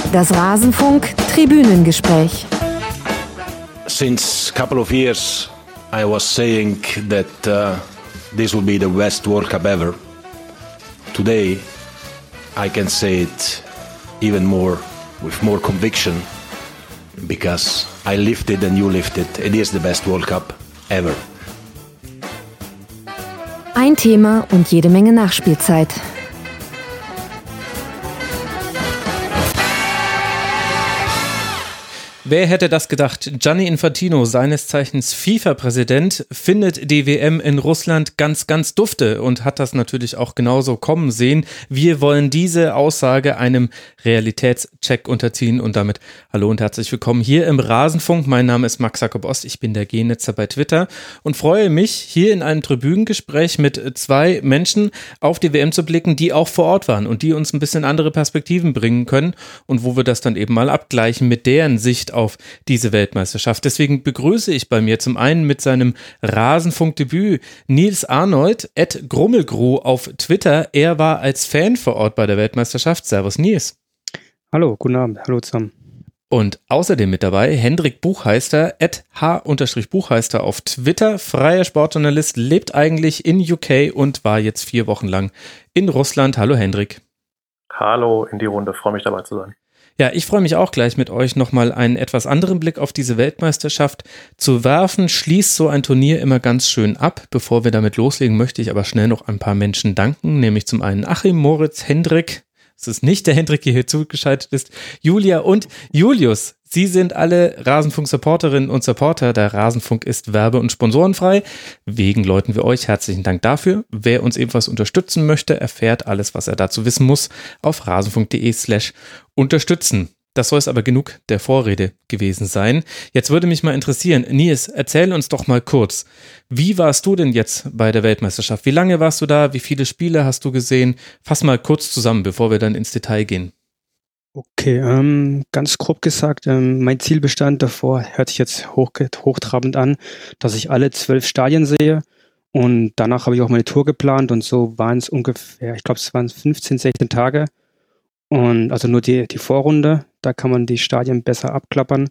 Das Rasenfunk-Tribünengespräch. Since a couple of years I was saying that this will be the best World Cup ever. Today I can say it even more with more conviction because I lived it and you lived it. It is the best World Cup ever. Ein Thema und jede Menge Nachspielzeit. Wer hätte das gedacht? Gianni Infantino, seines Zeichens FIFA-Präsident, findet die WM in Russland ganz, ganz dufte und hat das natürlich auch genauso kommen sehen. Wir wollen diese Aussage einem Realitätscheck unterziehen und damit hallo und herzlich willkommen hier im Rasenfunk. Mein Name ist Max Jakob Ost, ich bin der G-Netzer bei Twitter und freue mich, hier in einem Tribünengespräch mit zwei Menschen auf die WM zu blicken, die auch vor Ort waren und die uns ein bisschen andere Perspektiven bringen können und wo wir das dann eben mal abgleichen mit deren Sicht auf diese Weltmeisterschaft. Deswegen begrüße ich bei mir zum einen mit seinem Rasenfunk-Debüt Nils Arnold @Grummelgru auf Twitter. Er war als Fan vor Ort bei der Weltmeisterschaft. Servus Nils. Hallo, guten Abend, hallo zusammen. Und außerdem mit dabei Hendrik Buchheister @h_Buchheister auf Twitter. Freier Sportjournalist, lebt eigentlich in UK und war jetzt 4 Wochen lang in Russland. Hallo Hendrik. Hallo in die Runde, freue mich dabei zu sein. Ja, ich freue mich auch gleich mit euch nochmal einen etwas anderen Blick auf diese Weltmeisterschaft zu werfen. Schließt so ein Turnier immer ganz schön ab. Bevor wir damit loslegen, möchte ich aber schnell noch ein paar Menschen danken, nämlich zum einen Achim, Moritz, Hendrik. Es ist nicht der Hendrik, der hier zugeschaltet ist, Julia und Julius. Sie sind alle Rasenfunk-Supporterinnen und Supporter. Der Rasenfunk ist werbe- und sponsorenfrei. Wegen läuten wir euch herzlichen Dank dafür. Wer uns ebenfalls unterstützen möchte, erfährt alles, was er dazu wissen muss, auf rasenfunk.de/unterstützen. Das soll es aber genug der Vorrede gewesen sein. Jetzt würde mich mal interessieren, Nils, erzähl uns doch mal kurz, wie warst du denn jetzt bei der Weltmeisterschaft? Wie lange warst du da? Wie viele Spiele hast du gesehen? Fass mal kurz zusammen, bevor wir dann ins Detail gehen. Okay, ganz grob gesagt, mein Zielbestand davor hört sich jetzt hochtrabend an, dass ich alle 12 Stadien sehe und danach habe ich auch meine Tour geplant und so waren es ungefähr, ich glaube es waren 15, 16 Tage und also nur die Vorrunde, da kann man die Stadien besser abklappern.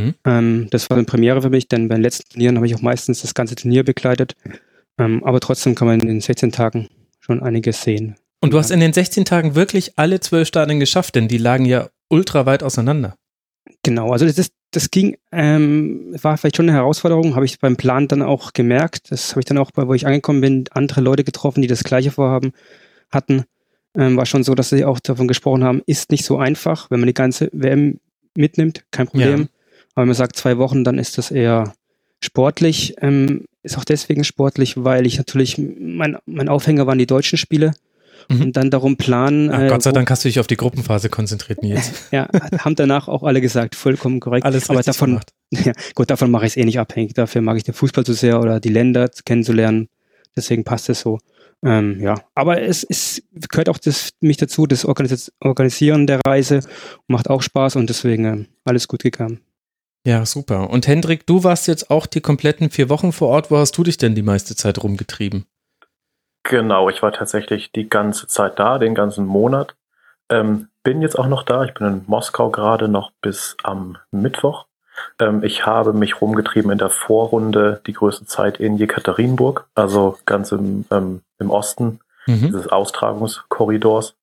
Das war eine Premiere für mich, denn bei den letzten Turnieren habe ich auch meistens das ganze Turnier begleitet, aber trotzdem kann man in den 16 Tagen schon einiges sehen. Und du hast in den 16 Tagen wirklich alle 12 Stadien geschafft, denn die lagen ja ultra weit auseinander. Genau, also das ging, war vielleicht schon eine Herausforderung, habe ich beim Plan dann auch gemerkt. Das habe ich dann auch, wo ich angekommen bin, andere Leute getroffen, die das gleiche Vorhaben hatten. War schon so, dass sie auch davon gesprochen haben, ist nicht so einfach, wenn man die ganze WM mitnimmt, kein Problem. Ja. Aber wenn man sagt 2 Wochen, dann ist das eher sportlich. Ist auch deswegen sportlich, weil ich natürlich, mein Aufhänger waren die deutschen Spiele. Und dann darum planen. Gott sei Dank hast du dich auf die Gruppenphase konzentriert, Nils. Ja, haben danach auch alle gesagt, vollkommen korrekt. Alles aber richtig davon, gemacht. Ja, gut, davon mache ich es eh nicht abhängig. Dafür mag ich den Fußball zu sehr oder die Länder kennenzulernen. Deswegen passt es so. Ja, aber es gehört auch mich dazu, das Organisieren der Reise macht auch Spaß und deswegen alles gut gegangen. Ja, super. Und Hendrik, du warst jetzt auch die kompletten 4 Wochen vor Ort. Wo hast du dich denn die meiste Zeit rumgetrieben? Genau, ich war tatsächlich die ganze Zeit da, den ganzen Monat. Bin jetzt auch noch da. Ich bin in Moskau gerade noch bis am Mittwoch. Ich habe mich rumgetrieben in der Vorrunde die größte Zeit in Jekaterinburg, also ganz im Osten dieses Austragungskorridors.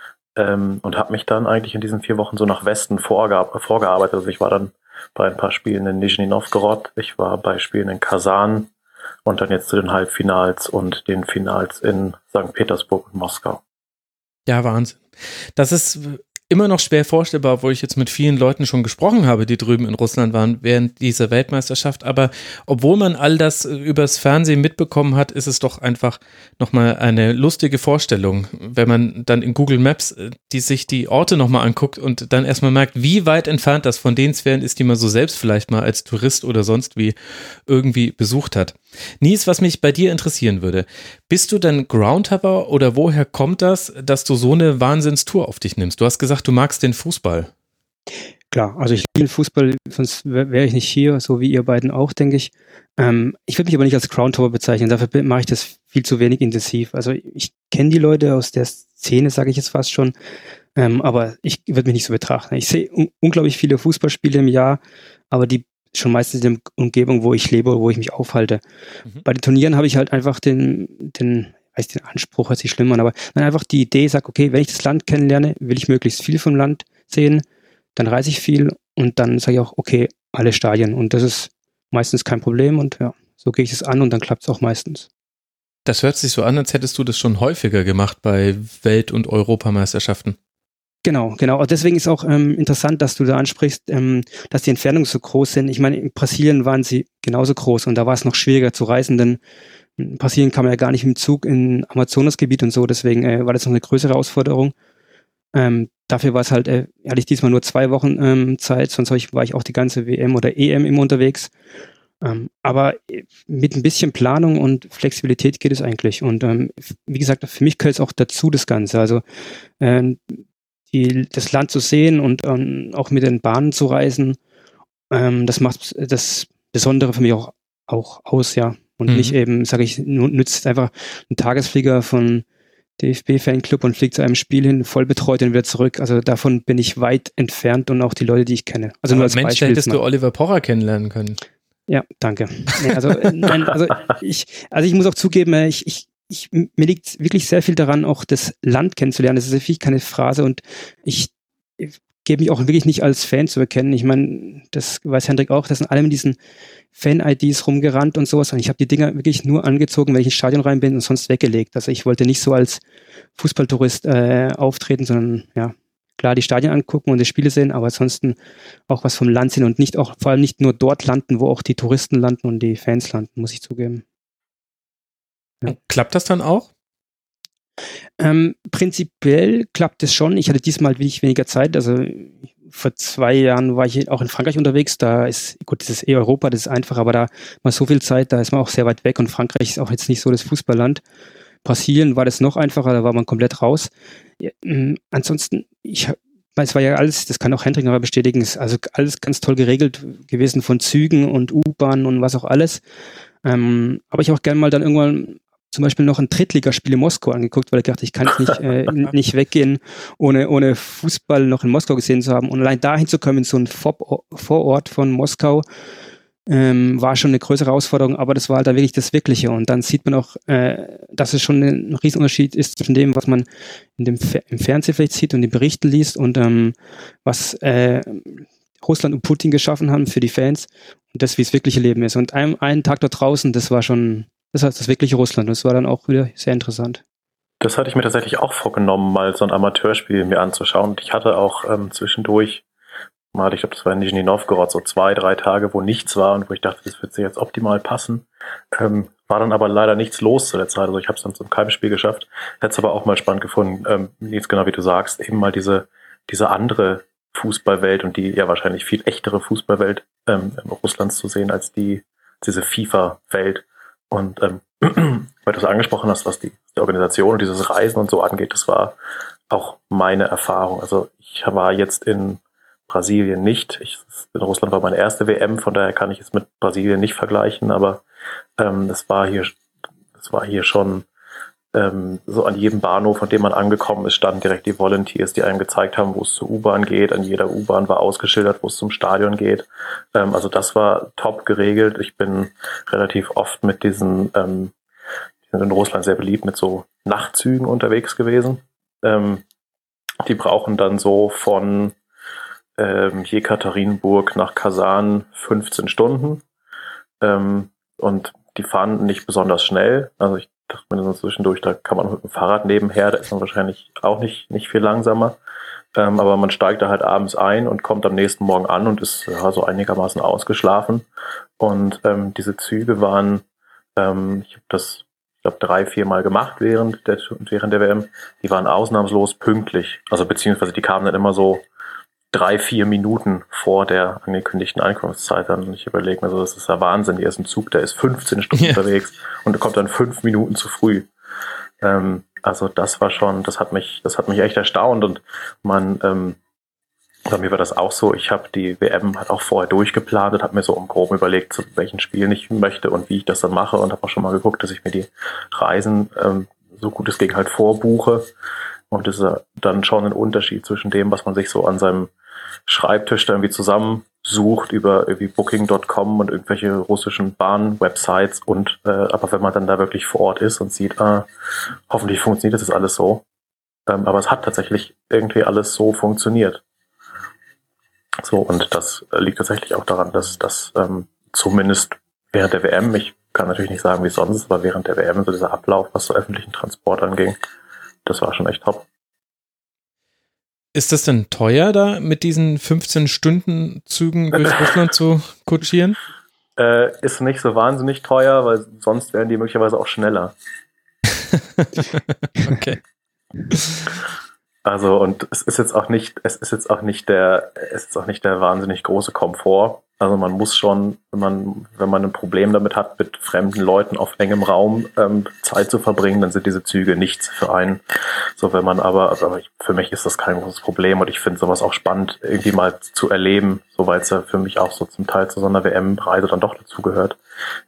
Und habe mich dann eigentlich in diesen 4 Wochen so nach Westen vorgearbeitet. Also ich war dann bei ein paar Spielen in Nischni Novgorod, ich war bei Spielen in Kasan, und dann jetzt zu den Halbfinals und den Finals in St. Petersburg und Moskau. Ja, Wahnsinn. Das ist immer noch schwer vorstellbar, wo ich jetzt mit vielen Leuten schon gesprochen habe, die drüben in Russland waren während dieser Weltmeisterschaft. Aber obwohl man all das übers Fernsehen mitbekommen hat, ist es doch einfach nochmal eine lustige Vorstellung, wenn man dann in Google Maps sich die Orte nochmal anguckt und dann erstmal merkt, wie weit entfernt das von den Sphären ist, die man so selbst vielleicht mal als Tourist oder sonst wie irgendwie besucht hat. Nies, was mich bei dir interessieren würde, bist du denn Groundhopper oder woher kommt das, dass du so eine Wahnsinnstour auf dich nimmst? Du hast gesagt, du magst den Fußball. Klar, also ich liebe Fußball, sonst wäre ich nicht hier, so wie ihr beiden auch, denke ich. Ich würde mich aber nicht als Groundhopper bezeichnen, dafür mache ich das viel zu wenig intensiv. Also ich kenne die Leute aus der Szene, sage ich jetzt fast schon, Aber ich würde mich nicht so betrachten. Ich sehe unglaublich viele Fußballspiele im Jahr, aber die schon meistens in der Umgebung, wo ich lebe, wo ich mich aufhalte. Bei den Turnieren habe ich halt einfach den Anspruch, hört sich schlimm an, aber dann einfach die Idee, sag, okay, wenn ich das Land kennenlerne, will ich möglichst viel vom Land sehen, dann reise ich viel und dann sage ich auch, okay, alle Stadien, und das ist meistens kein Problem, und ja, so gehe ich es an und dann klappt es auch meistens. Das hört sich so an, als hättest du das schon häufiger gemacht bei Welt- und Europameisterschaften. Genau. Deswegen ist auch interessant, dass du da ansprichst, dass die Entfernungen so groß sind. Ich meine, in Brasilien waren sie genauso groß und da war es noch schwieriger zu reisen, denn in Brasilien kam man ja gar nicht mit dem Zug in Amazonasgebiet und so, deswegen war das noch eine größere Herausforderung. Dafür war es halt ehrlich diesmal nur 2 Wochen Zeit, sonst war ich auch die ganze WM oder EM immer unterwegs. Aber mit ein bisschen Planung und Flexibilität geht es eigentlich. Und wie gesagt, für mich gehört es auch dazu, das Ganze. Also das Land zu sehen und auch mit den Bahnen zu reisen, das macht das Besondere für mich auch aus, ja. Und nicht eben, sage ich, nützt einfach ein Tagesflieger von DFB-Fanclub und fliegt zu einem Spiel hin, voll betreut und wieder zurück. Also davon bin ich weit entfernt und auch die Leute, die ich kenne. Also aber nur als Mensch, Beispiel. hättest du Oliver Pocher kennenlernen können. Ja, danke. Ich muss auch zugeben, mir liegt wirklich sehr viel daran, auch das Land kennenzulernen. Das ist wirklich keine Phrase und ich gebe mich auch wirklich nicht als Fan zu erkennen. Ich meine, das weiß Hendrik auch, das sind alle mit diesen Fan-IDs rumgerannt und sowas. Und ich habe die Dinger wirklich nur angezogen, wenn ich ins Stadion rein bin und sonst weggelegt. Also ich wollte nicht so als Fußballtourist auftreten, sondern ja, klar die Stadien angucken und die Spiele sehen, aber ansonsten auch was vom Land sehen und vor allem nicht nur dort landen, wo auch die Touristen landen und die Fans landen, muss ich zugeben. Ja. Klappt das dann auch? Prinzipiell klappt es schon. Ich hatte diesmal wirklich weniger Zeit. Also vor 2 Jahren war ich auch in Frankreich unterwegs. Da ist, gut, das ist Europa, das ist einfach, aber da mal so viel Zeit, da ist man auch sehr weit weg und Frankreich ist auch jetzt nicht so das Fußballland. Brasilien war das noch einfacher, da war man komplett raus. Ja, ansonsten, es war ja alles, das kann auch Hendrik noch bestätigen, ist also alles ganz toll geregelt gewesen von Zügen und U-Bahnen und was auch alles. Aber ich auch gerne mal dann irgendwann zum Beispiel noch ein Drittligaspiel in Moskau angeguckt, weil ich dachte, ich kann jetzt nicht weggehen, ohne Fußball noch in Moskau gesehen zu haben. Und allein dahin zu kommen, in so einen Vorort von Moskau, war schon eine größere Herausforderung, aber das war halt da wirklich das Wirkliche. Und dann sieht man auch, dass es schon ein Riesenunterschied ist zwischen dem, was man im Fernsehen vielleicht sieht und in den Berichten liest und was Russland und Putin geschaffen haben für die Fans und das, wie das wirkliche Leben ist. Und einen Tag dort draußen, das war schon das wirkliche Russland. Das war dann auch wieder sehr interessant. Das hatte ich mir tatsächlich auch vorgenommen, mal so ein Amateurspiel mir anzuschauen. Und ich hatte auch zwischendurch mal, ich glaube, das war in Nizhny Novgorod, so 2-3 Tage, wo nichts war und wo ich dachte, das wird sich jetzt optimal passen. War dann aber leider nichts los zu der Zeit. Also ich habe es dann zum Keimspiel geschafft. Hätte es aber auch mal spannend gefunden, jetzt genau wie du sagst, eben mal diese andere Fußballwelt und die ja wahrscheinlich viel echtere Fußballwelt Russlands zu sehen als diese FIFA-Welt. Und weil du es angesprochen hast, was die Organisation und dieses Reisen und so angeht, das war auch meine Erfahrung. Also ich war jetzt in Brasilien nicht. In Russland war meine erste WM, von daher kann ich es mit Brasilien nicht vergleichen, aber es war hier schon so an jedem Bahnhof, an dem man angekommen ist, standen direkt die Volunteers, die einem gezeigt haben, wo es zur U-Bahn geht. An jeder U-Bahn war ausgeschildert, wo es zum Stadion geht. Also das war top geregelt. Ich bin relativ oft mit die sind in Russland sehr beliebt, mit so Nachtzügen unterwegs gewesen. Die brauchen dann so von Jekaterinburg nach Kasan 15 Stunden. Und die fahren nicht besonders schnell. Also ich dachte mir so zwischendurch, da kann man mit dem Fahrrad nebenher, da ist man wahrscheinlich auch nicht viel langsamer. Aber man steigt da halt abends ein und kommt am nächsten Morgen an und ist so einigermaßen ausgeschlafen. Und diese Züge waren, ich habe das, 3-4 Mal gemacht während der WM. Die waren ausnahmslos pünktlich. Also beziehungsweise die kamen dann immer so 3-4 Minuten vor der angekündigten Ankunftszeit an. Und ich überlege mir so, das ist ja Wahnsinn. Hier ist ein Zug, der ist 15 Stunden unterwegs und der kommt dann 5 Minuten zu früh. Also das war schon, das hat mich echt erstaunt und bei mir war das auch so. Ich habe die WM halt auch vorher durchgeplant und habe mir so im Groben überlegt, zu welchen Spielen ich möchte und wie ich das dann mache und habe auch schon mal geguckt, dass ich mir die Reisen so gut es ging halt vorbuche. Und das ist dann schon ein Unterschied zwischen dem, was man sich so an seinem Schreibtisch da irgendwie zusammensucht über irgendwie Booking.com und irgendwelche russischen Bahn-Websites und aber wenn man dann da wirklich vor Ort ist und sieht, hoffentlich funktioniert das alles so. Aber es hat tatsächlich irgendwie alles so funktioniert. So, und das liegt tatsächlich auch daran, dass das zumindest während der WM, ich kann natürlich nicht sagen, wie es sonst ist, aber während der WM so dieser Ablauf, was so öffentlichen Transport anging, das war schon echt top. Ist das denn teuer, da mit diesen 15-Stunden-Zügen durch Russland zu kutschieren? Ist nicht so wahnsinnig teuer, weil sonst wären die möglicherweise auch schneller. Okay. Also, und es ist jetzt auch nicht der wahnsinnig große Komfort. Also man muss schon, wenn man ein Problem damit hat, mit fremden Leuten auf engem Raum Zeit zu verbringen, dann sind diese Züge nichts für einen. So, wenn man aber für mich ist das kein großes Problem und ich finde sowas auch spannend, irgendwie mal zu erleben, so weil es ja für mich auch so zum Teil zu so einer WM-Reise dann doch dazugehört,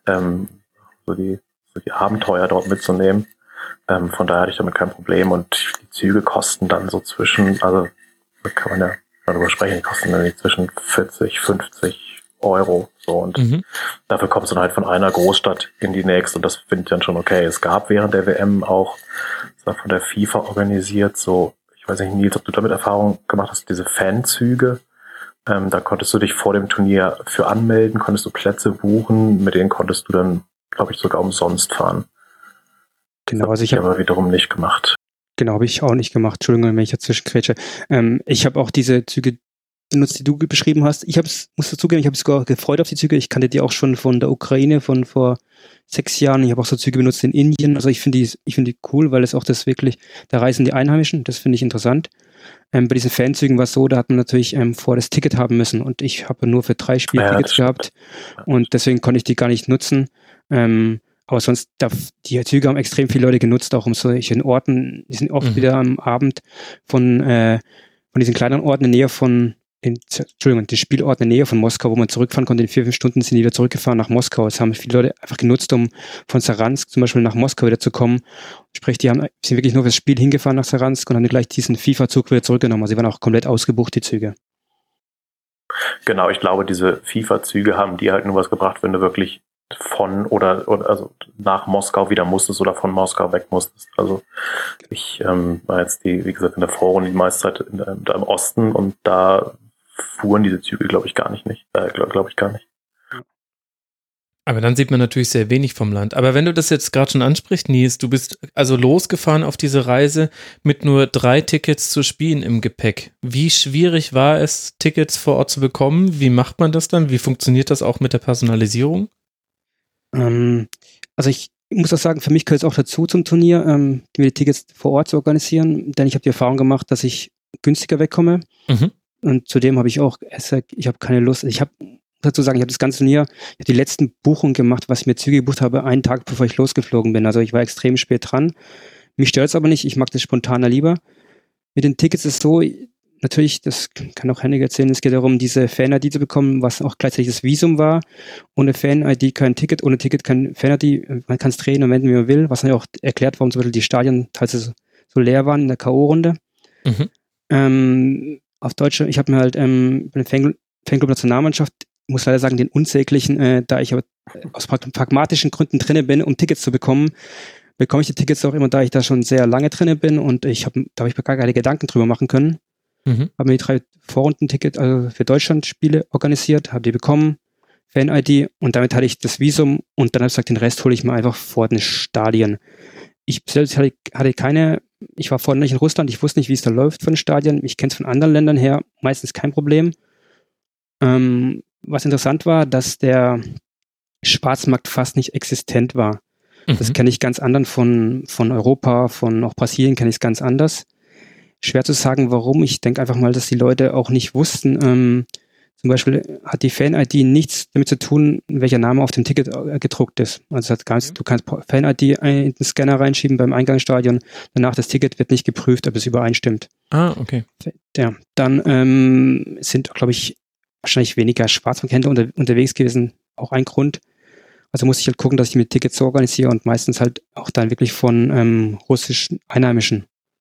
so die Abenteuer dort mitzunehmen. Von daher hatte ich damit kein Problem und die Züge kosten dann so also da kann man ja darüber sprechen, die kosten dann zwischen 40, 50 Euro, so, und dafür kommst du dann halt von einer Großstadt in die nächste und das finde ich dann schon okay. Es gab während der WM auch, das war von der FIFA organisiert, so, ich weiß nicht, Nils, ob du damit Erfahrung gemacht hast, diese Fanzüge, da konntest du dich vor dem Turnier für anmelden, konntest du Plätze buchen, mit denen konntest du dann, glaube ich, sogar umsonst fahren. Genau, also ich habe aber wiederum nicht gemacht. Genau, habe ich auch nicht gemacht. Entschuldigung, wenn ich dazwischen grätsche. Ich habe auch diese Züge benutzt, die du beschrieben hast. Muss dazugeben, ich habe mich sogar gefreut auf die Züge. Ich kannte die auch schon von der Ukraine von vor 6 Jahren. Ich habe auch so Züge benutzt in Indien. Also ich finde die cool, weil es auch das wirklich, da reisen die Einheimischen. Das finde ich interessant. Bei diesen Fanzügen war es so, da hat man natürlich vor das Ticket haben müssen und ich habe nur für 3 Spieltickets gehabt und deswegen konnte ich die gar nicht nutzen. Aber sonst, die Züge haben extrem viele Leute genutzt, auch um solchen Orten, die sind oft wieder am Abend von diesen kleineren Orten in der Nähe den Spielorten in der Nähe von Moskau, wo man zurückfahren konnte, in 4-5 Stunden sind die wieder zurückgefahren nach Moskau. Das haben viele Leute einfach genutzt, um von Saransk zum Beispiel nach Moskau wieder zu kommen. Sprich, sind wirklich nur fürs Spiel hingefahren nach Saransk und haben gleich diesen FIFA-Zug wieder zurückgenommen. Also sie waren auch komplett ausgebucht, die Züge. Genau, ich glaube, diese FIFA-Züge haben dir halt nur was gebracht, wenn du wirklich von oder also nach Moskau wieder musstest oder von Moskau weg musstest. Also ich war jetzt wie gesagt, in der Vorrunde die meiste Zeit da im Osten und da fuhren diese Züge, glaube ich, gar nicht. Aber dann sieht man natürlich sehr wenig vom Land. Aber wenn du das jetzt gerade schon ansprichst, Nils, du bist also losgefahren auf diese Reise mit nur 3 Tickets zu Spielen im Gepäck. Wie schwierig war es, Tickets vor Ort zu bekommen? Wie macht man das dann? Wie funktioniert das auch mit der Also ich muss auch sagen, für mich gehört es auch dazu zum Turnier, die Tickets vor Ort zu organisieren, denn ich habe die Erfahrung gemacht, dass ich günstiger wegkomme. Und zudem habe ich auch, ich habe keine Lust, ich habe dazu sagen, ich habe das ganze Turnier, ich habe die letzten Buchungen gemacht, was ich mir Züge gebucht habe, einen Tag bevor ich losgeflogen bin. Also ich war extrem spät dran. Mich stört es aber nicht, ich mag das spontaner lieber. Mit den Tickets ist es so, natürlich, das kann auch Henning erzählen, es geht darum, diese Fan-ID zu bekommen, was auch gleichzeitig das Visum war. Ohne Fan-ID kein Ticket, ohne Ticket kein Fan-ID. Man kann es drehen und wenden, wie man will, was dann ja auch erklärt, warum zum Beispiel die Stadien teils so leer waren in der K.O.-Runde. Auf Deutsch, ich habe mir halt bei der Fanclub Nationalmannschaft, muss leider sagen, den unsäglichen, da ich aber aus pragmatischen Gründen drinne bin, um Tickets zu bekomme ich die Tickets auch immer, da ich da schon sehr lange drinne bin und da habe ich mir gar keine Gedanken drüber machen können. Habe mir die 3 Vorrundentickets also für Deutschland-Spiele organisiert, habe die bekommen, Fan-ID und damit hatte ich das Visum und dann habe ich gesagt, den Rest hole ich mir einfach vor den Stadien. Ich selbst ich war vorher nicht in Russland, ich wusste nicht, wie es da läuft von den Stadien. Ich kenne es von anderen Ländern her, meistens kein Problem. Was interessant war, dass der Schwarzmarkt fast nicht existent war. Das kenne ich ganz anderen von Europa, von auch Brasilien kenne ich es ganz anders. Schwer zu sagen, warum. Ich denke einfach mal, dass die Leute auch nicht wussten. Zum Beispiel hat die Fan-ID nichts damit zu tun, welcher Name auf dem Ticket gedruckt ist. Also du kannst Fan-ID in den Scanner reinschieben beim Eingangsstadion. Danach das Ticket wird nicht geprüft, ob es übereinstimmt. Ah, okay. Ja, dann sind, glaube ich, wahrscheinlich weniger Schwarzmarkthändler unterwegs gewesen. Auch ein Grund. Also musste ich halt gucken, dass ich mir Tickets so organisiere und meistens halt auch dann wirklich von russischen Einheimischen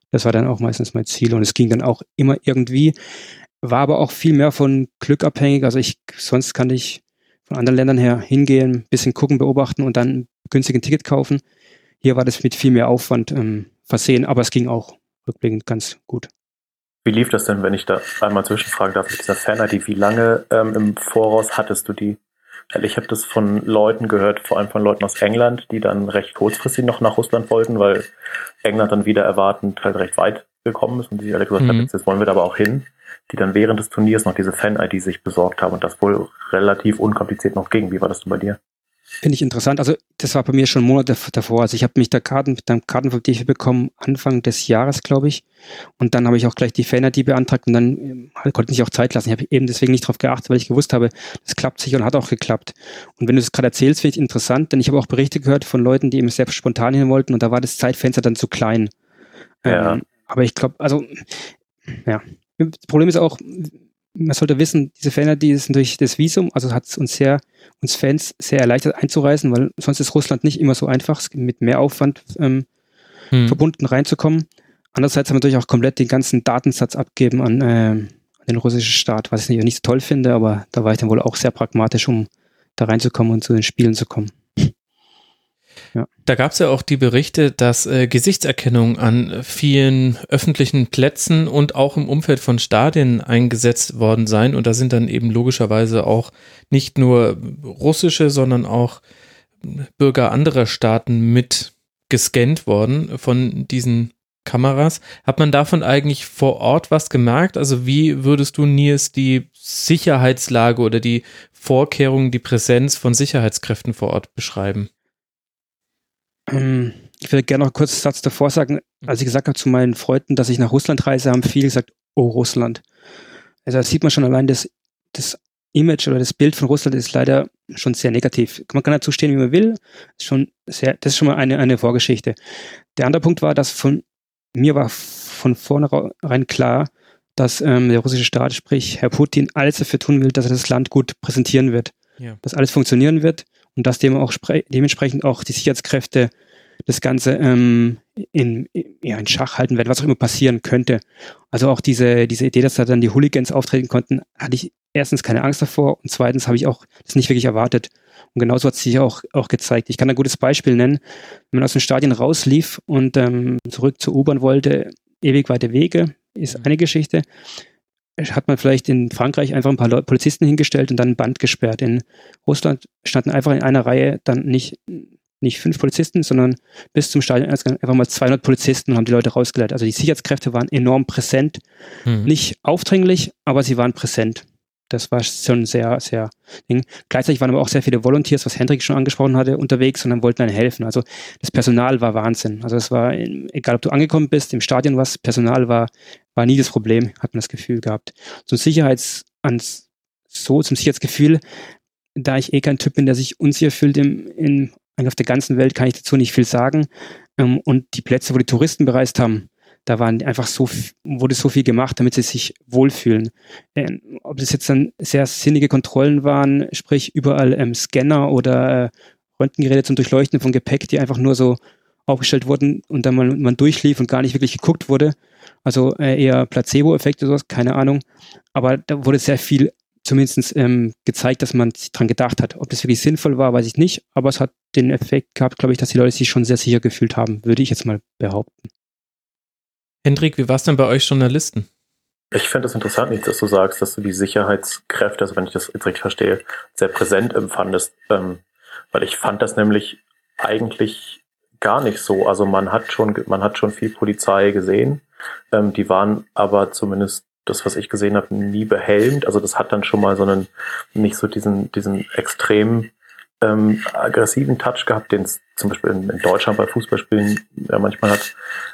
Das war dann auch meistens mein Ziel und es ging dann auch immer irgendwie, war aber auch viel mehr von Glück abhängig. Also sonst kann ich von anderen Ländern her hingehen, ein bisschen gucken, beobachten und dann ein günstiges Ticket kaufen. Hier war das mit viel mehr Aufwand versehen, aber es ging auch rückblickend ganz gut. Wie lief das denn, wenn ich da einmal zwischenfragen darf, mit dieser Fan-ID? Wie lange im Voraus hattest du die? Weil ich habe das von Leuten gehört, vor allem von Leuten aus England, die dann recht kurzfristig noch nach Russland wollten, weil England dann wieder erwartend halt recht weit gekommen ist und die alle gesagt haben, jetzt wollen wir da aber auch hin, die dann während des Turniers noch diese Fan-ID sich besorgt haben und das wohl relativ unkompliziert noch ging. Wie war das denn bei dir? Finde ich interessant. Also das war bei mir schon Monate davor. Also ich habe mich Karten vom DFB bekommen, Anfang des Jahres, glaube ich. Und dann habe ich auch gleich die Fan-ID beantragt und dann konnte ich auch Zeit lassen. Ich habe eben deswegen nicht darauf geachtet, weil ich gewusst habe, das klappt sicher und hat auch geklappt. Und wenn du das gerade erzählst, finde ich interessant, denn ich habe auch Berichte gehört von Leuten, die eben sehr spontan hin wollten und da war das Zeitfenster dann zu klein. Ja. Aber ich glaube, also ja. Das Problem ist auch, man sollte wissen, diese Fan-ID ist durch das Visum, also hat es uns Fans sehr erleichtert einzureisen, weil sonst ist Russland nicht immer so einfach, mit mehr Aufwand verbunden reinzukommen. Andererseits haben wir natürlich auch komplett den ganzen Datensatz abgeben an den russischen Staat, was ich nicht so toll finde, aber da war ich dann wohl auch sehr pragmatisch, um da reinzukommen und zu den Spielen zu kommen. Ja. Da gab es ja auch die Berichte, dass Gesichtserkennung an vielen öffentlichen Plätzen und auch im Umfeld von Stadien eingesetzt worden seien. Und da sind dann eben logischerweise auch nicht nur russische, sondern auch Bürger anderer Staaten mit gescannt worden von diesen Kameras. Hat man davon eigentlich vor Ort was gemerkt? Also wie würdest du, Nils, die Sicherheitslage oder die Vorkehrungen, die Präsenz von Sicherheitskräften vor Ort beschreiben? Ich würde gerne noch kurz einen Satz davor sagen, als ich gesagt habe zu meinen Freunden, dass ich nach Russland reise, haben viele gesagt, oh, Russland. Also da sieht man schon allein, das Image oder das Bild von Russland ist leider schon sehr negativ. Man kann dazu stehen, wie man will, das ist schon mal eine Vorgeschichte. Der andere Punkt war, dass von mir war von vornherein klar, dass der russische Staat, sprich Herr Putin, alles dafür tun will, dass er das Land gut präsentieren wird. Ja. Dass alles funktionieren wird und dass dementsprechend auch die Sicherheitskräfte das Ganze in Schach halten werden, was auch immer passieren könnte. Also auch diese Idee, dass da dann die Hooligans auftreten konnten, hatte ich erstens keine Angst davor und zweitens habe ich auch das nicht wirklich erwartet. Und genauso hat es sich auch gezeigt. Ich kann ein gutes Beispiel nennen. Wenn man aus dem Stadion rauslief und zurück zur U-Bahn wollte, ewig weite Wege, ist eine Geschichte. Hat man vielleicht in Frankreich einfach ein paar Polizisten hingestellt und dann ein Band gesperrt. In Russland standen einfach in einer Reihe dann nicht 5 Polizisten, sondern bis zum Stadion einfach mal 200 Polizisten und haben die Leute rausgeleitet. Also die Sicherheitskräfte waren enorm präsent. Nicht aufdringlich, aber sie waren präsent. Das war schon sehr, sehr Ding. Gleichzeitig waren aber auch sehr viele Volunteers, was Hendrik schon angesprochen hatte, unterwegs und dann wollten einem helfen. Also das Personal war Wahnsinn. Also es war, egal ob du angekommen bist, im Stadion was, Personal war nie das Problem, hat man das Gefühl gehabt. Zum Sicherheitsgefühl, da ich kein Typ bin, der sich unsicher fühlt auf der ganzen Welt, kann ich dazu nicht viel sagen. Und die Plätze, wo die Touristen bereist haben, da wurde so viel gemacht, damit sie sich wohlfühlen. Ob das jetzt dann sehr sinnige Kontrollen waren, sprich überall Scanner oder Röntgengeräte zum Durchleuchten von Gepäck, die einfach nur so aufgestellt wurden und dann man durchlief und gar nicht wirklich geguckt wurde. Also eher Placebo-Effekt oder sowas, keine Ahnung. Aber da wurde sehr viel zumindest gezeigt, dass man sich dran gedacht hat. Ob das wirklich sinnvoll war, weiß ich nicht. Aber es hat den Effekt gehabt, glaube ich, dass die Leute sich schon sehr sicher gefühlt haben, würde ich jetzt mal behaupten. Hendrik, wie war es denn bei euch Journalisten? Ich finde es interessant, dass du sagst, dass du die Sicherheitskräfte, also wenn ich das jetzt richtig verstehe, sehr präsent empfandest. Weil ich fand das nämlich eigentlich gar nicht so. Also man hat schon viel Polizei gesehen. Die waren aber zumindest das, was ich gesehen habe, nie behelmt. Also das hat dann schon mal nicht so diesen extrem aggressiven Touch gehabt, den es zum Beispiel in Deutschland bei Fußballspielen ja manchmal hat.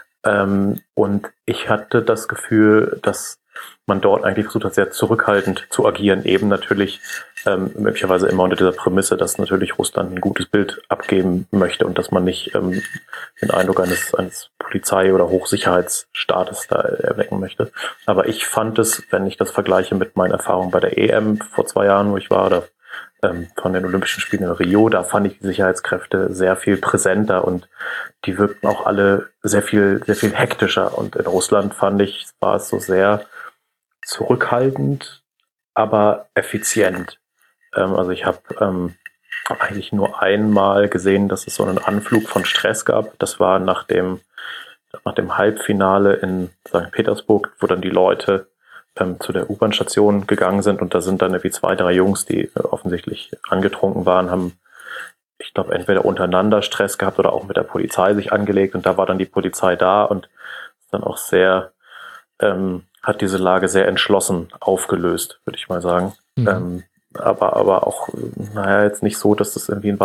Und ich hatte das Gefühl, dass man dort eigentlich versucht hat, sehr zurückhaltend zu agieren. Eben natürlich möglicherweise immer unter dieser Prämisse, dass natürlich Russland ein gutes Bild abgeben möchte und dass man nicht den Eindruck eines Polizei- oder Hochsicherheitsstaates da erwecken möchte. Aber ich fand es, wenn ich das vergleiche mit meinen Erfahrungen bei der EM vor 2 Jahren, wo ich war, oder von den Olympischen Spielen in Rio, da fand ich die Sicherheitskräfte sehr viel präsenter und die wirkten auch alle sehr viel hektischer. Und in Russland fand ich, war es so sehr zurückhaltend, aber effizient. Also ich habe eigentlich nur einmal gesehen, dass es so einen Anflug von Stress gab. Das war nach dem Halbfinale in St. Petersburg, wo dann die Leute zu der U-Bahn-Station gegangen sind und da sind dann irgendwie 2, 3 Jungs, die offensichtlich angetrunken waren, haben, ich glaube, entweder untereinander Stress gehabt oder auch mit der Polizei sich angelegt und da war dann die Polizei da und dann auch sehr, hat diese Lage sehr entschlossen aufgelöst, würde ich mal sagen. Mhm. Aber auch, jetzt nicht so, dass das irgendwie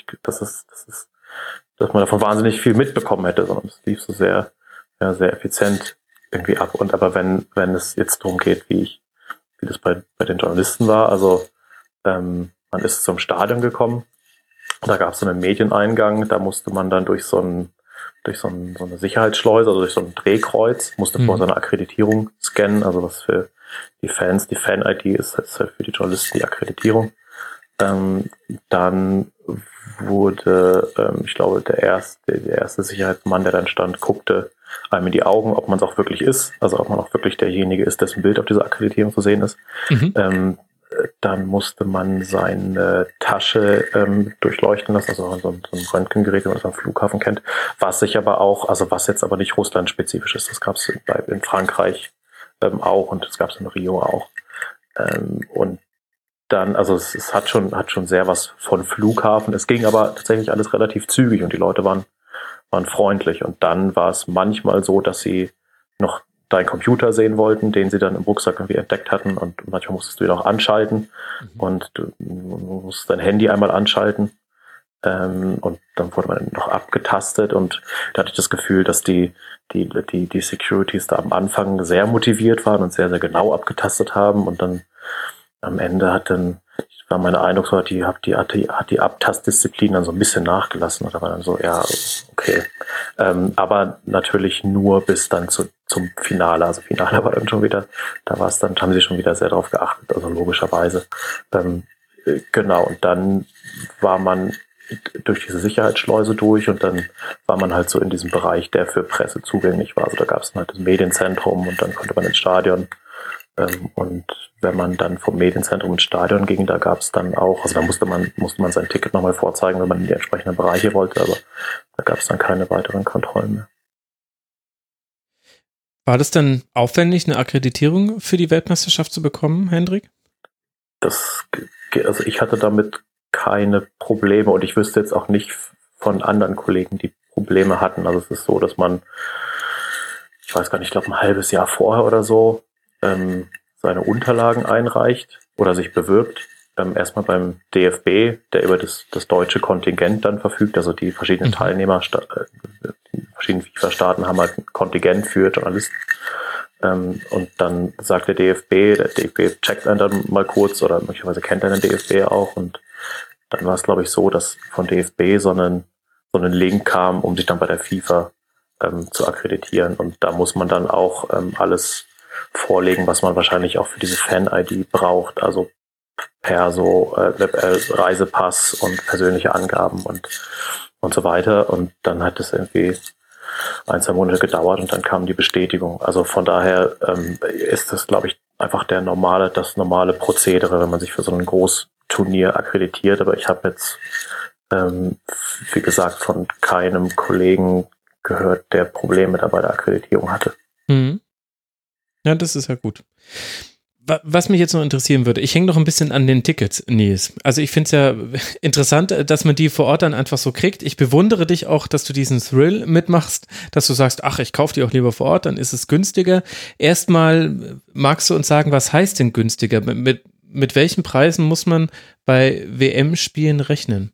dass man davon wahnsinnig viel mitbekommen hätte, sondern es lief so sehr effizient irgendwie ab. Und aber wenn es jetzt darum geht, wie das bei den Journalisten war, also man ist zum Stadion gekommen, da gab es so einen Medieneingang, da musste man dann durch so eine Sicherheitsschleuse, also durch so ein Drehkreuz, musste vor seiner Akkreditierung scannen, also was für die Fans, die Fan-ID ist halt für die Journalisten die Akkreditierung. Dann wurde, ich glaube, der erste Sicherheitsmann, der dann stand, guckte einem in die Augen, ob man es auch wirklich ist, also ob man auch wirklich derjenige ist, dessen Bild auf dieser Akkreditierung zu sehen ist. Mhm. Dann musste man seine Tasche durchleuchten lassen, also so ein Röntgengerät, wie man das am Flughafen kennt, was jetzt aber nicht Russland-spezifisch ist. Das gab es in Frankreich auch und das gab es in Rio auch. Und dann, also es hat schon sehr was von Flughafen. Es ging aber tatsächlich alles relativ zügig und die Leute waren freundlich. Und dann war es manchmal so, dass sie noch deinen Computer sehen wollten, den sie dann im Rucksack irgendwie entdeckt hatten und manchmal musstest du ihn auch anschalten und du musst dein Handy einmal anschalten und dann wurde man noch abgetastet und da hatte ich das Gefühl, dass die Securities da am Anfang sehr motiviert waren und sehr, sehr genau abgetastet haben und dann am Ende war meine Eindruck, hat die Abtastdisziplin dann so ein bisschen nachgelassen und da war dann so, ja, okay. Aber natürlich nur bis dann zum Finale. Also Finale war dann schon wieder, haben sie schon wieder sehr darauf geachtet, also logischerweise. Genau, und dann war man durch diese Sicherheitsschleuse durch und dann war man halt so in diesem Bereich, der für Presse zugänglich war. Also da gab es halt das Medienzentrum und dann konnte man ins Stadion. Und wenn man dann vom Medienzentrum ins Stadion ging, da gab es dann auch, also da musste man sein Ticket nochmal vorzeigen, wenn man in die entsprechenden Bereiche wollte, aber da gab es dann keine weiteren Kontrollen mehr. War das dann aufwendig, eine Akkreditierung für die Weltmeisterschaft zu bekommen, Hendrik? Also ich hatte damit keine Probleme und ich wüsste jetzt auch nicht von anderen Kollegen, die Probleme hatten. Also es ist so, dass man, ich weiß gar nicht, ich glaube ein halbes Jahr vorher oder so, seine Unterlagen einreicht oder sich bewirbt. Erstmal beim DFB, der über das deutsche Kontingent dann verfügt, also die verschiedenen Teilnehmer, die verschiedenen FIFA-Staaten haben halt ein Kontingent für Journalisten. Und dann sagt der DFB checkt einen dann mal kurz oder möglicherweise kennt er den DFB auch und dann war es, glaube ich, so, dass von DFB so einen Link kam, um sich dann bei der FIFA zu akkreditieren und da muss man dann auch alles vorlegen, was man wahrscheinlich auch für diese Fan-ID braucht, also Perso, Reisepass und persönliche Angaben und so weiter. Und dann hat es irgendwie 1-2 Monate gedauert und dann kam die Bestätigung. Also von daher ist das, glaube ich, einfach das normale Prozedere, wenn man sich für so ein Großturnier akkreditiert. Aber ich habe jetzt, wie gesagt, von keinem Kollegen gehört, der Probleme da bei der Akkreditierung hatte. Mhm. Ja, das ist ja gut. Was mich jetzt noch interessieren würde, ich hänge noch ein bisschen an den Tickets, Nils. Also ich finde es ja interessant, dass man die vor Ort dann einfach so kriegt. Ich bewundere dich auch, dass du diesen Thrill mitmachst, dass du sagst, ach, ich kaufe die auch lieber vor Ort, dann ist es günstiger. Erstmal magst du uns sagen, was heißt denn günstiger? Mit welchen Preisen muss man bei WM-Spielen rechnen?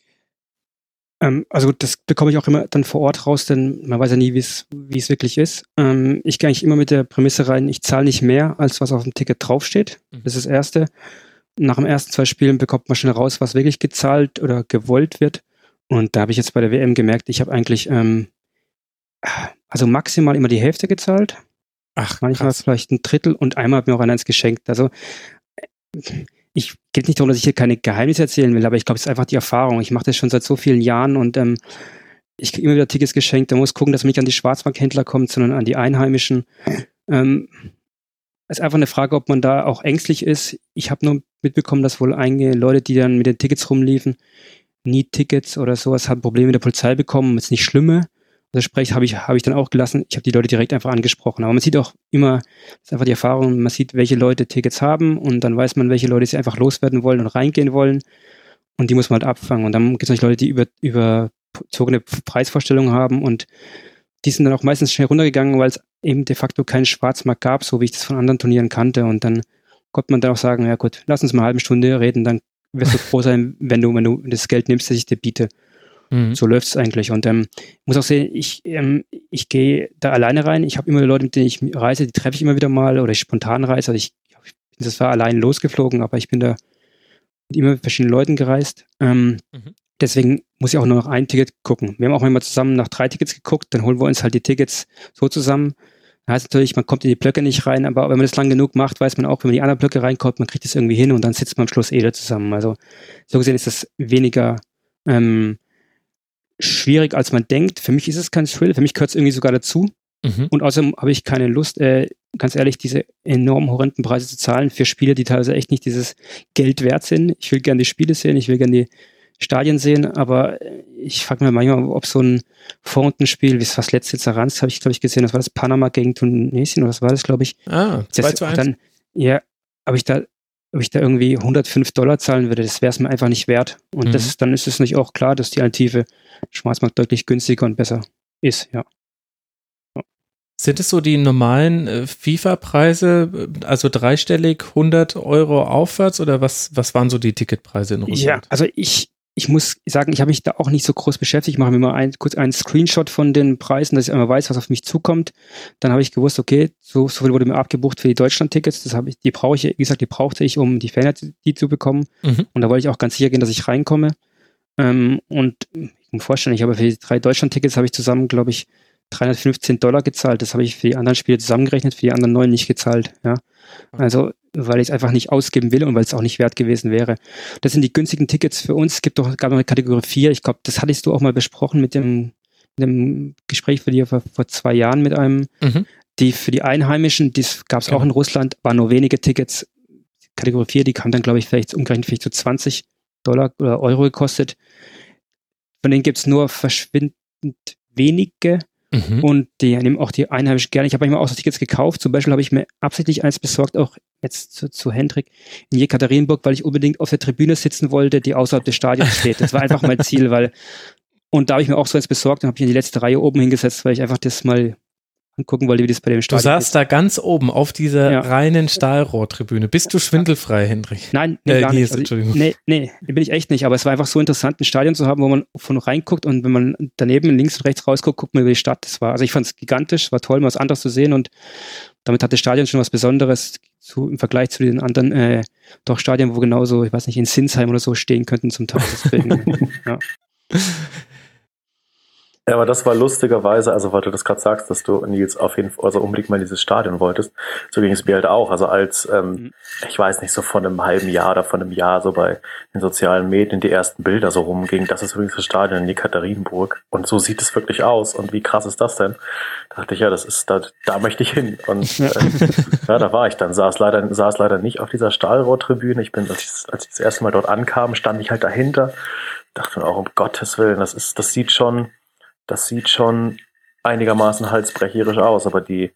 Also das bekomme ich auch immer dann vor Ort raus, denn man weiß ja nie, wie es wirklich ist. Ich gehe eigentlich immer mit der Prämisse rein, ich zahle nicht mehr, als was auf dem Ticket draufsteht. Das ist das Erste. Nach den ersten 2 Spielen bekommt man schon raus, was wirklich gezahlt oder gewollt wird. Und da habe ich jetzt bei der WM gemerkt, ich habe eigentlich also maximal immer die Hälfte gezahlt. Ach, manchmal vielleicht ein Drittel und einmal hat mir auch einer eins geschenkt. Also ich geht nicht darum, dass ich hier keine Geheimnisse erzählen will, aber ich glaube, es ist einfach die Erfahrung. Ich mache das schon seit so vielen Jahren und ich kriege immer wieder Tickets geschenkt. Da muss gucken, dass man nicht an die Schwarzmarkthändler kommt, sondern an die Einheimischen. Es ist einfach eine Frage, ob man da auch ängstlich ist. Ich habe nur mitbekommen, dass wohl einige Leute, die dann mit den Tickets rumliefen, nie Tickets oder sowas, haben Probleme mit der Polizei bekommen. Das ist nicht schlimme. Das Gespräch habe ich dann auch gelassen. Ich habe die Leute direkt einfach angesprochen. Aber man sieht auch immer, das ist einfach die Erfahrung, man sieht, welche Leute Tickets haben und dann weiß man, welche Leute sie einfach loswerden wollen und reingehen wollen. Und die muss man halt abfangen. Und dann gibt es natürlich Leute, die überzogene Preisvorstellungen haben und die sind dann auch meistens schnell runtergegangen, weil es eben de facto keinen Schwarzmarkt gab, so wie ich das von anderen Turnieren kannte. Und dann konnte man dann auch sagen, ja gut, lass uns mal eine halbe Stunde reden, dann wirst du froh sein, wenn du das Geld nimmst, das ich dir biete. So läuft es eigentlich. Und ich muss auch sehen, ich gehe da alleine rein. Ich habe immer Leute, mit denen ich reise, die treffe ich immer wieder mal oder ich spontan reise. Also ich bin zwar allein losgeflogen, aber ich bin da mit immer verschiedenen Leuten gereist. Deswegen muss ich auch nur noch ein Ticket gucken. Wir haben auch immer zusammen nach 3 Tickets geguckt, dann holen wir uns halt die Tickets so zusammen. Das heißt natürlich, man kommt in die Blöcke nicht rein, aber wenn man das lang genug macht, weiß man auch, wenn man in die anderen Blöcke reinkommt, man kriegt das irgendwie hin und dann sitzt man am Schluss da zusammen. Also so gesehen ist das weniger schwierig, als man denkt. Für mich ist es kein Thrill, für mich gehört es irgendwie sogar dazu. Und außerdem habe ich keine Lust, ganz ehrlich, diese enorm horrenden Preise zu zahlen für Spiele, die teilweise echt nicht dieses Geld wert sind. Ich will gerne die Spiele sehen, ich will gerne die Stadien sehen, aber ich frage mich manchmal, ob so ein Fontenspiel, wie was letztes Saranz habe ich, glaube ich, gesehen, das war das Panama gegen Tunesien, oder was war das, glaube ich? 2:1. Dann, ja, ob ich da irgendwie $105 zahlen würde, das wäre es mir einfach nicht wert. Und dann ist es nicht auch klar, dass die Alternative Schwarzmarkt deutlich günstiger und besser ist, ja. Sind es so die normalen FIFA-Preise, also dreistellig, 100 Euro aufwärts oder was waren so die Ticketpreise in Russland? Ja, also ich muss sagen, ich habe mich da auch nicht so groß beschäftigt. Ich mache mir mal kurz einen Screenshot von den Preisen, dass ich einmal weiß, was auf mich zukommt. Dann habe ich gewusst, okay, so viel wurde mir abgebucht für die Deutschland-Tickets. Die brauchte ich, um die Fan-ID zu bekommen. Und da wollte ich auch ganz sicher gehen, dass ich reinkomme. Und ich muss mir vorstellen, ich habe für die 3 Deutschland-Tickets habe ich zusammen, glaube ich, $315 gezahlt. Das habe ich für die anderen Spiele zusammengerechnet, für die anderen 9 nicht gezahlt. Ja. Also, weil ich es einfach nicht ausgeben will und weil es auch nicht wert gewesen wäre. Das sind die günstigen Tickets für uns. Es gab noch eine Kategorie 4. Ich glaube, das hattest du auch mal besprochen mit dem Gespräch für vor 2 Jahren mit einem. Die für die Einheimischen, das gab es auch in Russland, waren nur wenige Tickets. Kategorie 4, die kam dann, glaube ich, vielleicht umgerechnet zu $20 oder Euro gekostet. Von denen gibt es nur verschwindend wenige. Und die nehmen auch die Einheimischen gerne. Ich habe manchmal auch so Tickets gekauft. Zum Beispiel habe ich mir absichtlich eins besorgt, auch jetzt zu Hendrik in Jekaterinburg, weil ich unbedingt auf der Tribüne sitzen wollte, die außerhalb des Stadions steht. Das war einfach mein Ziel, und da habe ich mir auch so eins besorgt und habe ich in die letzte Reihe oben hingesetzt, weil ich einfach das mal angucken wollte, wie das bei dem Stadion ist. Du saßt da ganz oben auf dieser reinen Stahlrohrtribüne. Bist du schwindelfrei, Hendrik? Nein, gar nicht. Also, nee, bin ich echt nicht. Aber es war einfach so interessant, ein Stadion zu haben, wo man von reinguckt und wenn man daneben links und rechts rausguckt, guckt man über die Stadt. Also ich fand es gigantisch, war toll, mal was anderes zu sehen und damit hat das Stadion schon was Besonderes im Vergleich zu den anderen doch Stadien, wo genauso, ich weiß nicht, in Sinsheim oder so stehen könnten zum Teil. Deswegen, ja. Ja, aber das war lustigerweise, also weil du das gerade sagst, dass du, Nils, auf jeden Fall, also unbedingt mal in dieses Stadion wolltest, so ging es mir halt auch. Also als, ich weiß nicht, so von einem halben Jahr oder von einem Jahr so bei den sozialen Medien die ersten Bilder so rumgingen, das ist übrigens das Stadion in Jekaterinburg und so sieht es wirklich aus und wie krass ist das denn? Da dachte ich, ja, das ist, da möchte ich hin und ja, da war ich dann, saß leider nicht auf dieser Stahlrohrtribüne. Ich bin, als ich das erste Mal dort ankam, stand ich halt dahinter, dachte mir auch, um Gottes Willen, das sieht schon einigermaßen halsbrecherisch aus, aber die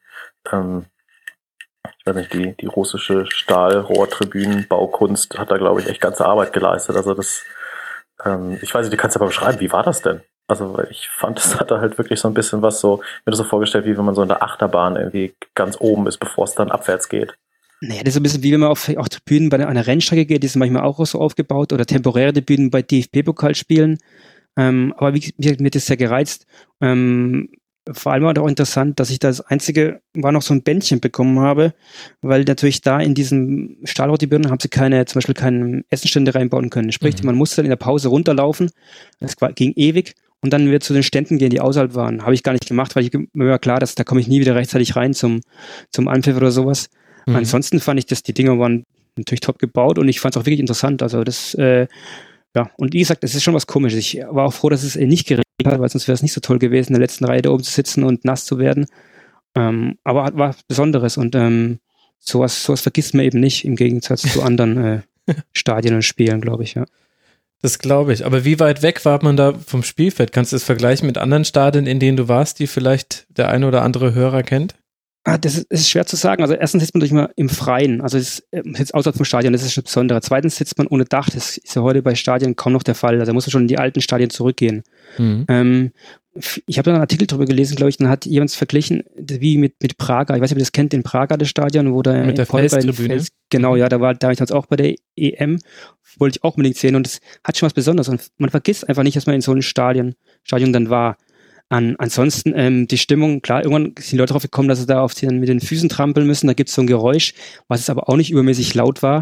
russische Stahlrohrtribünenbaukunst hat da, glaube ich, echt ganze Arbeit geleistet. Also das, ich weiß nicht, du kannst aber beschreiben, wie war das denn? Also ich fand, es hatte halt wirklich so ein bisschen was so, mir das so vorgestellt, wie wenn man so in der Achterbahn irgendwie ganz oben ist, bevor es dann abwärts geht. Naja, das ist ein bisschen wie wenn man auf Tribünen bei einer Rennstrecke geht, die sind manchmal auch so aufgebaut oder temporäre Tribünen bei DFB-Pokalspielen. Aber wie gesagt, mir das sehr gereizt. Vor allem war auch interessant, dass ich das einzige, war noch so ein Bändchen bekommen habe, weil natürlich da in diesen Stahlrohrtribünen haben sie zum Beispiel keine Essenstände reinbauen können. Sprich, man musste dann in der Pause runterlaufen. Das ging ewig. Und dann wieder zu den Ständen gehen, die außerhalb waren. Habe ich gar nicht gemacht, weil mir war klar, da komme ich nie wieder rechtzeitig rein zum Anpfiff oder sowas. Ansonsten fand ich, dass die Dinger waren natürlich top gebaut und ich fand es auch wirklich interessant. Also das, ja, und wie gesagt, es ist schon was Komisches. Ich war auch froh, dass es nicht geregnet hat, weil sonst wäre es nicht so toll gewesen, in der letzten Reihe da oben zu sitzen und nass zu werden. Aber war was Besonderes und sowas vergisst man eben nicht im Gegensatz zu anderen Stadien und Spielen, glaube ich, ja. Das glaube ich. Aber wie weit weg war man da vom Spielfeld? Kannst du das vergleichen mit anderen Stadien, in denen du warst, die vielleicht der eine oder andere Hörer kennt? Das ist schwer zu sagen. Also erstens sitzt man natürlich mal im Freien, also es sitzt außerhalb vom Stadion, das ist schon besonderer. Zweitens sitzt man ohne Dach, das ist ja heute bei Stadien kaum noch der Fall. Also da muss man schon in die alten Stadien zurückgehen. Mhm. Ich habe da einen Artikel drüber gelesen, glaube ich, dann hat jemand verglichen, wie mit Praga. Ich weiß nicht, ob ihr das kennt, in Praga, das Stadion, wo da mit der Felstribüne. Genau, ja, da war ich jetzt auch bei der EM, wollte ich auch unbedingt sehen und es hat schon was Besonderes und man vergisst einfach nicht, dass man in so einem Stadion dann war. Ansonsten die Stimmung, klar, irgendwann sind die Leute drauf gekommen, dass sie da mit den Füßen trampeln müssen, da gibt es so ein Geräusch, was es aber auch nicht übermäßig laut war.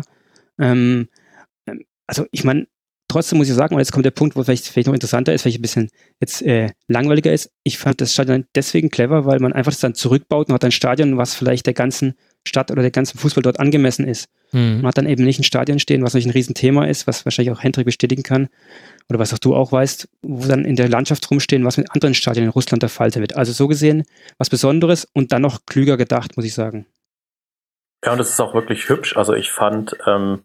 Also ich meine, trotzdem muss ich sagen, und jetzt kommt der Punkt, wo vielleicht noch interessanter ist, vielleicht ein bisschen jetzt langweiliger ist, ich fand das Stadion deswegen clever, weil man einfach das dann zurückbaut und hat ein Stadion, was vielleicht der ganzen Stadt oder der ganzen Fußball dort angemessen ist. Man hat dann eben nicht ein Stadion stehen, was natürlich ein Riesenthema ist, was wahrscheinlich auch Hendrik bestätigen kann, oder was auch du auch weißt, wo dann in der Landschaft rumstehen, was mit anderen Stadien in Russland der Fall wird. Also so gesehen was Besonderes und dann noch klüger gedacht, muss ich sagen. Ja, und es ist auch wirklich hübsch. Also ich fand,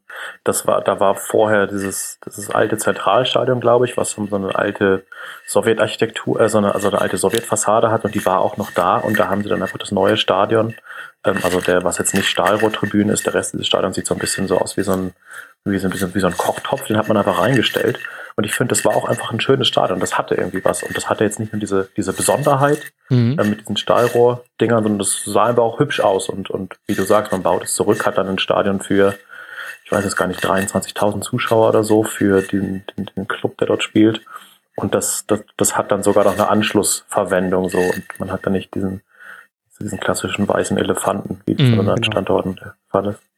da war vorher dieses alte Zentralstadion, glaube ich, was so eine alte Sowjetarchitektur, also eine alte Sowjetfassade hat und die war auch noch da und da haben sie dann einfach das neue Stadion, was jetzt nicht Stahlrohrtribüne ist, der Rest dieses Stadions sieht so ein bisschen so aus wie so ein Kochtopf, den hat man einfach reingestellt. Und ich finde, das war auch einfach ein schönes Stadion. Das hatte irgendwie was. Und das hatte jetzt nicht nur diese Besonderheit mit diesen Stahlrohr-Dingern, sondern das sah einfach auch hübsch aus. Und wie du sagst, man baut es zurück, hat dann ein Stadion für, ich weiß jetzt gar nicht, 23.000 Zuschauer oder so für den Club, der dort spielt. Und das hat dann sogar noch eine Anschlussverwendung so. Und man hat dann nicht diesen klassischen weißen Elefanten, wie das an anderen Standorten der Fall ist.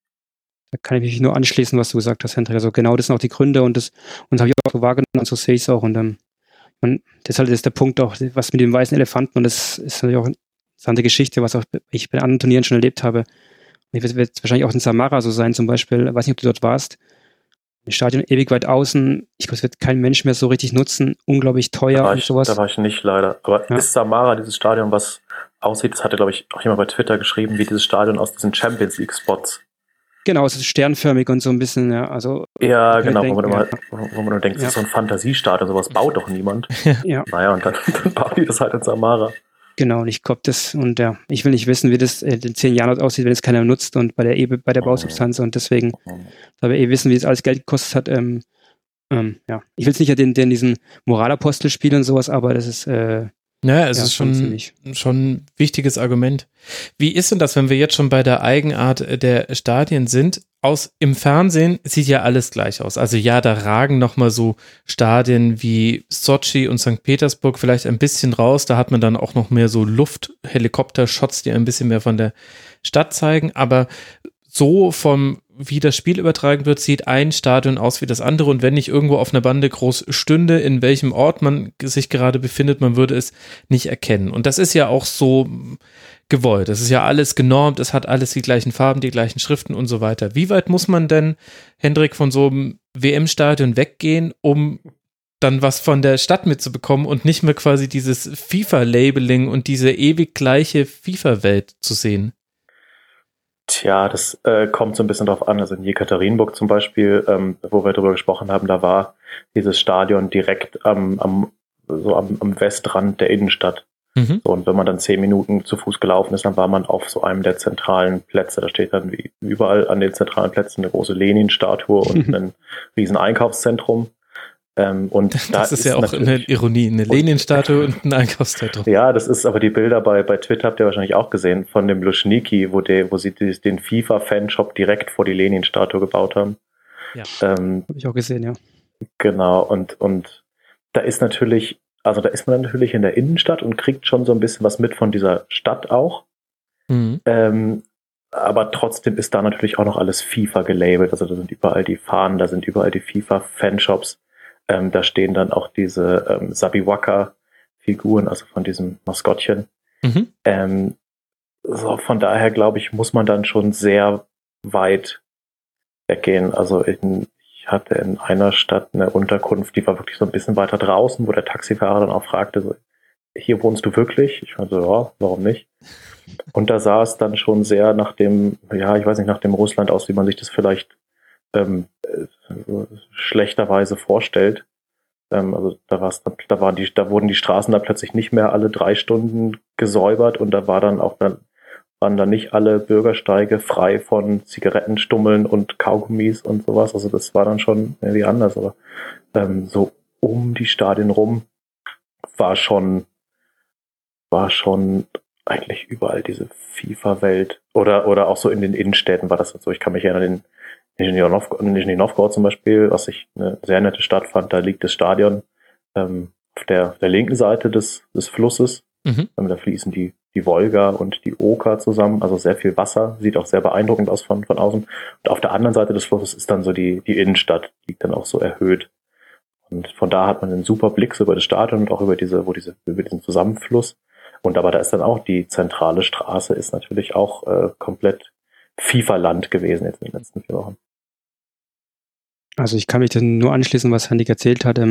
Da kann ich mich nur anschließen, was du gesagt hast, Hendrik. Also genau das sind auch die Gründe und das habe ich auch so wahrgenommen und so sehe ich es auch. Und deshalb ist der Punkt auch, was mit dem weißen Elefanten und das ist natürlich auch eine interessante Geschichte, was auch ich bei anderen Turnieren schon erlebt habe. Und wird wahrscheinlich auch in Samara so sein zum Beispiel. Ich weiß nicht, ob du dort warst. Ein Stadion ewig weit außen. Ich glaube, es wird kein Mensch mehr so richtig nutzen. Unglaublich teuer und sowas. Da war ich nicht leider. Aber ist Samara dieses Stadion, was aussieht, das hatte, glaube ich, auch jemand bei Twitter geschrieben, wie dieses Stadion aus diesen Champions League Spots. Genau, es ist sternförmig und so ein bisschen, ja, also. Ja, genau, wo man nur denkt, das ist so ein Fantasiestadion, sowas baut doch niemand. Ja. Naja, und dann bauen die das halt in Samara. Genau, und ich glaube ich will nicht wissen, wie das in 10 Jahren aussieht, wenn es keiner nutzt und bei der Bausubstanz und deswegen, da wir wissen, wie das alles Geld gekostet hat, ja. Ich will es nicht diesen Moralapostel spielen und sowas, aber das ist, ja, es ist schon ein wichtiges Argument. Wie ist denn das, wenn wir jetzt schon bei der Eigenart der Stadien sind? Im Fernsehen sieht ja alles gleich aus. Also ja, da ragen nochmal so Stadien wie Sochi und St. Petersburg vielleicht ein bisschen raus. Da hat man dann auch noch mehr so Luft-Helikopter-Shots, die ein bisschen mehr von der Stadt zeigen. Aber so wie das Spiel übertragen wird, sieht ein Stadion aus wie das andere und wenn nicht irgendwo auf einer Bande groß stünde, in welchem Ort man sich gerade befindet, man würde es nicht erkennen. Und das ist ja auch so gewollt. Das ist ja alles genormt, es hat alles die gleichen Farben, die gleichen Schriften und so weiter. Wie weit muss man denn, Hendrik, von so einem WM-Stadion weggehen, um dann was von der Stadt mitzubekommen und nicht mehr quasi dieses FIFA-Labeling und diese ewig gleiche FIFA-Welt zu sehen? Tja, das kommt so ein bisschen drauf an. Also in Jekaterinburg zum Beispiel, wo wir darüber gesprochen haben, da war dieses Stadion direkt am Westrand der Innenstadt. So, und wenn man dann 10 Minuten zu Fuß gelaufen ist, dann war man auf so einem der zentralen Plätze. Da steht dann wie überall an den zentralen Plätzen eine große Lenin-Statue und ein riesen Einkaufszentrum. Und das ist ja auch eine Ironie, eine Lenin-Statue und ein Einkaufszentrum. Ja, das ist aber die Bilder bei Twitter habt ihr wahrscheinlich auch gesehen, von dem Luschniki, wo sie den FIFA-Fanshop direkt vor die Lenin-Statue gebaut haben. Ja, habe ich auch gesehen, ja. Genau, und da ist man natürlich in der Innenstadt und kriegt schon so ein bisschen was mit von dieser Stadt auch. Aber trotzdem ist da natürlich auch noch alles FIFA gelabelt. Also da sind überall die Fahnen, da sind überall die FIFA-Fanshops. Da stehen dann auch diese Sabiwaka-Figuren, also von diesem Maskottchen. So, von daher, glaube ich, muss man dann schon sehr weit weggehen. Also ich hatte in einer Stadt eine Unterkunft, die war wirklich so ein bisschen weiter draußen, wo der Taxifahrer dann auch fragte, so, hier wohnst du wirklich? Ich meinte so, ja, warum nicht? Und da sah es dann schon sehr nach dem, ja, ich weiß nicht, nach dem Russland aus, wie man sich das vielleicht schlechterweise vorstellt. Also da wurden die Straßen da plötzlich nicht mehr alle 3 Stunden gesäubert und da waren dann nicht alle Bürgersteige frei von Zigarettenstummeln und Kaugummis und sowas. Also das war dann schon irgendwie anders. Aber so um die Stadien rum war schon eigentlich überall diese FIFA-Welt. Oder auch so in den Innenstädten war das so. Ich kann mich erinnern, in Nizhny Novgorod zum Beispiel, was ich eine sehr nette Stadt fand, da liegt das Stadion auf der linken Seite des Flusses. Da fließen die Wolga und die Oka zusammen, also sehr viel Wasser, sieht auch sehr beeindruckend aus von außen. Und auf der anderen Seite des Flusses ist dann so die Innenstadt, liegt dann auch so erhöht. Und von da hat man einen super Blick so über das Stadion und auch über diesen Zusammenfluss. Und aber da ist dann auch die zentrale Straße, ist natürlich auch komplett FIFA-Land gewesen jetzt in den letzten 4 Wochen. Also ich kann mich dann nur anschließen, was Henrik erzählt hat.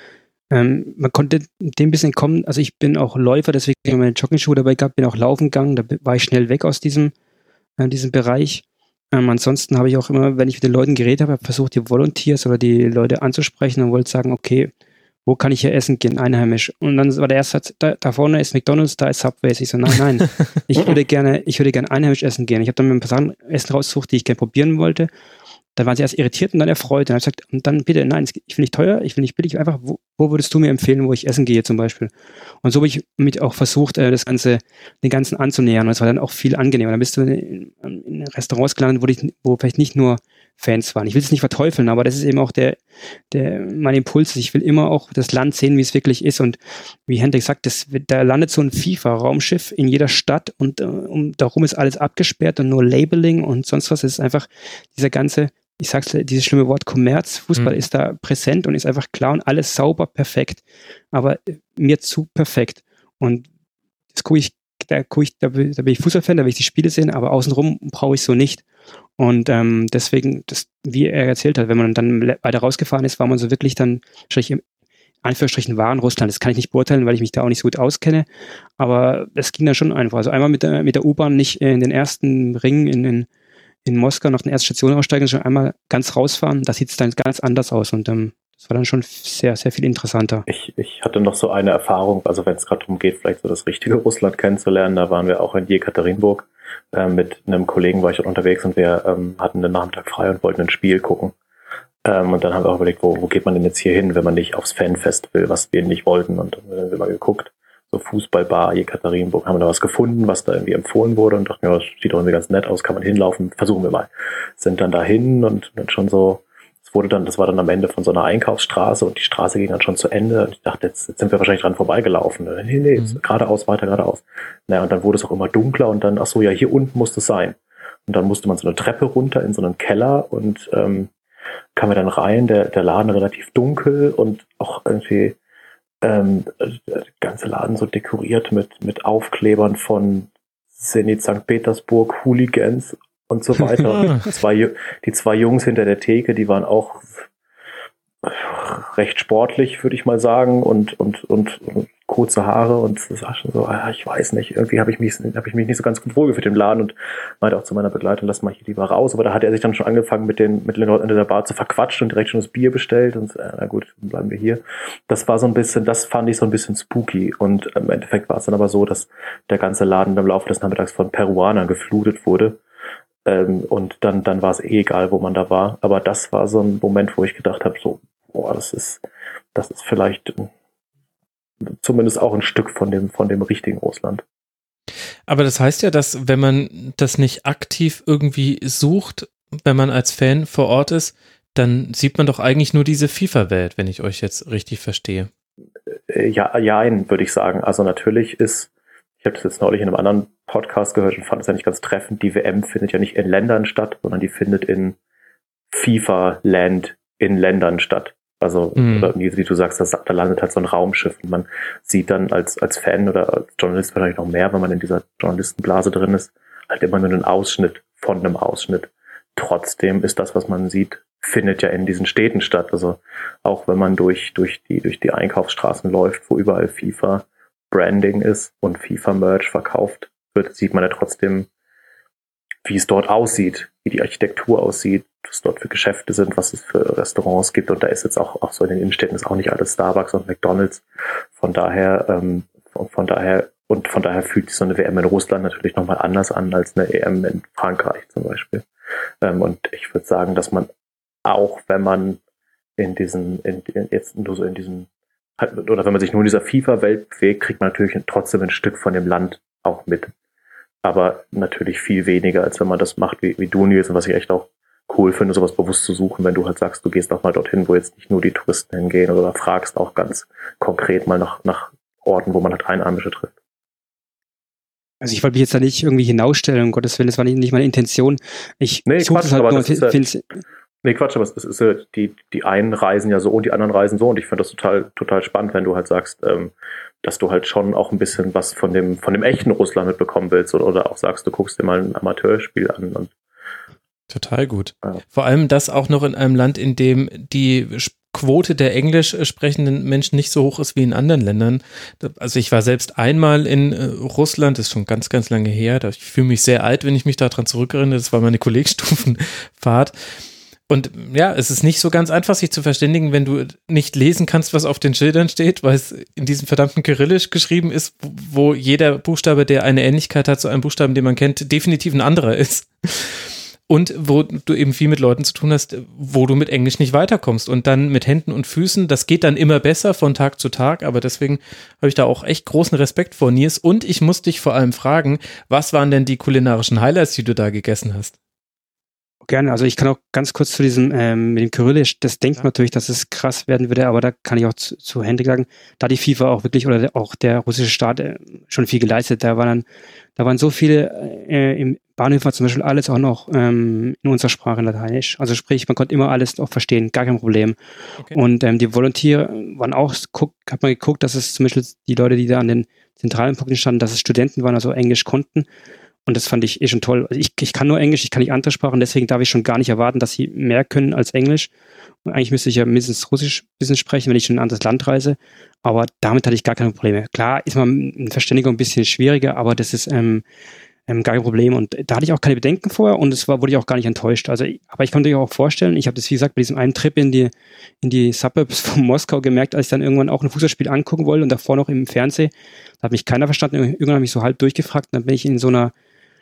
Man konnte dem ein bisschen kommen, also ich bin auch Läufer, deswegen habe ich meine Joggingschuhe dabei gehabt, bin auch laufen gegangen, da war ich schnell weg aus diesem Bereich. Ansonsten habe ich auch immer, wenn ich mit den Leuten geredet habe, versucht, die Volunteers oder die Leute anzusprechen und wollte sagen, okay, wo kann ich hier essen gehen, einheimisch? Und dann war der erste Satz, da vorne ist McDonald's, da ist Subway. Ich so, nein, ich würde gerne einheimisch essen gehen. Ich habe dann mir ein paar Sachen Essen rausgesucht, die ich gerne probieren wollte. Dann waren sie erst irritiert und dann erfreut. Dann habe ich gesagt, und dann bitte, nein, ich will nicht teuer, ich will nicht billig, einfach, wo würdest du mir empfehlen, wo ich essen gehe zum Beispiel? Und so habe ich mit auch versucht, den Ganzen anzunähern. Und es war dann auch viel angenehmer. Dann bist du in Restaurants gelandet, wo vielleicht nicht nur Fans waren. Ich will es nicht verteufeln, aber das ist eben auch mein Impuls. Ich will immer auch das Land sehen, wie es wirklich ist. Und wie Hendrik sagt, da landet so ein FIFA-Raumschiff in jeder Stadt und darum ist alles abgesperrt und nur Labeling und sonst was. Es ist einfach dieser ganze, ich sag's, dieses schlimme Wort Kommerz, Fußball ist da präsent und ist einfach klar und alles sauber, perfekt. Aber mir zu perfekt. Und das da bin ich Fußballfan, da will ich die Spiele sehen, aber außenrum brauche ich so nicht. Und deswegen, wie er erzählt hat, wenn man dann weiter rausgefahren ist, war man so wirklich dann wahrscheinlich im Anführungsstrichen wahren Russland. Das kann ich nicht beurteilen, weil ich mich da auch nicht so gut auskenne. Aber es ging dann schon einfach. Also einmal mit der U-Bahn nicht in den ersten Ring in Moskau nach der ersten Station aussteigen, sondern einmal ganz rausfahren. Da sieht es dann ganz anders aus. Und das war dann schon sehr, sehr viel interessanter. Ich hatte noch so eine Erfahrung, also wenn es gerade darum geht, vielleicht so das richtige Russland kennenzulernen, da waren wir auch in Jekaterinburg. Mit einem Kollegen war ich dort unterwegs und wir hatten den Nachmittag frei und wollten ein Spiel gucken. Und dann haben wir auch überlegt, wo geht man denn jetzt hier hin, wenn man nicht aufs Fanfest will, was wir nicht wollten. Und dann haben wir mal geguckt, so Fußballbar, Jekaterinburg, haben wir da was gefunden, was da irgendwie empfohlen wurde und dachten, ja, das sieht doch irgendwie ganz nett aus, kann man hinlaufen, versuchen wir mal. Sind dann dahin und dann schon so, das war dann am Ende von so einer Einkaufsstraße und die Straße ging dann schon zu Ende und ich dachte, jetzt sind wir wahrscheinlich dran vorbeigelaufen. Nee, geradeaus, weiter geradeaus. Naja, und dann wurde es auch immer dunkler und dann, ach so, ja, hier unten muss es sein. Und dann musste man so eine Treppe runter in so einen Keller und kam wir dann rein, der Laden relativ dunkel und auch irgendwie der ganze Laden so dekoriert mit Aufklebern von Zenit St. Petersburg, Hooligans und so weiter. Die 2 Jungs hinter der Theke, die waren auch recht sportlich, würde ich mal sagen, und kurze Haare und das war schon so, ich weiß nicht, irgendwie habe ich mich nicht so ganz gut wohlgefühlt im Laden und meinte auch zu meiner Begleitung, lass mal hier lieber raus, aber da hat er sich dann schon angefangen mit den Leuten in der Bar zu verquatschen und direkt schon das Bier bestellt und na gut, dann bleiben wir hier. Das fand ich so ein bisschen spooky und im Endeffekt war es dann aber so, dass der ganze Laden im Laufe des Nachmittags von Peruanern geflutet wurde. Und dann war es egal, wo man da war. Aber das war so ein Moment, wo ich gedacht habe, so, boah, das ist vielleicht zumindest auch ein Stück von dem richtigen Russland. Aber das heißt ja, dass wenn man das nicht aktiv irgendwie sucht, wenn man als Fan vor Ort ist, dann sieht man doch eigentlich nur diese FIFA-Welt, wenn ich euch jetzt richtig verstehe. Ja, würde ich sagen. Also natürlich ich habe das jetzt neulich in einem anderen Podcast gehört und fand es ja nicht ganz treffend, die WM findet ja nicht in Ländern statt, sondern die findet in FIFA-Land in Ländern statt. Also, wie du sagst, da landet halt so ein Raumschiff und man sieht dann als Fan oder als Journalist wahrscheinlich noch mehr, wenn man in dieser Journalistenblase drin ist, halt immer nur einen Ausschnitt von einem Ausschnitt trotzdem ist das, was man sieht, findet ja in diesen Städten statt. Also auch wenn man durch die Einkaufsstraßen läuft, wo überall FIFA-Branding ist und FIFA-Merch verkauft wird, sieht man ja trotzdem, wie es dort aussieht, wie die Architektur aussieht, was dort für Geschäfte sind, was es für Restaurants gibt. Und da ist jetzt auch so in den Innenstädten ist auch nicht alles Starbucks und McDonald's. Von daher fühlt sich so eine WM in Russland natürlich nochmal anders an als eine EM in Frankreich zum Beispiel. Und ich würde sagen, dass man auch, wenn man wenn man sich nur in dieser FIFA-Welt bewegt, kriegt man natürlich trotzdem ein Stück von dem Land auch mit. Aber natürlich viel weniger, als wenn man das macht wie du, Nils, und was ich echt auch cool finde, sowas bewusst zu suchen, wenn du halt sagst, du gehst auch mal dorthin, wo jetzt nicht nur die Touristen hingehen, oder fragst auch ganz konkret mal nach Orten, wo man halt Einheimische trifft. Also ich wollte mich jetzt da nicht irgendwie hinausstellen, um Gottes Willen, das war nicht meine Intention. Quatsch, aber es ist ja, die einen reisen ja so und die anderen reisen so, und ich finde das total spannend, wenn du halt sagst, dass du halt schon auch ein bisschen was von dem echten Russland mitbekommen willst, oder auch sagst, du guckst dir mal ein Amateurspiel an. Und total gut. Ja. Vor allem das auch noch in einem Land, in dem die Quote der englisch sprechenden Menschen nicht so hoch ist wie in anderen Ländern. Also ich war selbst einmal in Russland, das ist schon ganz, ganz lange her. Ich fühle mich sehr alt, wenn ich mich daran zurückerinnere. Das war meine Kollegstufenfahrt. Und ja, es ist nicht so ganz einfach, sich zu verständigen, wenn du nicht lesen kannst, was auf den Schildern steht, weil es in diesem verdammten Kyrillisch geschrieben ist, wo jeder Buchstabe, der eine Ähnlichkeit hat zu einem Buchstaben, den man kennt, definitiv ein anderer ist. Und wo du eben viel mit Leuten zu tun hast, wo du mit Englisch nicht weiterkommst. Und dann mit Händen und Füßen, das geht dann immer besser von Tag zu Tag, aber deswegen habe ich da auch echt großen Respekt vor, Nils. Und ich muss dich vor allem fragen, was waren denn die kulinarischen Highlights, die du da gegessen hast? Gerne, also ich kann auch ganz kurz zu diesem, mit dem Kyrillisch, das denkt man natürlich, dass es krass werden würde, aber da kann ich auch zu Hendrik sagen, da die FIFA auch wirklich, oder auch der russische Staat schon viel geleistet, da waren so viele, im Bahnhof war zum Beispiel alles auch noch in unserer Sprache in Lateinisch, also sprich, man konnte immer alles auch verstehen, gar kein Problem. Okay. Und die Volontiere waren auch, hat man geguckt, dass es zum Beispiel die Leute, die da an den zentralen Punkten standen, dass es Studenten waren, also Englisch konnten. Und das fand ich schon toll. Also ich kann nur Englisch, ich kann nicht andere Sprachen, deswegen darf ich schon gar nicht erwarten, dass sie mehr können als Englisch. Und eigentlich müsste ich ja mindestens Russisch ein bisschen sprechen, wenn ich in ein anderes Land reise. Aber damit hatte ich gar keine Probleme. Klar ist man in Verständigung ein bisschen schwieriger, aber das ist gar kein Problem. Und da hatte ich auch keine Bedenken vorher, und wurde ich auch gar nicht enttäuscht. Also, aber ich konnte mir auch vorstellen, ich habe das, wie gesagt, bei diesem einen Trip in die Suburbs von Moskau gemerkt, als ich dann irgendwann auch ein Fußballspiel angucken wollte und davor noch im Fernsehen, da hat mich keiner verstanden. Irgendwann habe ich mich so halb durchgefragt, und dann bin ich in so einer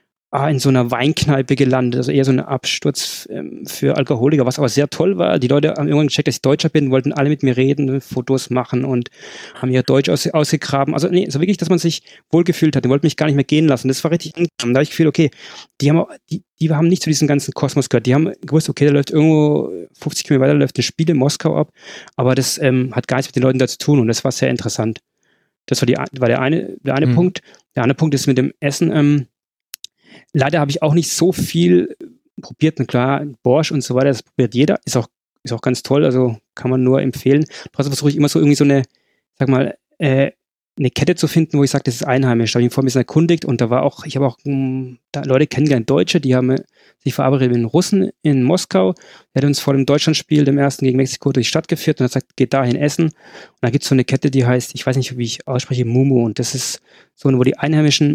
Weinkneipe gelandet, also eher so ein Absturz für Alkoholiker, was aber sehr toll war. Die Leute haben irgendwann gecheckt, dass ich Deutscher bin, wollten alle mit mir reden, Fotos machen und haben ihr Deutsch ausgegraben. Also nee, so wirklich, dass man sich wohlgefühlt hat. Die wollten mich gar nicht mehr gehen lassen. Das war richtig angenehm. Da habe ich gefühlt, okay, die haben nicht zu diesem ganzen Kosmos gehört. Die haben gewusst, okay, da läuft irgendwo 50 Kilometer weiter, läuft ein Spiel in Moskau ab, aber das hat gar nichts mit den Leuten da zu tun, und das war sehr interessant. Das war der eine Punkt. Der andere Punkt ist mit dem Essen. Leider habe ich auch nicht so viel probiert. Und klar, Borscht und so weiter, das probiert jeder. Ist auch ganz toll, also kann man nur empfehlen. Trotzdem versuche ich immer so irgendwie so eine, sag mal, eine Kette zu finden, wo ich sage, das ist einheimisch. Da habe ich mich vorher ein bisschen erkundigt, und ich habe auch Leute kennengelernt, Deutsche, die haben sich verabredet mit einem Russen in Moskau. Der hat uns vor dem Deutschlandspiel, dem ersten gegen Mexiko, durch die Stadt geführt und hat gesagt, geht dahin essen. Und da gibt es so eine Kette, die heißt, ich weiß nicht, wie ich ausspreche, Mumu. Und das ist so, wo die Einheimischen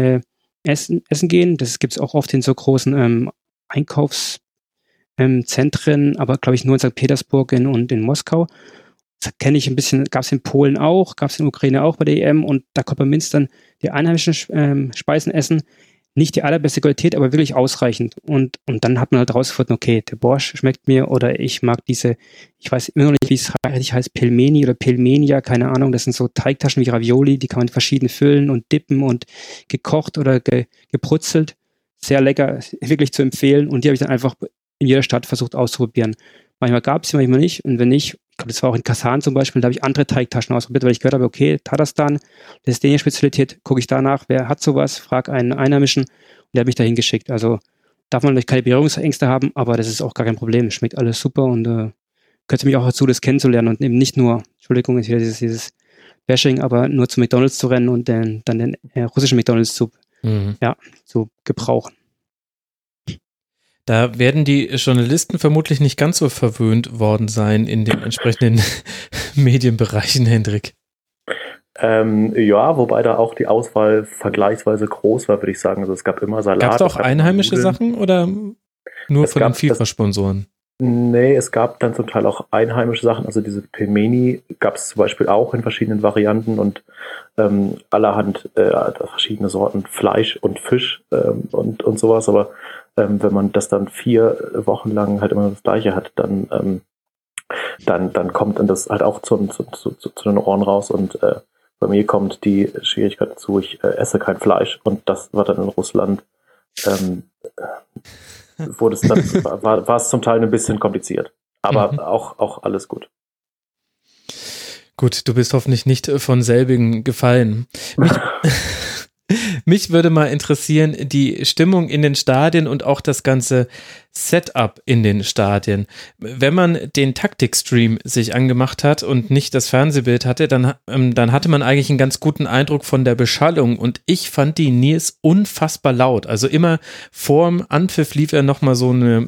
essen gehen. Das gibt es auch oft in so großen Einkaufszentren, aber glaube ich nur in St. Petersburg und in Moskau. Das kenne ich ein bisschen, gab es in Polen auch, gab es in Ukraine auch bei der EM, und da konnte man mindestens dann die einheimischen Speisen essen. Nicht die allerbeste Qualität, aber wirklich ausreichend. Und dann hat man halt rausgefunden, okay, der Borscht schmeckt mir, oder ich mag ich weiß immer noch nicht, wie es richtig heißt, Pelmeni oder Pelmenia, keine Ahnung. Das sind so Teigtaschen wie Ravioli, die kann man verschieden füllen und dippen und gekocht oder gebrutzelt. Sehr lecker, wirklich zu empfehlen. Und die habe ich dann einfach in jeder Stadt versucht auszuprobieren. Manchmal gab es sie, manchmal nicht. Und wenn nicht, ich glaube, das war auch in Kasan zum Beispiel, da habe ich andere Teigtaschen ausprobiert, weil ich gehört habe, okay, Tatarstan, das ist dänische Spezialität, gucke ich danach, wer hat sowas, frage einen Einheimischen, und der hat mich dahin geschickt. Also darf man natürlich keine Berührungsängste haben, aber das ist auch gar kein Problem. Es schmeckt alles super, und gehört mich auch dazu, das kennenzulernen und eben nicht nur, Entschuldigung, ist wieder dieses Bashing, aber nur zu McDonald's zu rennen und dann den russischen McDonald's zu gebrauchen. Da werden die Journalisten vermutlich nicht ganz so verwöhnt worden sein in den entsprechenden Medienbereichen, Hendrik. Ja, wobei da auch die Auswahl vergleichsweise groß war, würde ich sagen. Also es gab immer Salat. Gab es auch einheimische Sachen oder nur von den FIFA-Sponsoren? Nee, es gab dann zum Teil auch einheimische Sachen. Also diese Pelmeni gab es zum Beispiel auch in verschiedenen Varianten und allerhand verschiedene Sorten Fleisch und Fisch und sowas. Aber wenn man das dann 4 Wochen lang halt immer das Gleiche hat, dann kommt dann das halt auch zu den Ohren raus und bei mir kommt die Schwierigkeit dazu, ich esse kein Fleisch und das war dann in Russland war es zum Teil ein bisschen kompliziert. Aber auch alles gut. Gut, du bist hoffentlich nicht von selbigen gefallen. Mich würde mal interessieren, die Stimmung in den Stadien und auch das ganze Setup in den Stadien. Wenn man den Taktikstream sich angemacht hat und nicht das Fernsehbild hatte, dann hatte man eigentlich einen ganz guten Eindruck von der Beschallung und ich fand die Nils unfassbar laut. Also immer vorm Anpfiff lief ja nochmal so eine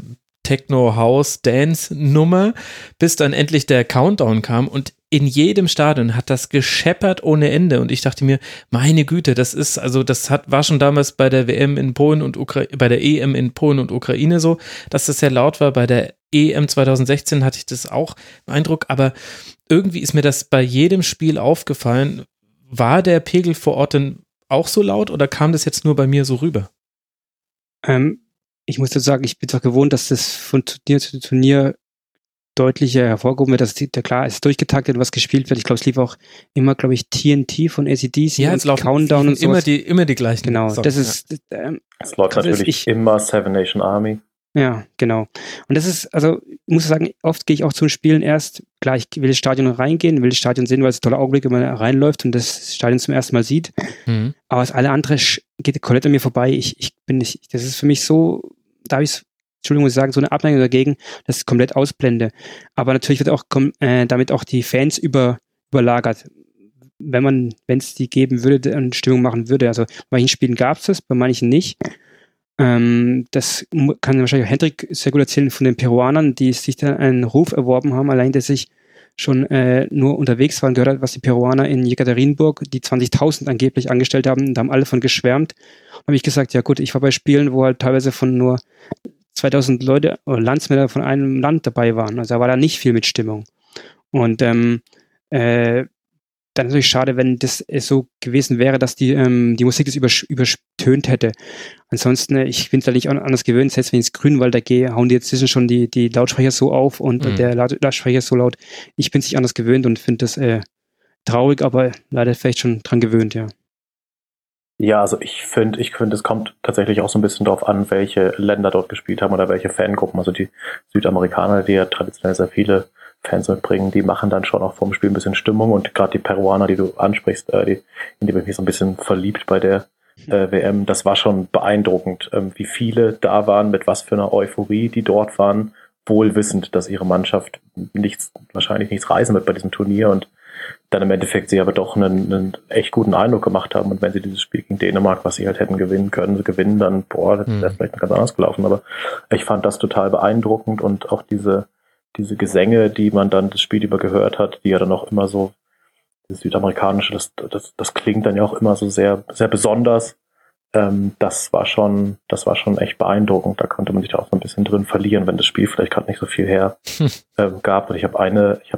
Techno-House-Dance-Nummer, bis dann endlich der Countdown kam und in jedem Stadion hat das gescheppert ohne Ende und ich dachte mir, meine Güte, war schon damals bei der WM in Polen und bei der EM in Polen und Ukraine so, dass das sehr laut war. Bei der EM 2016 hatte ich das auch im Eindruck, aber irgendwie ist mir das bei jedem Spiel aufgefallen. War der Pegel vor Ort denn auch so laut oder kam das jetzt nur bei mir so rüber? Ich muss jetzt sagen, ich bin doch gewohnt, dass das von Turnier zu Turnier deutlicher hervorgehoben wird, dass klar, es ist durchgetaktet, was gespielt wird. Ich glaube, es lief auch immer, glaube ich, TNT von AC/DC ja, und Countdown und so. Immer die gleichen. Genau, Songs, das ist es läuft natürlich immer Seven Nation Army. Ja, genau. Und das ist, also ich muss sagen, oft gehe ich auch zum Spielen erst, klar, ich will ins Stadion reingehen, will das Stadion sehen, weil es ein toller Augenblick, wenn man reinläuft und das Stadion zum ersten Mal sieht. Aber das alle andere geht komplett an mir vorbei. Das ist für mich so, da habe ich Entschuldigung, muss ich sagen, so eine Abneigung dagegen, dass ich komplett ausblende. Aber natürlich wird auch damit auch die Fans überlagert. Wenn es die geben würde und Stimmung machen würde. Also bei manchen Spielen gab es das, bei manchen nicht. Das kann wahrscheinlich auch Hendrik sehr gut erzählen von den Peruanern, die sich da einen Ruf erworben haben, allein dass ich schon nur unterwegs war und gehört hat, was die Peruaner in Jekaterinburg, die 20.000 angeblich angestellt haben, da haben alle von geschwärmt. Habe ich gesagt, ja gut, ich war bei Spielen, wo halt teilweise von nur 2000 Leute oder Landsmänner von einem Land dabei waren. Also da war da nicht viel mit Stimmung. Und dann natürlich schade, wenn das so gewesen wäre, dass die Musik das übertönt hätte. Ansonsten, ich bin es da nicht anders gewöhnt, selbst wenn ich ins Grünwalder gehe, hauen die jetzt schon die Lautsprecher so auf und der Lautsprecher ist so laut. Ich bin es nicht anders gewöhnt und finde das traurig, aber leider vielleicht schon dran gewöhnt, ja. Ja, also ich finde, es kommt tatsächlich auch so ein bisschen darauf an, welche Länder dort gespielt haben oder welche Fangruppen. Also die Südamerikaner, die ja traditionell sehr viele Fans mitbringen, die machen dann schon auch vorm Spiel ein bisschen Stimmung und gerade die Peruaner, die du ansprichst, in die bin ich so ein bisschen verliebt bei der WM, das war schon beeindruckend, wie viele da waren, mit was für einer Euphorie die dort waren, wohl wissend, dass ihre Mannschaft wahrscheinlich nichts reisen wird bei diesem Turnier und dann im Endeffekt sie aber doch einen echt guten Eindruck gemacht haben und wenn sie dieses Spiel gegen Dänemark, was sie halt hätten gewinnen können, dann, das wäre vielleicht ganz anders gelaufen, aber ich fand das total beeindruckend und auch diese Gesänge, die man dann das Spiel über gehört hat, die ja dann auch immer so, das Südamerikanische, das klingt dann ja auch immer so sehr, sehr besonders, das war schon echt beeindruckend, da konnte man sich da auch so ein bisschen drin verlieren, wenn das Spiel vielleicht gerade nicht so viel her gab und ich habe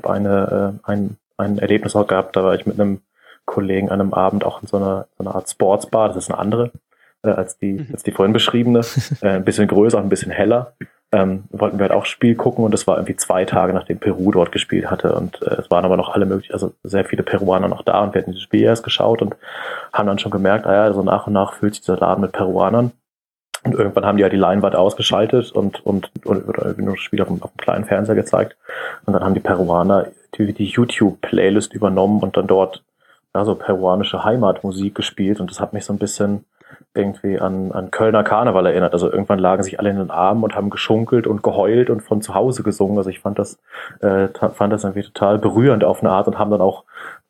ein Erlebnis auch gehabt, da war ich mit einem Kollegen an einem Abend auch in so einer Art Sportsbar, das ist eine andere als die vorhin beschriebene, ein bisschen größer, ein bisschen heller. Wollten wir halt auch Spiel gucken und es war irgendwie 2 Tage, nachdem Peru dort gespielt hatte und es waren aber noch alle möglichen, also sehr viele Peruaner noch da und wir hatten dieses Spiel erst geschaut und haben dann schon gemerkt, so nach und nach füllt sich dieser Laden mit Peruanern und irgendwann haben die ja die Leinwand ausgeschaltet und nur das Spiel auf dem kleinen Fernseher gezeigt und dann haben die Peruaner die YouTube-Playlist übernommen und dann dort so peruanische Heimatmusik gespielt und das hat mich so ein bisschen irgendwie an Kölner Karneval erinnert. Also irgendwann lagen sich alle in den Armen und haben geschunkelt und geheult und von zu Hause gesungen. Also ich fand das irgendwie total berührend auf eine Art und haben dann auch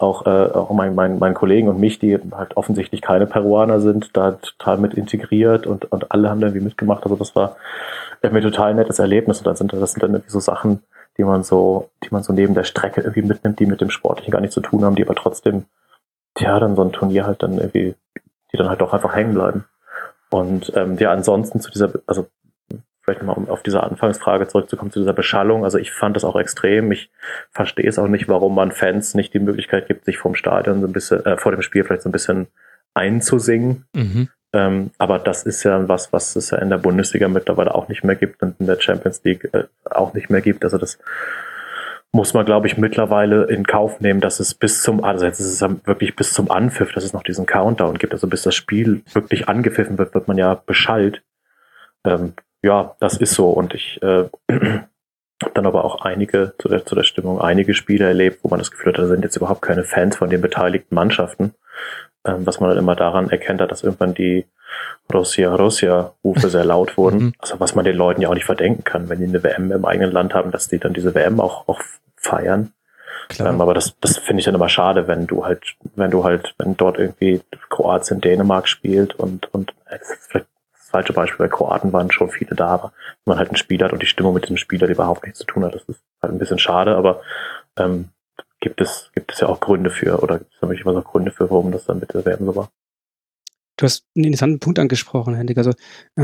meinen Kollegen und mich, die halt offensichtlich keine Peruaner sind, da total mit integriert und alle haben da irgendwie mitgemacht. Also das war irgendwie ein total nettes Erlebnis. Und das sind dann irgendwie so Sachen, die man so neben der Strecke irgendwie mitnimmt, die mit dem Sportlichen gar nichts zu tun haben, die aber trotzdem, ja, dann so ein Turnier halt dann irgendwie, die dann halt doch einfach hängen bleiben. Und ja, ansonsten zu dieser, also vielleicht nochmal, um auf diese Anfangsfrage zurückzukommen, zu dieser Beschallung, also ich fand das auch extrem. Ich verstehe es auch nicht, warum man Fans nicht die Möglichkeit gibt, sich vom Stadion so ein bisschen, vor dem Spiel vielleicht so ein bisschen einzusingen. Mhm. Aber das ist ja was es ja in der Bundesliga mittlerweile auch nicht mehr gibt und in der Champions League auch nicht mehr gibt. Also das muss man, glaube ich, mittlerweile in Kauf nehmen, dass es also jetzt ist es wirklich bis zum Anpfiff, dass es noch diesen Countdown gibt. Also bis das Spiel wirklich angepfiffen wird man ja beschallt. Ja, das ist so. Und ich habe dann aber auch zu der Stimmung einige Spiele erlebt, wo man das Gefühl hat, da sind jetzt überhaupt keine Fans von den beteiligten Mannschaften. Was man dann immer daran erkennt hat, dass irgendwann die Russia-Rufe sehr laut wurden. Also was man den Leuten ja auch nicht verdenken kann, wenn die eine WM im eigenen Land haben, dass die dann diese WM auch feiern. Aber das finde ich dann immer schade, wenn dort irgendwie Kroatien, Dänemark spielt und vielleicht das falsche Beispiel, bei Kroaten waren schon viele da, aber wenn man halt ein Spiel hat und die Stimmung mit diesem Spieler, die überhaupt nichts zu tun hat, das ist halt ein bisschen schade, aber gibt es ja auch Gründe für, oder gibt es nämlich immer so Gründe für, warum das dann mit der WM so war. Du hast einen interessanten Punkt angesprochen, Hendrik. Also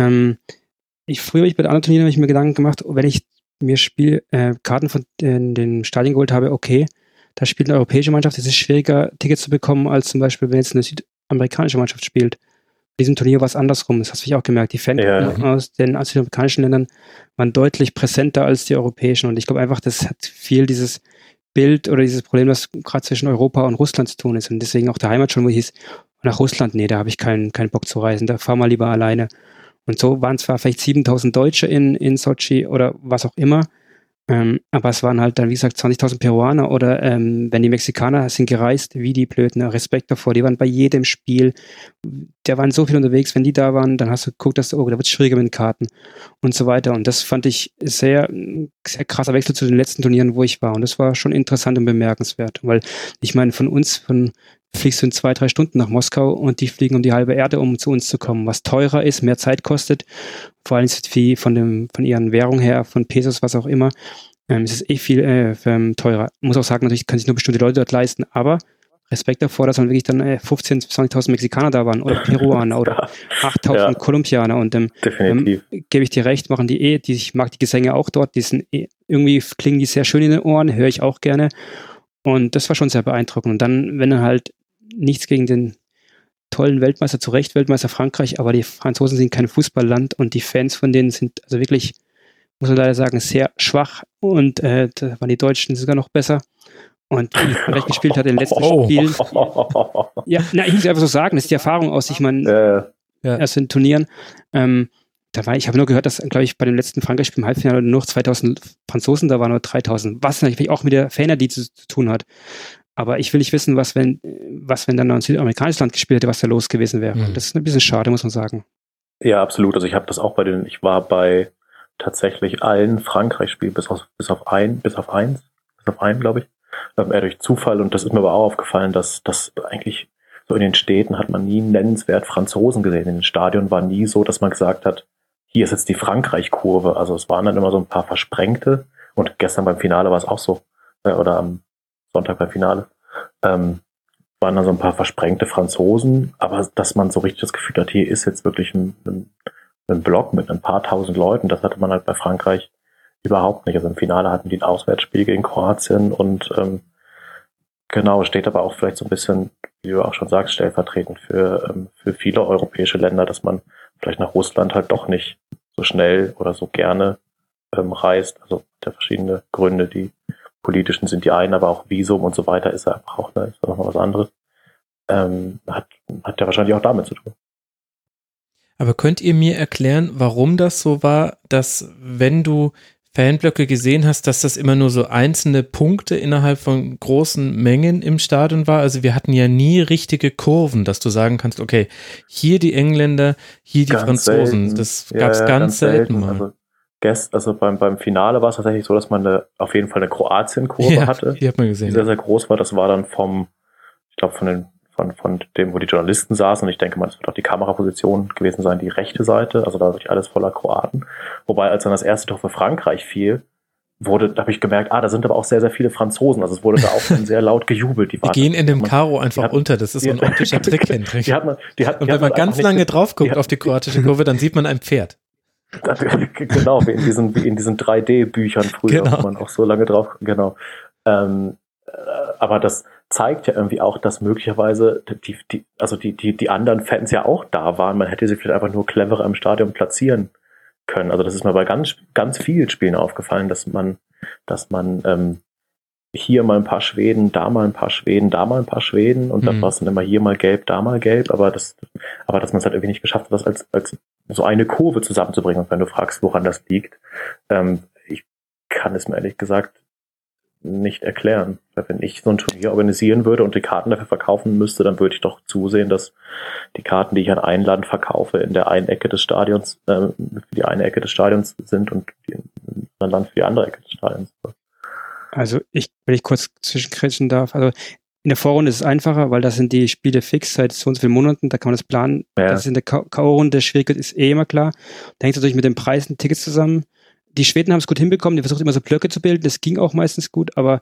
früher habe ich bei anderen Turnieren mir Gedanken gemacht, wenn ich mir Karten von den Stadien geholt habe, okay, da spielt eine europäische Mannschaft, es ist schwieriger, Tickets zu bekommen, als zum Beispiel, wenn jetzt eine südamerikanische Mannschaft spielt. In diesem Turnier war es andersrum, das hast du auch gemerkt. Die Fans aus den südamerikanischen Ländern waren deutlich präsenter als die europäischen und ich glaube einfach, das hat viel dieses Bild oder dieses Problem, das gerade zwischen Europa und Russland zu tun ist und deswegen auch der Heimat schon, wo hieß, nach Russland, nee, da habe ich keinen Bock zu reisen, da fahr mal lieber alleine. Und so waren zwar vielleicht 7.000 Deutsche in Sochi oder was auch immer, aber es waren halt dann, wie gesagt, 20.000 Peruaner oder wenn die Mexikaner sind gereist, wie die Blöden, Respekt davor, die waren bei jedem Spiel, da waren so viel unterwegs, wenn die da waren, dann hast du geguckt, da wird es schwieriger mit den Karten und so weiter und das fand ich sehr, sehr krasser Wechsel zu den letzten Turnieren, wo ich war und das war schon interessant und bemerkenswert, weil ich meine, fliegst du in 2-3 Stunden nach Moskau und die fliegen um die halbe Erde, um zu uns zu kommen, was teurer ist, mehr Zeit kostet, vor allem ist es von ihren Währungen her, von Pesos, was auch immer, ist es viel teurer. Muss auch sagen, natürlich können sich nur bestimmte Leute dort leisten, aber Respekt davor, dass dann wirklich dann 15.000 bis 20.000 Mexikaner da waren oder Peruaner oder 8.000 Kolumbianer und definitiv. Gebe ich dir recht, machen ich mag die Gesänge auch dort, irgendwie klingen die sehr schön in den Ohren, höre ich auch gerne und das war schon sehr beeindruckend und dann, wenn dann halt nichts gegen den tollen Weltmeister, zu Recht Weltmeister Frankreich, aber die Franzosen sind kein Fußballland und die Fans von denen sind also wirklich, muss man leider sagen, sehr schwach und da waren die Deutschen sogar noch besser und wie Frankreich gespielt hat in den letzten Spielen. Ja, ich muss einfach so sagen, das ist die Erfahrung aus, ich meine, erst in Turnieren, ich habe nur gehört, dass, glaube ich, bei dem letzten Frankreich-Spiel im Halbfinale nur 2.000 Franzosen da waren, nur 3.000, was natürlich auch mit der Fanerie zu tun hat. Aber ich will nicht wissen, was wenn dann noch ein südamerikanisches Land gespielt hätte, was da los gewesen wäre. Das ist ein bisschen schade, muss man sagen. Ja, absolut. Also ich habe das auch ich war bei tatsächlich allen Frankreich-Spielen, bis auf einen, glaube ich, eher durch Zufall. Und das ist mir aber auch aufgefallen, dass das eigentlich so in den Städten hat man nie nennenswert Franzosen gesehen. In den Stadien war nie so, dass man gesagt hat, hier ist jetzt die Frankreich-Kurve. Also es waren dann immer so ein paar Versprengte. Und gestern beim Finale war es auch so. Oder am Sonntag beim Finale, waren dann so ein paar versprengte Franzosen, aber dass man so richtig das Gefühl hat, hier ist jetzt wirklich ein Block mit ein paar tausend Leuten, das hatte man halt bei Frankreich überhaupt nicht. Also im Finale hatten die ein Auswärtsspiel gegen Kroatien und genau, steht aber auch vielleicht so ein bisschen, wie du auch schon sagst, stellvertretend für viele europäische Länder, dass man vielleicht nach Russland halt doch nicht so schnell oder so gerne reist. Also der verschiedene Gründe, die politischen sind die einen, aber auch Visum und so weiter ist ja einfach auch nochmal was anderes. Hat ja wahrscheinlich auch damit zu tun. Aber könnt ihr mir erklären, warum das so war, dass wenn du Fanblöcke gesehen hast, dass das immer nur so einzelne Punkte innerhalb von großen Mengen im Stadion war? Also wir hatten ja nie richtige Kurven, dass du sagen kannst, okay, hier die Engländer, hier die Ganz Franzosen. selten. Das gab es ganz selten mal. Also beim Finale war es tatsächlich so, dass man auf jeden Fall eine Kroatien-Kurve hatte, die hat man gesehen. Die sehr, sehr groß war. Das war dann von dem, wo die Journalisten saßen, und ich denke mal, das wird auch die Kameraposition gewesen sein, die rechte Seite, also da war wirklich alles voller Kroaten. Wobei, als dann das erste Tor für Frankreich fiel, da habe ich gemerkt, da sind aber auch sehr, sehr viele Franzosen, also es wurde da auch dann sehr laut gejubelt. Die gehen in dem Karo einfach unter, das ist so ein optischer Trick, Hendrik. Und wenn man ganz lange drauf guckt auf die kroatische Kurve, dann sieht man ein Pferd. Genau, wie in diesen 3D-Büchern früher, genau. Wo man auch so lange drauf, genau. Aber das zeigt ja irgendwie auch, dass möglicherweise die anderen Fans ja auch da waren. Man hätte sie vielleicht einfach nur cleverer im Stadion platzieren können. Also das ist mir bei ganz, ganz vielen Spielen aufgefallen, dass man hier mal ein paar Schweden, da mal ein paar Schweden, da mal ein paar Schweden und dann war es dann immer hier mal gelb, da mal gelb, aber dass man es halt irgendwie nicht geschafft hat, das als so eine Kurve zusammenzubringen. Und wenn du fragst, woran das liegt, ich kann es mir ehrlich gesagt nicht erklären. Weil wenn ich so ein Turnier organisieren würde und die Karten dafür verkaufen müsste, dann würde ich doch zusehen, dass die Karten, die ich an ein Land verkaufe, in der einen Ecke des Stadions, für die eine Ecke des Stadions sind und die in einem Land für die andere Ecke des Stadions. Also wenn ich kurz zwischenkretschen darf, also in der Vorrunde ist es einfacher, weil da sind die Spiele fix seit so und so vielen Monaten, da kann man das planen. Ja. Das ist in der K.O.-Runde schwierig, ist immer klar. Da hängt es natürlich mit den Preisen, Tickets zusammen. Die Schweden haben es gut hinbekommen, die versucht immer so Blöcke zu bilden, das ging auch meistens gut, aber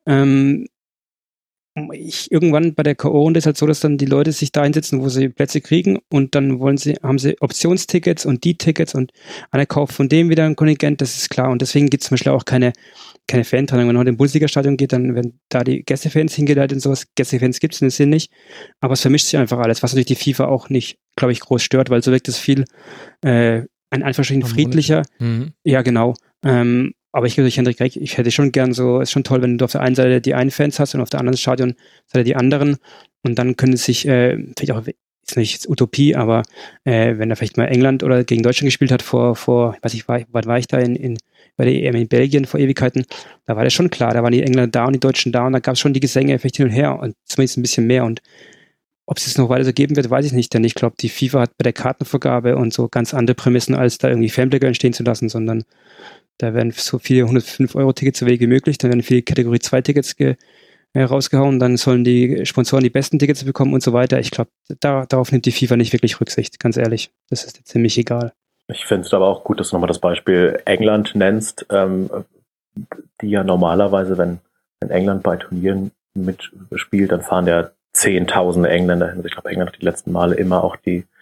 irgendwann bei der K.O.-Runde ist halt so, dass dann die Leute sich da einsetzen, wo sie Plätze kriegen und dann haben sie Optionstickets und die Tickets und einer kauft von dem wieder ein Kontingent, das ist klar und deswegen gibt es zum Beispiel auch keine Fantrennung. Wenn man heute im Bundesliga-Stadion geht, dann werden da die Gästefans hingeleitet und sowas. Gästefans gibt es in dem Sinn nicht, aber es vermischt sich einfach alles, was natürlich die FIFA auch nicht, glaube ich, groß stört, weil so wirkt es viel ein Anführungsstrichen friedlicher. Ja, genau. Aber ich gebe euch Hendrik recht, ich hätte schon gern so, ist schon toll, wenn du auf der einen Seite die einen Fans hast und auf der anderen Stadionseite die anderen und dann können es sich, vielleicht auch, ist nicht Utopie, aber wenn er vielleicht mal England oder gegen Deutschland gespielt hat wann war ich da bei der EM in Belgien vor Ewigkeiten, da war das schon klar, da waren die Engländer da und die Deutschen da und da gab es schon die Gesänge vielleicht hin und her und zumindest ein bisschen mehr und ob es jetzt noch weiter so geben wird, weiß ich nicht, denn ich glaube, die FIFA hat bei der Kartenvergabe und so ganz andere Prämissen, als da irgendwie Fanblöcke entstehen zu lassen, sondern da werden so viele 105-Euro-Tickets so wenig wie möglich, dann werden viele Kategorie 2-Tickets rausgehauen, dann sollen die Sponsoren die besten Tickets bekommen und so weiter. Ich glaube, darauf nimmt die FIFA nicht wirklich Rücksicht, ganz ehrlich. Das ist ziemlich egal. Ich finde es aber auch gut, dass du nochmal das Beispiel England nennst, die ja normalerweise, wenn England bei Turnieren mitspielt, dann fahren ja Zehntausende Engländer hin. Ich glaube, England hat die letzten Male immer auch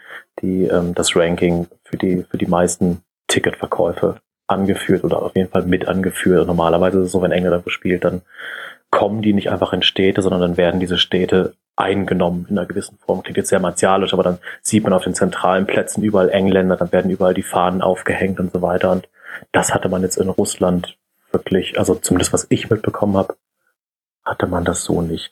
das Ranking für die meisten Ticketverkäufe angeführt oder auf jeden Fall mit angeführt. Normalerweise ist es so, wenn England irgendwo spielt, dann kommen die nicht einfach in Städte, sondern dann werden diese Städte eingenommen in einer gewissen Form. Klingt jetzt sehr martialisch, aber dann sieht man auf den zentralen Plätzen überall Engländer, dann werden überall die Fahnen aufgehängt und so weiter. Und das hatte man jetzt in Russland wirklich, also zumindest was ich mitbekommen habe, hatte man das so nicht.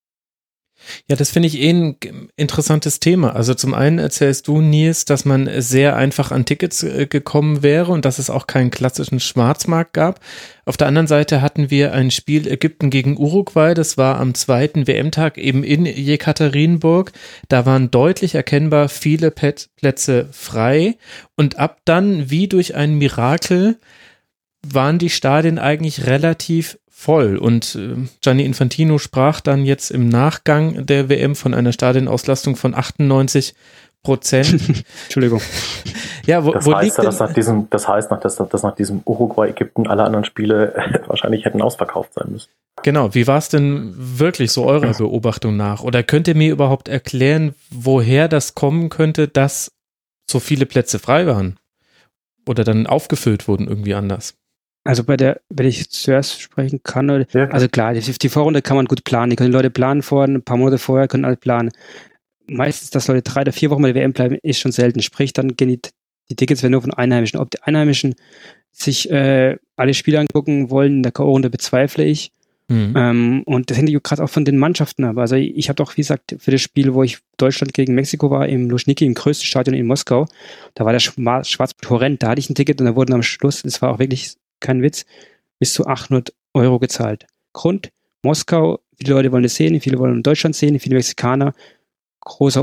Ja, das finde ich ein interessantes Thema. Also zum einen erzählst du, Nils, dass man sehr einfach an Tickets gekommen wäre und dass es auch keinen klassischen Schwarzmarkt gab. Auf der anderen Seite hatten wir ein Spiel Ägypten gegen Uruguay, das war am 2. WM-Tag eben in Jekaterinburg. Da waren deutlich erkennbar viele Plätze frei und ab dann, wie durch ein Mirakel, waren die Stadien eigentlich relativ voll und Gianni Infantino sprach dann jetzt im Nachgang der WM von einer Stadienauslastung von 98%. Entschuldigung. Ja, das heißt, dass nach diesem Uruguay-Ägypten alle anderen Spiele wahrscheinlich hätten ausverkauft sein müssen. Genau, wie war es denn wirklich so eurer Beobachtung nach? Oder könnt ihr mir überhaupt erklären, woher das kommen könnte, dass so viele Plätze frei waren? Oder dann aufgefüllt wurden irgendwie anders? Also wenn ich zuerst sprechen kann, also klar, die Vorrunde kann man gut planen, die können die Leute planen ein paar Monate vorher können alle planen. Meistens, dass Leute 3 oder 4 Wochen bei der WM bleiben, ist schon selten. Sprich, dann gehen die Tickets werden nur von Einheimischen. Ob die Einheimischen sich alle Spiele angucken wollen, in der K.O.-Runde bezweifle ich. Und das hängt gerade auch von den Mannschaften ab. Also ich habe doch, wie gesagt, für das Spiel, wo ich Deutschland gegen Mexiko war, im Luschniki, im größten Stadion in Moskau, da war der Schwarzbild horrend, da hatte ich ein Ticket und da wurden am Schluss, es war auch wirklich kein Witz, bis zu 800 € gezahlt. Grund, Moskau, viele Leute wollen das sehen, viele wollen Deutschland sehen, viele Mexikaner, große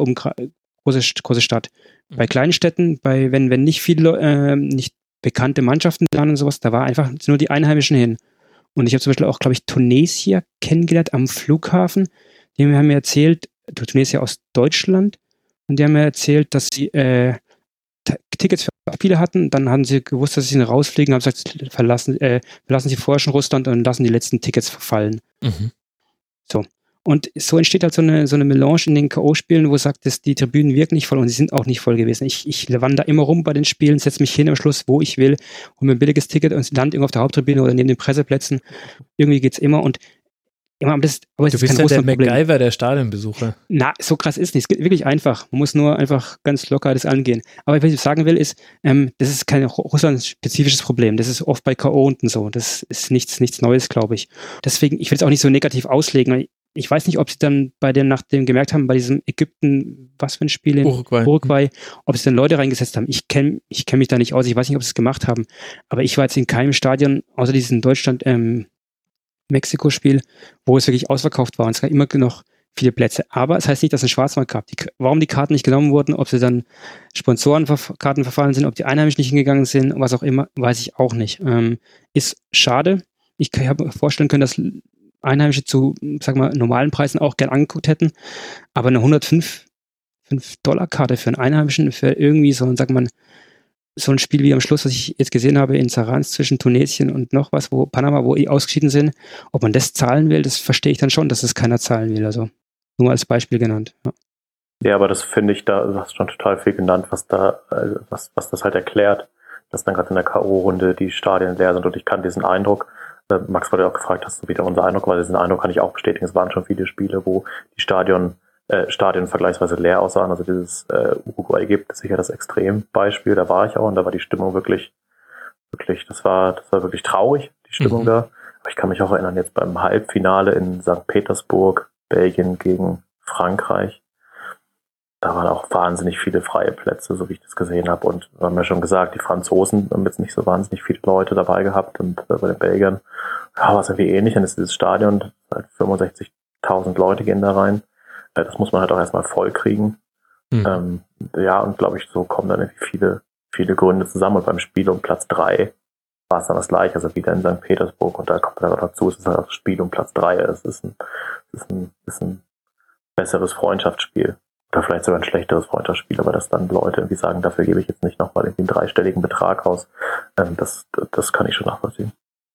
Stadt. Bei kleinen Städten, wenn nicht viele, nicht bekannte Mannschaften da und sowas, da war einfach nur die Einheimischen hin. Und ich habe zum Beispiel auch, glaube ich, Tunesier kennengelernt am Flughafen. Die haben mir erzählt, Tunesier aus Deutschland, und die haben mir erzählt, dass sie Tickets für Spiele hatten. Dann haben sie gewusst, dass sie rausfliegen, haben gesagt, verlassen sie vorher schon Russland und lassen die letzten Tickets verfallen. Mhm. So. Und so entsteht halt so eine Melange in den K.O.-Spielen, wo sagt, dass die Tribünen wirken nicht voll und sie sind auch nicht voll gewesen. Ich wandere immer rum bei den Spielen, setze mich hin am Schluss, wo ich will, hole mir ein billiges Ticket und lande irgendwo auf der Haupttribüne oder neben den Presseplätzen. Irgendwie geht's immer und immer, aber du bist ja der MacGyver der Stadionbesucher. Na, so krass ist nicht. Es geht wirklich einfach. Man muss nur einfach ganz locker das angehen. Aber was ich sagen will, ist, das ist kein russlandspezifisches Problem. Das ist oft bei K.O. unten so. Das ist nichts Neues, glaube ich. Deswegen, ich will es auch nicht so negativ auslegen. Ich weiß nicht, ob sie dann nach dem gemerkt haben, bei diesem Ägypten, was für ein Spiel in Uruguay, ob sie dann Leute reingesetzt haben. Ich kenn mich da nicht aus. Ich weiß nicht, ob sie es gemacht haben. Aber ich war jetzt in keinem Stadion, außer diesem Deutschland, Mexiko-Spiel, wo es wirklich ausverkauft war und es gab immer noch viele Plätze. Aber es heißt nicht, dass es einen Schwarzmarkt gab. Warum die Karten nicht genommen wurden, ob sie dann Sponsorenkarten verfallen sind, ob die Einheimischen nicht hingegangen sind, was auch immer, weiß ich auch nicht. Ist schade. Ich habe mir vorstellen können, dass Einheimische zu, sag mal, normalen Preisen auch gern angeguckt hätten. Aber eine 105-$-Karte für einen Einheimischen, für irgendwie so ein Spiel wie am Schluss, was ich jetzt gesehen habe in Saransk zwischen Tunesien und noch was, Panama, wo ausgeschieden sind, ob man das zahlen will, das verstehe ich dann schon, dass es keiner zahlen will. Also nur als Beispiel genannt. Ja, aber das finde ich, du hast schon total viel genannt, was das halt erklärt, dass dann gerade in der K.O.-Runde die Stadien leer sind und ich kann diesen Eindruck, Max wurde auch gefragt, hast du wieder unser Eindruck, weil diesen Eindruck kann ich auch bestätigen, es waren schon viele Spiele, wo die Stadien vergleichsweise leer aussahen. Also dieses Uruguay-Ägypten ist sicher das Extrembeispiel. Da war ich auch und da war die Stimmung wirklich, das war wirklich traurig, die Stimmung da. Aber ich kann mich auch erinnern, jetzt beim Halbfinale in St. Petersburg, Belgien gegen Frankreich, da waren auch wahnsinnig viele freie Plätze, so wie ich das gesehen habe. Und wir haben ja schon gesagt, die Franzosen haben jetzt nicht so wahnsinnig viele Leute dabei gehabt und bei den Belgiern war es irgendwie ähnlich. Dann ist dieses Stadion, halt 65.000 Leute gehen da rein. Das muss man halt auch erstmal voll kriegen. Und glaube ich, so kommen dann irgendwie viele Gründe zusammen. Und beim Spiel um Platz 3 war es dann das Gleiche, also wieder in St. Petersburg. Und da kommt dann auch dazu, es ist halt das Spiel um Platz 3. Es ist ein besseres Freundschaftsspiel. Oder vielleicht sogar ein schlechteres Freundschaftsspiel, aber dass dann Leute irgendwie sagen, dafür gebe ich jetzt nicht nochmal irgendwie einen 3-stelligen Betrag aus. Das kann ich schon nachvollziehen.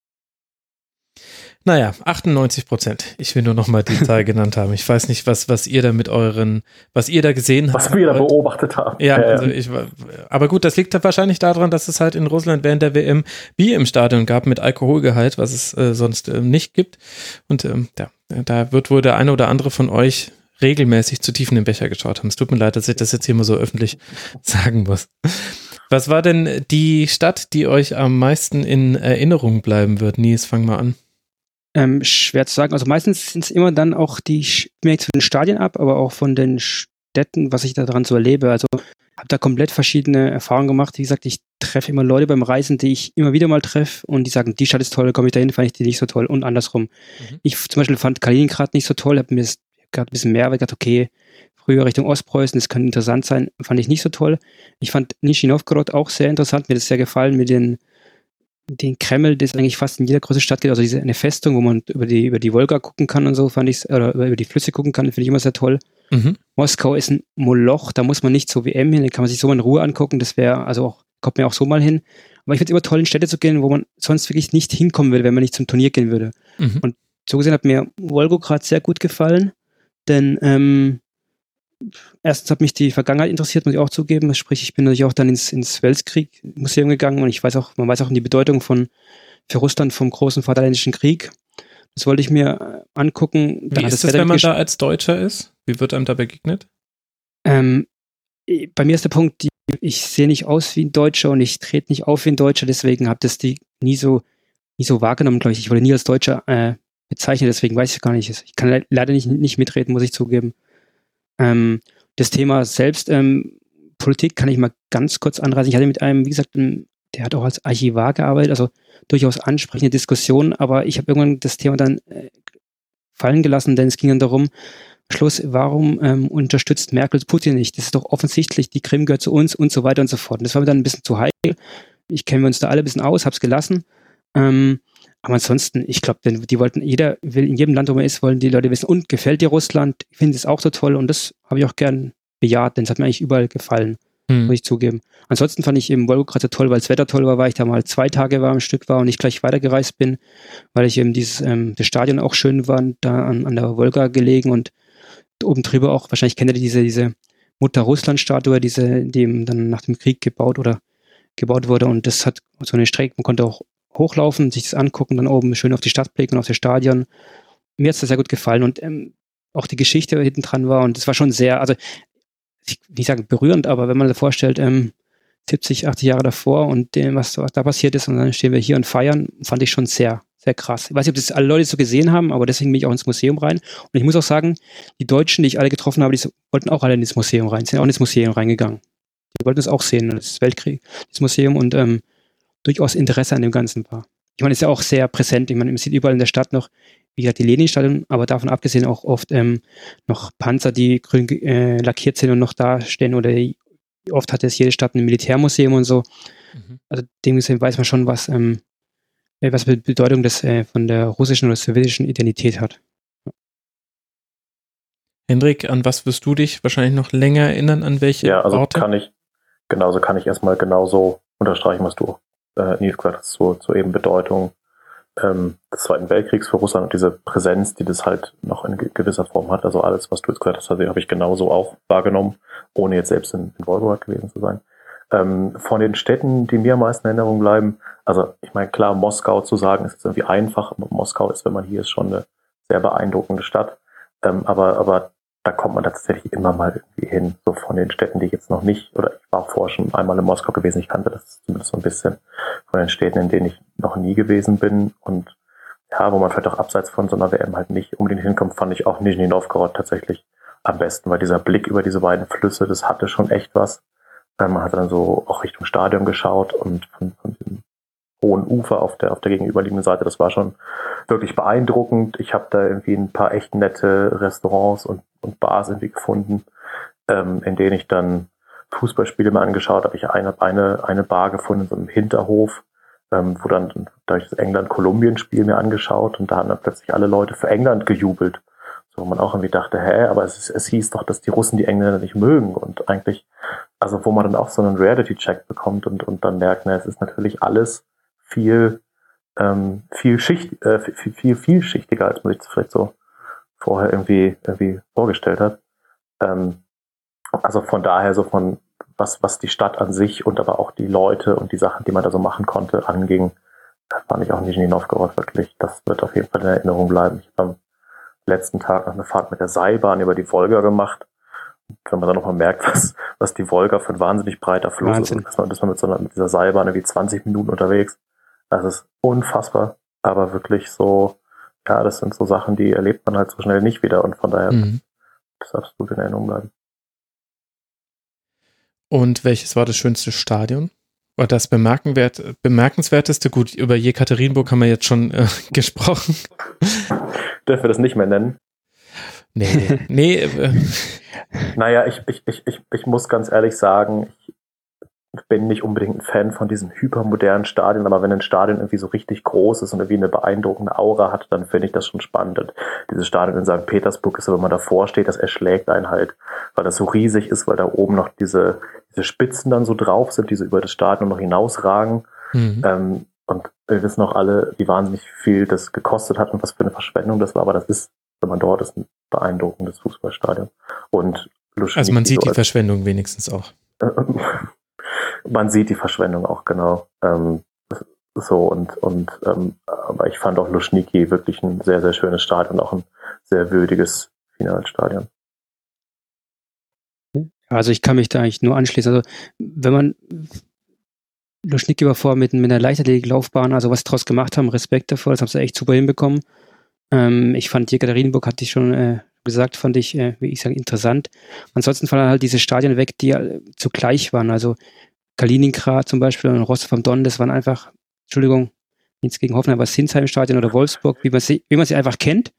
Naja, 98%. Ich will nur nochmal die Zahl genannt haben. Ich weiß nicht, was ihr da was ihr da gesehen habt. Was wir da beobachtet haben. Ja, also aber gut, das liegt wahrscheinlich daran, dass es halt in Russland während der WM Bier im Stadion gab mit Alkoholgehalt, was es sonst nicht gibt. Und da wird wohl der eine oder andere von euch regelmäßig zu tief in den Becher geschaut haben. Es tut mir leid, dass ich das jetzt hier mal so öffentlich sagen muss. Was war denn die Stadt, die euch am meisten in Erinnerung bleiben wird? Nies, fang mal an. Schwer zu sagen. Also meistens sind es immer dann auch mehr zu den Stadien ab, aber auch von den Städten, was ich da dran so erlebe. Also habe da komplett verschiedene Erfahrungen gemacht. Wie gesagt, ich treffe immer Leute beim Reisen, die ich immer wieder mal treffe und die sagen, die Stadt ist toll, komme ich dahin, fand ich die nicht so toll und andersrum. Ich zum Beispiel fand Kaliningrad nicht so toll, habe mir gerade ein bisschen mehr, weil ich dachte, okay, früher Richtung Ostpreußen, das könnte interessant sein, fand ich nicht so toll. Ich fand Nischni Novgorod auch sehr interessant, mir das sehr gefallen mit den Kreml, das eigentlich fast in jeder großen Stadt geht, also eine Festung, wo man über die Wolga gucken kann und so, fand ich, oder über die Flüsse gucken kann, finde ich immer sehr toll. Moskau ist ein Moloch, da muss man nicht zur WM hin, da kann man sich so mal in Ruhe angucken, das wäre, also auch, kommt mir auch so mal hin. Aber ich finde es immer toll, in Städte zu gehen, wo man sonst wirklich nicht hinkommen würde, wenn man nicht zum Turnier gehen würde. Und so gesehen hat mir Wolgograd sehr gut gefallen, denn erstens hat mich die Vergangenheit interessiert, muss ich auch zugeben. Sprich, ich bin natürlich auch dann ins Weltkrieg-Museum gegangen und man weiß auch die Bedeutung für Russland vom großen Vaterländischen Krieg. Das wollte ich mir angucken. Wie ist das, wenn man da als Deutscher ist? Wie wird einem da begegnet? Bei mir ist der Punkt, ich sehe nicht aus wie ein Deutscher und ich trete nicht auf wie ein Deutscher, deswegen habe das die nie so wahrgenommen, glaube ich. Ich wurde nie als Deutscher bezeichnet, deswegen weiß ich gar nicht. Ich kann leider nicht mitreden, muss ich zugeben. Das Thema selbst, Politik kann ich mal ganz kurz anreißen. Ich hatte mit einem, wie gesagt, einem der hat auch als Archivar gearbeitet, also durchaus ansprechende Diskussionen, aber ich habe irgendwann das Thema dann fallen gelassen, denn es ging dann darum, Schluss, warum unterstützt Merkel Putin nicht? Das ist doch offensichtlich, die Krim gehört zu uns und so weiter und so fort. Und das war mir dann ein bisschen zu heikel. Ich kenne uns da alle ein bisschen aus, hab's gelassen. Aber ansonsten, ich glaube, die wollten, jeder will in jedem Land, wo man ist, wollen die Leute wissen, und gefällt dir Russland? Ich finde es auch so toll und das habe ich auch gern bejaht, denn es hat mir eigentlich überall gefallen, muss ich zugeben. Ansonsten fand ich eben Wolgograd so toll, weil das Wetter toll war, weil ich da mal 2 Tage am Stück war und nicht gleich weitergereist bin, weil ich eben das Stadion auch schön war, da an der Wolga gelegen und oben drüber auch, wahrscheinlich kennt ihr diese Mutter-Russland-Statue, die eben dann nach dem Krieg gebaut wurde und das hat so eine Strecke, man konnte auch hochlaufen, sich das angucken, dann oben schön auf die Stadt blicken und auf das Stadion. Mir hat es sehr gut gefallen und auch die Geschichte hinten dran war und es war schon sehr, also ich will nicht sagen berührend, aber wenn man sich vorstellt, 70, 80 Jahre davor und was da passiert ist und dann stehen wir hier und feiern, fand ich schon sehr, sehr krass. Ich weiß nicht, ob das alle Leute so gesehen haben, aber deswegen bin ich auch ins Museum rein. Und ich muss auch sagen, die Deutschen, die ich alle getroffen habe, die wollten auch alle ins Museum rein, sind auch ins Museum reingegangen. Die wollten es auch sehen, das Weltkrieg, das Museum und durchaus Interesse an dem Ganzen war. Ich meine, es ist ja auch sehr präsent. Ich meine, man sieht überall in der Stadt noch, wie gesagt, die Leninstatuen, aber davon abgesehen auch oft noch Panzer, die grün lackiert sind und noch da stehen oder oft hat es jede Stadt ein Militärmuseum und so. Also dem Museum weiß man schon, was Bedeutung das von der russischen oder sowjetischen Identität hat. Hendrik, an was wirst du dich wahrscheinlich noch länger erinnern, an welche Orte? Kann ich erstmal genauso unterstreichen, was du Nils gesagt hast, zur eben Bedeutung des Zweiten Weltkriegs für Russland und diese Präsenz, die das halt noch in gewisser Form hat. Also alles, was du jetzt gesagt hast, habe ich genauso auch wahrgenommen, ohne jetzt selbst in Wolgograd gewesen zu sein. Von den Städten, die mir am meisten in Erinnerung bleiben, also ich meine, klar, Moskau zu sagen, ist jetzt irgendwie einfach, aber Moskau ist, wenn man hier ist, schon eine sehr beeindruckende Stadt. Aber da kommt man tatsächlich immer mal irgendwie hin, so von den Städten, die ich jetzt noch nicht, oder ich war vorher schon einmal in Moskau gewesen, ich kannte das zumindest so ein bisschen von den Städten, in denen ich noch nie gewesen bin und ja, wo man vielleicht auch abseits von so einer WM halt nicht unbedingt hinkommt, fand ich auch Nischni Novgorod tatsächlich am besten, weil dieser Blick über diese beiden Flüsse, das hatte schon echt was. Man hat dann so auch Richtung Stadion geschaut und von dem hohen Ufer auf der gegenüberliegenden Seite, das war schon wirklich beeindruckend. Ich habe da irgendwie ein paar echt nette Restaurants und Bars irgendwie gefunden, in denen ich dann Fußballspiele mal angeschaut habe. Ich habe eine Bar gefunden in so einem Hinterhof, wo dann da ich das England-Kolumbien-Spiel mir angeschaut und da haben dann plötzlich alle Leute für England gejubelt. So, wo man auch irgendwie dachte, aber es hieß doch, dass die Russen die Engländer nicht mögen und eigentlich, also wo man dann auch so einen Reality-Check bekommt und dann merkt, es ist natürlich alles viel vielschichtiger, als man sich das vielleicht so vorher irgendwie vorgestellt hat. Also von daher so von was die Stadt an sich und aber auch die Leute und die Sachen, die man da so machen konnte, anging, das fand ich auch nicht in Novgorod wirklich. Das wird auf jeden Fall in Erinnerung bleiben. Ich habe am letzten Tag noch eine Fahrt mit der Seilbahn über die Wolga gemacht. Und wenn man dann nochmal merkt, was die Wolga für ein wahnsinnig breiter Fluss ist, ist man mit dieser Seilbahn irgendwie 20 Minuten unterwegs. Das ist unfassbar, aber wirklich so, ja, das sind so Sachen, die erlebt man halt so schnell nicht wieder und von daher das absolut in Erinnerung bleiben. Und welches war das schönste Stadion? Oder das bemerkenswerteste? Gut, über Jekaterinburg haben wir jetzt schon gesprochen. Dürfen wir das nicht mehr nennen? Nee. Naja, ich muss ganz ehrlich sagen, ich bin nicht unbedingt ein Fan von diesen hypermodernen Stadien, aber wenn ein Stadion irgendwie so richtig groß ist und irgendwie eine beeindruckende Aura hat, dann finde ich das schon spannend. Und dieses Stadion in St. Petersburg ist so, wenn man davor steht, das erschlägt einen halt, weil das so riesig ist, weil da oben noch diese Spitzen dann so drauf sind, die so über das Stadion noch hinausragen. Und wir wissen auch alle, wie wahnsinnig viel das gekostet hat und was für eine Verschwendung das war, aber das ist, wenn man dort ist, ein beeindruckendes Fußballstadion. Und also man sieht die Verschwendung wenigstens auch. Man sieht die Verschwendung auch, genau. Aber ich fand auch Luschniki wirklich ein sehr, sehr schönes Stadion, auch ein sehr würdiges Finalstadion. Also ich kann mich da eigentlich nur anschließen. Also wenn man Luschniki war vor mit einer Leichtathletiklaufbahn, also was sie draus gemacht haben, Respekt davor, das haben sie echt super hinbekommen. Ich fand Jekaterinburg, hatte ich schon gesagt, fand ich, wie ich sage, interessant. Ansonsten fallen halt diese Stadien weg, die zugleich waren. Also Kaliningrad zum Beispiel und Rostov am Don, das waren einfach, Entschuldigung, nichts gegen Hoffenheim, aber Sinsheim-Stadion oder Wolfsburg, wie man sie einfach kennt.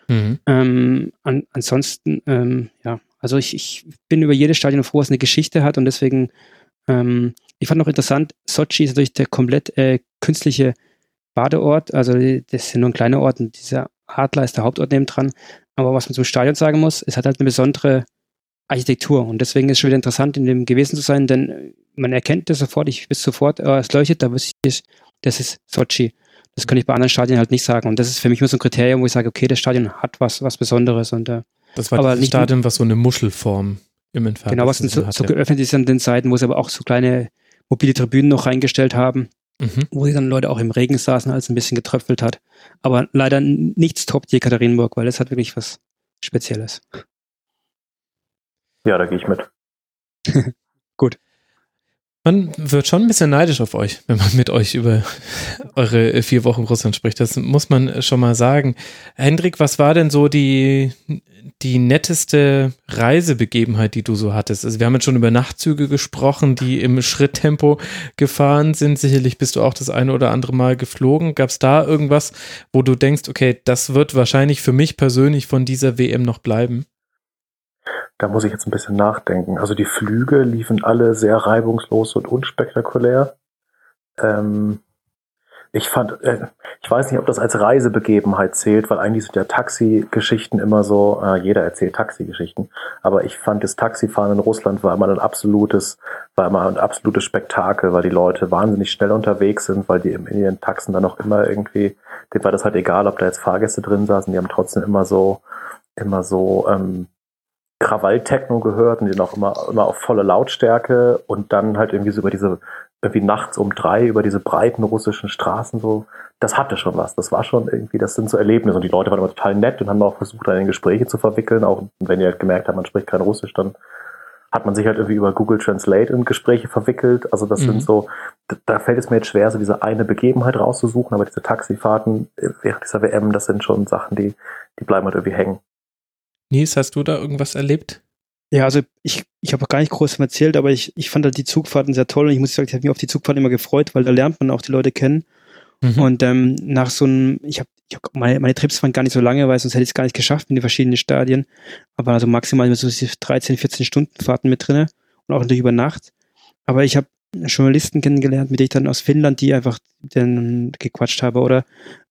Ansonsten, also ich bin über jedes Stadion froh, was eine Geschichte hat und deswegen, ich fand noch interessant, Sochi ist natürlich der komplett künstliche Badeort, also das ist ja nur ein kleiner Ort und dieser Adler ist der Hauptort nebendran, aber was man zum Stadion sagen muss, es hat halt eine besondere Architektur und deswegen ist es schon wieder interessant, in dem gewesen zu sein, denn man erkennt das sofort, ich weiß sofort, es leuchtet, da wüsste ich, das ist Sochi. Das kann ich bei anderen Stadien halt nicht sagen. Und das ist für mich immer so ein Kriterium, wo ich sage, okay, das Stadion hat was Besonderes. Und, das war das Stadion, was so eine Muschelform im Entfernten genau, was so geöffnet ist an den Seiten, wo sie aber auch so kleine mobile Tribünen noch reingestellt haben, wo die dann Leute auch im Regen saßen, als es ein bisschen getröpfelt hat. Aber leider nichts toppt Jekaterinburg, weil das hat wirklich was Spezielles. Ja, da gehe ich mit. Gut. Man wird schon ein bisschen neidisch auf euch, wenn man mit euch über eure 4 Wochen Russland spricht. Das muss man schon mal sagen. Hendrik, was war denn so die netteste Reisebegebenheit, die du so hattest? Also wir haben jetzt schon über Nachtzüge gesprochen, die im Schritttempo gefahren sind. Sicherlich bist du auch das eine oder andere Mal geflogen. Gab es da irgendwas, wo du denkst, okay, das wird wahrscheinlich für mich persönlich von dieser WM noch bleiben? Da muss ich jetzt ein bisschen nachdenken. Also die Flüge liefen alle sehr reibungslos und unspektakulär. Ich weiß nicht, ob das als Reisebegebenheit zählt, weil eigentlich sind ja Taxi-Geschichten immer so, jeder erzählt Taxi-Geschichten, aber ich fand, das Taxifahren in Russland war immer ein absolutes Spektakel, weil die Leute wahnsinnig schnell unterwegs sind, weil die in ihren Taxen dann auch immer irgendwie, denen war das halt egal, ob da jetzt Fahrgäste drin saßen, die haben trotzdem immer so Krawall-Techno gehört und die auch immer auf volle Lautstärke und dann halt irgendwie so irgendwie nachts um 3 über diese breiten russischen Straßen so, das hatte schon was. Das war schon irgendwie, das sind so Erlebnisse und die Leute waren immer total nett und haben auch versucht, dann in Gespräche zu verwickeln, auch wenn ihr halt gemerkt habt, man spricht kein Russisch, dann hat man sich halt irgendwie über Google Translate in Gespräche verwickelt. Also das sind so, da fällt es mir jetzt schwer, so diese eine Begebenheit rauszusuchen, aber diese Taxifahrten während dieser WM, das sind schon Sachen, die bleiben halt irgendwie hängen. Nies, hast du da irgendwas erlebt? Ja, also ich habe auch gar nicht groß erzählt, aber ich fand halt die Zugfahrten sehr toll und ich muss sagen, ich habe mich auf die Zugfahrten immer gefreut, weil da lernt man auch die Leute kennen. Und nach so einem, meine Trips waren gar nicht so lange, weil sonst hätte ich es gar nicht geschafft in den verschiedenen Stadien, aber also maximal so 13, 14 Stunden Fahrten mit drinne und auch natürlich über Nacht. Aber ich habe Journalisten kennengelernt, mit denen ich dann aus Finnland, die einfach dann gequatscht habe oder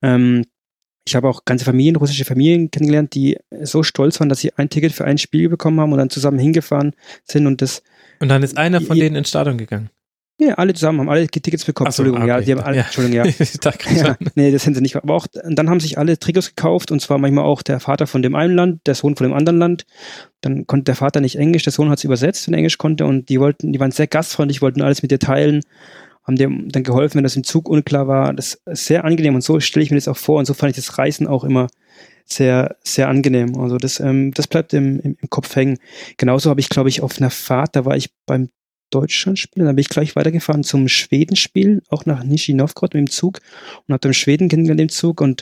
ich habe auch ganze russische Familien kennengelernt, die so stolz waren, dass sie ein Ticket für ein Spiel bekommen haben und dann zusammen hingefahren sind und dann ist einer von denen ins Stadion gegangen? Ja, alle zusammen haben alle Tickets bekommen. So, Entschuldigung, okay. Die haben alle, Entschuldigung, ja. Nee, das sind sie nicht. Aber auch, dann haben sich alle Trikots gekauft und zwar manchmal auch der Vater von dem einen Land, der Sohn von dem anderen Land. Dann konnte der Vater nicht Englisch, der Sohn hat es übersetzt, wenn er Englisch konnte und die waren sehr gastfreundlich, wollten alles mit dir teilen. Haben dem dann geholfen, wenn das im Zug unklar war. Das ist sehr angenehm und so stelle ich mir das auch vor und so fand ich das Reisen auch immer sehr, sehr angenehm. Also das bleibt im Kopf hängen. Genauso habe ich, glaube ich, auf einer Fahrt, da war ich beim Deutschlandspiel, dann bin ich gleich weitergefahren zum Schwedenspiel, auch nach Nizhny Novgorod mit dem Zug und habe dann Schweden kennengelernt im Zug und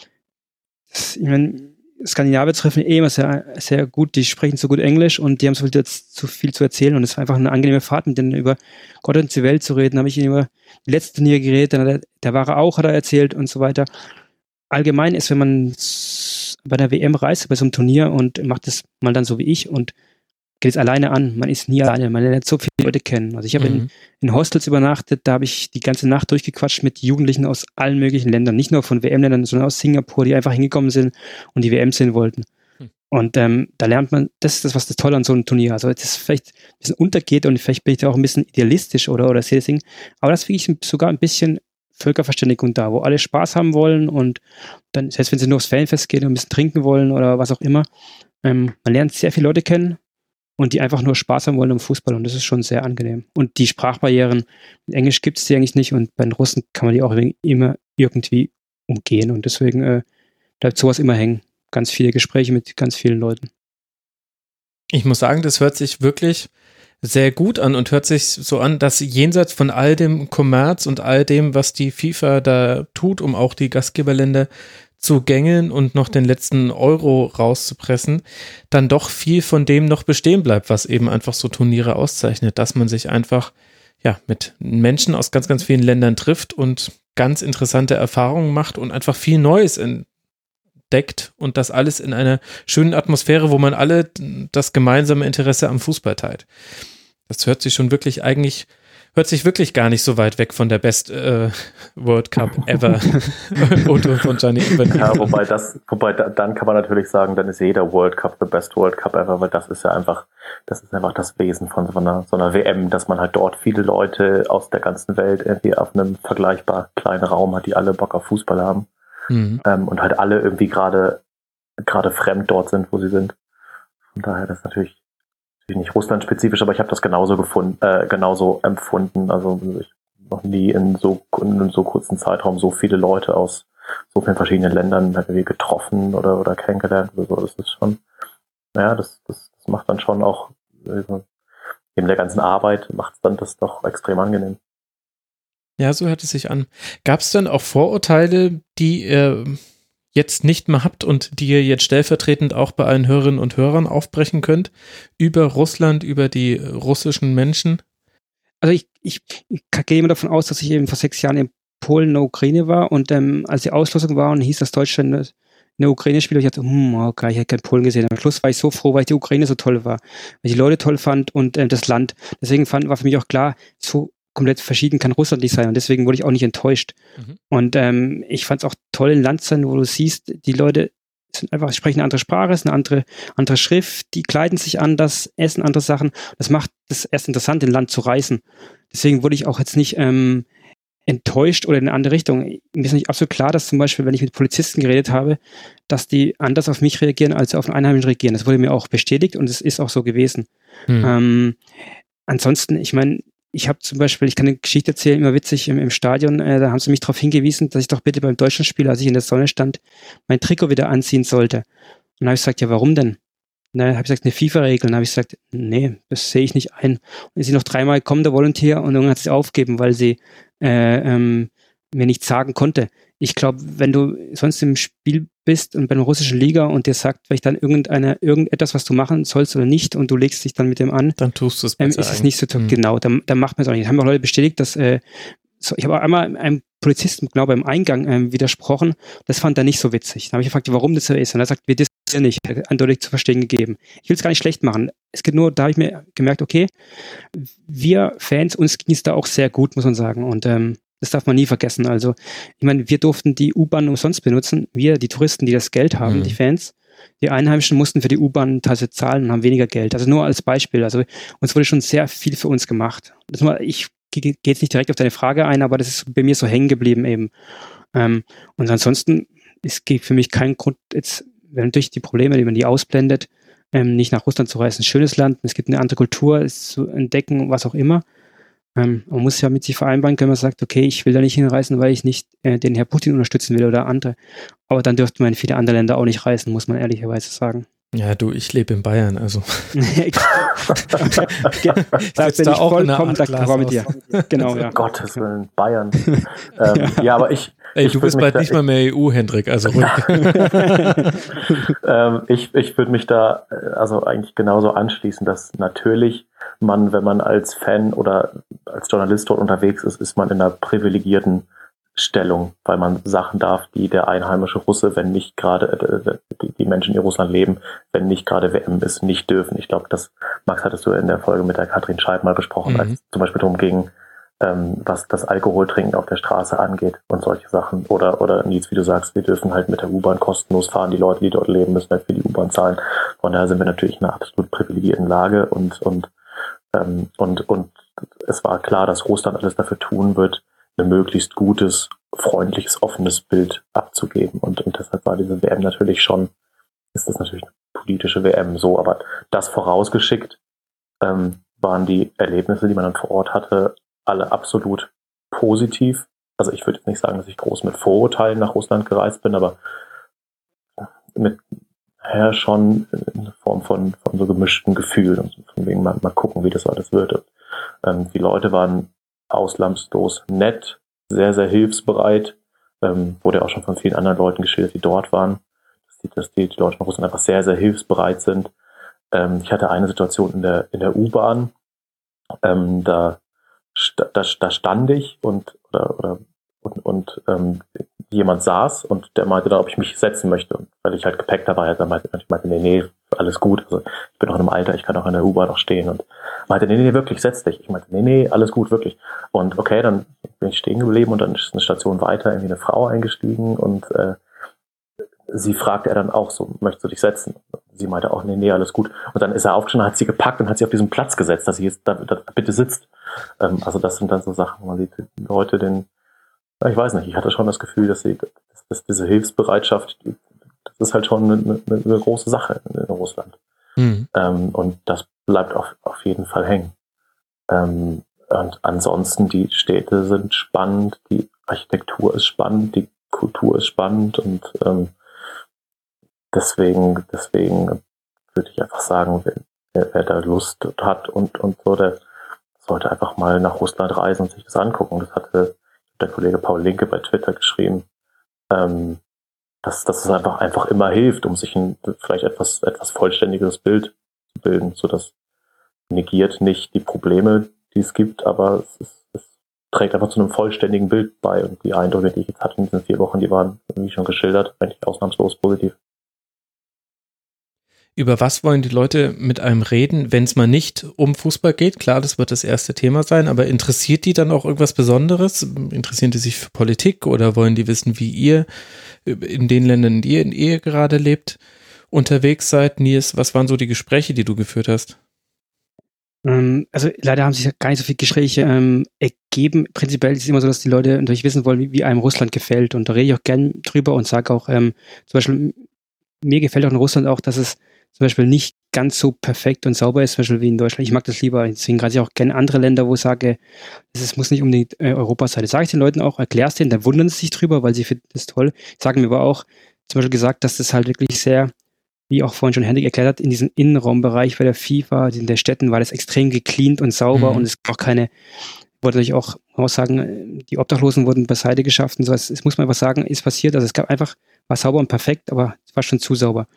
ich meine, Skandinavier treffen immer sehr, sehr gut, die sprechen so gut Englisch und die haben so viel zu erzählen und es war einfach eine angenehme Fahrt, mit denen über Gott und die Welt zu reden. Da habe ich ihn über die letzten Turniere geredet, dann der Wahre auch, hat er erzählt und so weiter. Allgemein ist, wenn man bei der WM reist, bei so einem Turnier und macht das mal dann so wie ich und geht es alleine an, man ist nie alleine, man lernt so viele Leute kennen. Also ich habe in Hostels übernachtet, da habe ich die ganze Nacht durchgequatscht mit Jugendlichen aus allen möglichen Ländern, nicht nur von WM-Ländern, sondern aus Singapur, die einfach hingekommen sind und die WM sehen wollten. Und da lernt man, das ist das, was das Tolle an so einem Turnier, also das vielleicht ein bisschen untergeht und vielleicht bin ich da auch ein bisschen idealistisch oder sehe das Ding, aber das finde ich sogar ein bisschen Völkerverständigung da, wo alle Spaß haben wollen und dann, selbst wenn sie nur aufs Fanfest gehen und ein bisschen trinken wollen oder was auch immer, man lernt sehr viele Leute kennen und die einfach nur Spaß haben wollen am Fußball und das ist schon sehr angenehm. Und die Sprachbarrieren, in Englisch gibt es die eigentlich nicht und bei den Russen kann man die auch immer irgendwie umgehen und deswegen bleibt sowas immer hängen. Ganz viele Gespräche mit ganz vielen Leuten. Ich muss sagen, das hört sich wirklich sehr gut an und hört sich so an, dass jenseits von all dem Kommerz und all dem, was die FIFA da tut, um auch die Gastgeberländer zu gängeln und noch den letzten Euro rauszupressen, dann doch viel von dem noch bestehen bleibt, was eben einfach so Turniere auszeichnet, dass man sich einfach mit Menschen aus ganz, ganz vielen Ländern trifft und ganz interessante Erfahrungen macht und einfach viel Neues entdeckt und das alles in einer schönen Atmosphäre, wo man alle das gemeinsame Interesse am Fußball teilt. Das hört sich wirklich gar nicht so weit weg von der Best World Cup ever. Otto von Gianni Infantino. Ja, wobei dann kann man natürlich sagen, dann ist jeder World Cup the best World Cup ever, weil das ist einfach das Wesen von so einer WM, dass man halt dort viele Leute aus der ganzen Welt irgendwie auf einem vergleichbar kleinen Raum hat, die alle Bock auf Fußball haben. Und halt alle irgendwie gerade fremd dort sind, wo sie sind. Von daher, das ist natürlich nicht russlandspezifisch, aber ich habe das genauso empfunden. Also ich noch nie in so kurzen Zeitraum so viele Leute aus so vielen verschiedenen Ländern irgendwie getroffen oder kennengelernt oder so. Das ist schon, das macht dann schon auch neben der ganzen Arbeit macht es dann das doch extrem angenehm. Ja, so hört es sich an. Gab es dann auch Vorurteile, die ihr jetzt nicht mehr habt und die ihr jetzt stellvertretend auch bei allen Hörerinnen und Hörern aufbrechen könnt, über Russland, über die russischen Menschen? Also ich gehe immer davon aus, dass ich eben vor 6 Jahren in Polen, in der Ukraine war und als die Auslosung war und hieß, dass Deutschland in der Ukraine spielt, ich dachte, okay, ich hätte keinen Polen gesehen. Am Schluss war ich so froh, weil die Ukraine so toll war, weil ich die Leute toll fand und das Land. Deswegen war für mich auch klar, so komplett verschieden kann Russland nicht sein und deswegen wurde ich auch nicht enttäuscht. Und ich fand es auch toll in Land sein, wo du siehst, die Leute sprechen eine andere Sprache, ist eine andere Schrift, die kleiden sich anders, essen andere Sachen. Das macht es erst interessant, in Land zu reisen. Deswegen wurde ich auch jetzt nicht enttäuscht oder in eine andere Richtung. Mir ist nicht absolut klar, dass zum Beispiel, wenn ich mit Polizisten geredet habe, dass die anders auf mich reagieren, als sie auf einen Einheimischen reagieren. Das wurde mir auch bestätigt und es ist auch so gewesen. Ansonsten, ich meine, ich habe zum Beispiel, ich kann eine Geschichte erzählen, immer witzig, im Stadion, da haben sie mich darauf hingewiesen, dass ich doch bitte beim deutschen Spiel, als ich in der Sonne stand, mein Trikot wieder anziehen sollte. Und dann habe ich gesagt, ja, warum denn? Dann habe ich gesagt, eine FIFA-Regel. Dann habe ich gesagt, nee, das sehe ich nicht ein. Und dann ist sie noch 3-mal gekommen, der Volunteer, und dann hat sie aufgegeben, weil sie mir nichts sagen konnte. Ich glaube, wenn du sonst im Spiel bist und bei einer russischen Liga und dir sagt vielleicht dann irgendetwas, was du machen sollst oder nicht, und du legst dich dann mit dem an, dann tust du es besser. Ist es nicht so, genau, dann macht man es auch nicht. Das haben auch Leute bestätigt, dass ich habe einmal einem Polizisten genau beim Eingang widersprochen, das fand er nicht so witzig. Dann habe ich gefragt, warum das so ist, und er sagt, wir diskutieren nicht, er hat eindeutig zu verstehen gegeben. Ich will es gar nicht schlecht machen. Es geht nur, da habe ich mir gemerkt, okay, wir Fans, uns ging es da auch sehr gut, muss man sagen, und das darf man nie vergessen. Also, ich meine, wir durften die U-Bahn umsonst benutzen. Wir, die Touristen, die das Geld haben, die Fans. Die Einheimischen mussten für die U-Bahn teilweise zahlen und haben weniger Geld. Also nur als Beispiel. Also uns wurde schon sehr viel für uns gemacht. Ich gehe jetzt nicht direkt auf deine Frage ein, aber das ist bei mir so hängen geblieben eben. Und ansonsten, es gibt für mich keinen Grund, jetzt, wenn natürlich die Probleme, die man die ausblendet, nicht nach Russland zu reisen. Ein schönes Land, es gibt eine andere Kultur, es zu entdecken, was auch immer. Man muss ja mit sich vereinbaren können, man sagt, okay, ich will da nicht hinreisen, weil ich nicht den Herr Putin unterstützen will oder andere. Aber dann dürfte man in viele andere Länder auch nicht reisen, muss man ehrlicherweise sagen. Ja, du, ich lebe in Bayern, also. Da bin ich vollkommen d'accord mit dir. Genau, ja. Gottes Willen, Bayern. Ja, aber ich du bist bald nicht mal mehr EU, Hendrik, also ruhig. Ich würde mich da also eigentlich genauso anschließen, dass natürlich man, wenn man als Fan oder als Journalist dort unterwegs ist, ist man in einer privilegierten Stellung, weil man Sachen darf, die der einheimische Russe, wenn nicht gerade die Menschen, die in Russland leben, wenn nicht gerade WM ist, nicht dürfen. Ich glaube, Max, hattest du in der Folge mit der Katrin Scheib mal besprochen, als es zum Beispiel darum ging, was das Alkoholtrinken auf der Straße angeht und solche Sachen. Oder Nils, wie du sagst, wir dürfen halt mit der U-Bahn kostenlos fahren. Die Leute, die dort leben, müssen halt für die U-Bahn zahlen. Von daher sind wir natürlich in einer absolut privilegierten Lage und es war klar, dass Russland alles dafür tun wird, ein möglichst gutes, freundliches, offenes Bild abzugeben. Und deshalb war diese WM natürlich ist das natürlich eine politische WM so, aber das vorausgeschickt, waren die Erlebnisse, die man dann vor Ort hatte, alle absolut positiv. Also ich würde jetzt nicht sagen, dass ich groß mit Vorurteilen nach Russland gereist bin, aber schon in Form von so gemischten Gefühlen und von wegen mal gucken, wie das alles wird. Und, die Leute waren ausnahmslos nett, sehr, sehr hilfsbereit, wurde auch schon von vielen anderen Leuten geschildert, die dort waren, dass die Leute in Russland einfach sehr, sehr hilfsbereit sind. Ich hatte eine Situation in der U-Bahn, da da stand ich und jemand saß und der meinte dann, ob ich mich setzen möchte. Und weil ich halt Gepäck dabei hatte, meinte nee, alles gut. Also ich bin noch in einem Alter, ich kann auch in der U-Bahn noch stehen. Und meinte, nee, wirklich, setz dich. Ich meinte, nee, alles gut, wirklich. Und okay, dann bin ich stehen geblieben und dann ist eine Station weiter irgendwie eine Frau eingestiegen und sie fragte er dann auch so, möchtest du dich setzen? Sie meinte auch, nee, alles gut. Und dann ist er aufgestanden, hat sie gepackt und hat sie auf diesen Platz gesetzt, dass sie jetzt da bitte sitzt. Also das sind dann so Sachen, wo man sieht, Leute, ich weiß nicht, ich hatte schon das Gefühl, dass diese Hilfsbereitschaft, das ist halt schon eine große Sache in Russland. Mhm. Und das bleibt auf jeden Fall hängen. Und ansonsten, die Städte sind spannend, die Architektur ist spannend, die Kultur ist spannend und deswegen würde ich einfach sagen, wer da Lust hat und so, der sollte einfach mal nach Russland reisen und sich das angucken. Das hatte der Kollege Paul Linke bei Twitter geschrieben, dass es einfach immer hilft, um sich ein vielleicht etwas vollständigeres Bild zu bilden, so das negiert nicht die Probleme, die es gibt, aber es trägt einfach zu einem vollständigen Bild bei und die Eindrücke, die ich jetzt hatte in diesen 4 Wochen, die waren, wie schon geschildert, eigentlich ausnahmslos positiv. Über was wollen die Leute mit einem reden, wenn es mal nicht um Fußball geht? Klar, das wird das erste Thema sein, aber interessiert die dann auch irgendwas Besonderes? Interessieren die sich für Politik oder wollen die wissen, wie ihr in den Ländern, in ihr gerade lebt, unterwegs seid? Nils, was waren so die Gespräche, die du geführt hast? Also leider haben sich gar nicht so viele Gespräche ergeben. Prinzipiell ist es immer so, dass die Leute natürlich wissen wollen, wie einem Russland gefällt. Und da rede ich auch gern drüber und sage auch, zum Beispiel, mir gefällt auch in Russland auch, dass es zum Beispiel nicht ganz so perfekt und sauber ist, zum Beispiel wie in Deutschland. Ich mag das lieber, deswegen reise ich auch gerne andere Länder, wo ich sage, es muss nicht unbedingt Europa sein. Das sage ich den Leuten auch, erkläre es denen, dann wundern sie sich drüber, weil sie finden das toll. Sagen mir aber auch zum Beispiel gesagt, dass das halt wirklich sehr, wie auch vorhin schon Henrik erklärt hat, in diesem Innenraumbereich bei der FIFA, in den Städten war das extrem gecleant und sauber und es gab auch keine, wollte ich auch sagen, die Obdachlosen wurden beiseite geschafft und sowas. Es muss man einfach sagen, ist passiert. Also es gab einfach, war sauber und perfekt, aber es war schon zu sauber.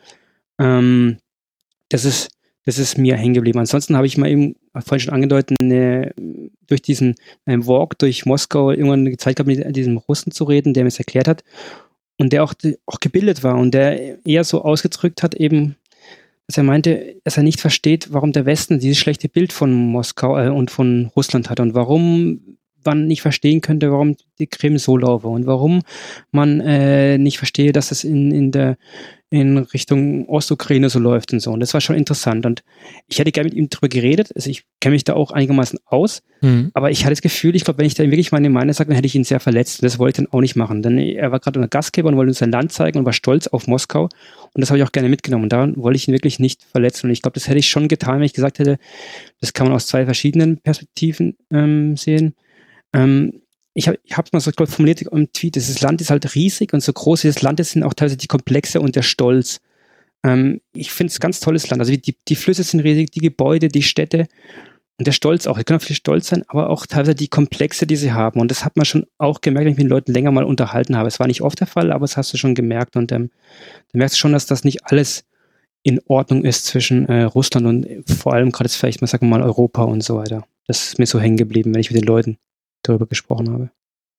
Das ist mir hängen geblieben. Ansonsten habe ich mal eben, vorhin schon angedeutet, durch diesen Walk durch Moskau irgendwann eine Zeit gehabt, mit diesem Russen zu reden, der mir es erklärt hat und der auch gebildet war und der eher so ausgedrückt hat eben, dass er meinte, dass er nicht versteht, warum der Westen dieses schlechte Bild von Moskau und von Russland hat und warum man nicht verstehen könnte, warum die Krim so laufe und warum man nicht verstehe, dass es in Richtung Ostukraine so läuft und so. Und das war schon interessant. Und ich hätte gerne mit ihm darüber geredet. Also ich kenne mich da auch einigermaßen aus. Aber ich hatte das Gefühl, ich glaube, wenn ich da wirklich meine Meinung sage, dann hätte ich ihn sehr verletzt. Und das wollte ich dann auch nicht machen. Denn er war gerade unser Gastgeber und wollte uns sein Land zeigen und war stolz auf Moskau. Und das habe ich auch gerne mitgenommen. Und da wollte ich ihn wirklich nicht verletzen. Und ich glaube, das hätte ich schon getan, wenn ich gesagt hätte, das kann man aus 2 verschiedenen Perspektiven sehen. Ich habe es mal so formuliert im Tweet, dieses Land ist halt riesig und so groß wie das Land ist, sind auch teilweise die Komplexe und der Stolz. Ich finde es ein ganz tolles Land. Also die Flüsse sind riesig, die Gebäude, die Städte und der Stolz auch. Die können auch viel stolz sein, aber auch teilweise die Komplexe, die sie haben. Und das hat man schon auch gemerkt, wenn ich mit den Leuten länger mal unterhalten habe. Es war nicht oft der Fall, aber das hast du schon gemerkt. Und du merkst schon, dass das nicht alles in Ordnung ist zwischen Russland und vor allem gerade jetzt vielleicht mal, sagen wir mal, Europa und so weiter. Das ist mir so hängen geblieben, wenn ich mit den Leuten darüber gesprochen habe.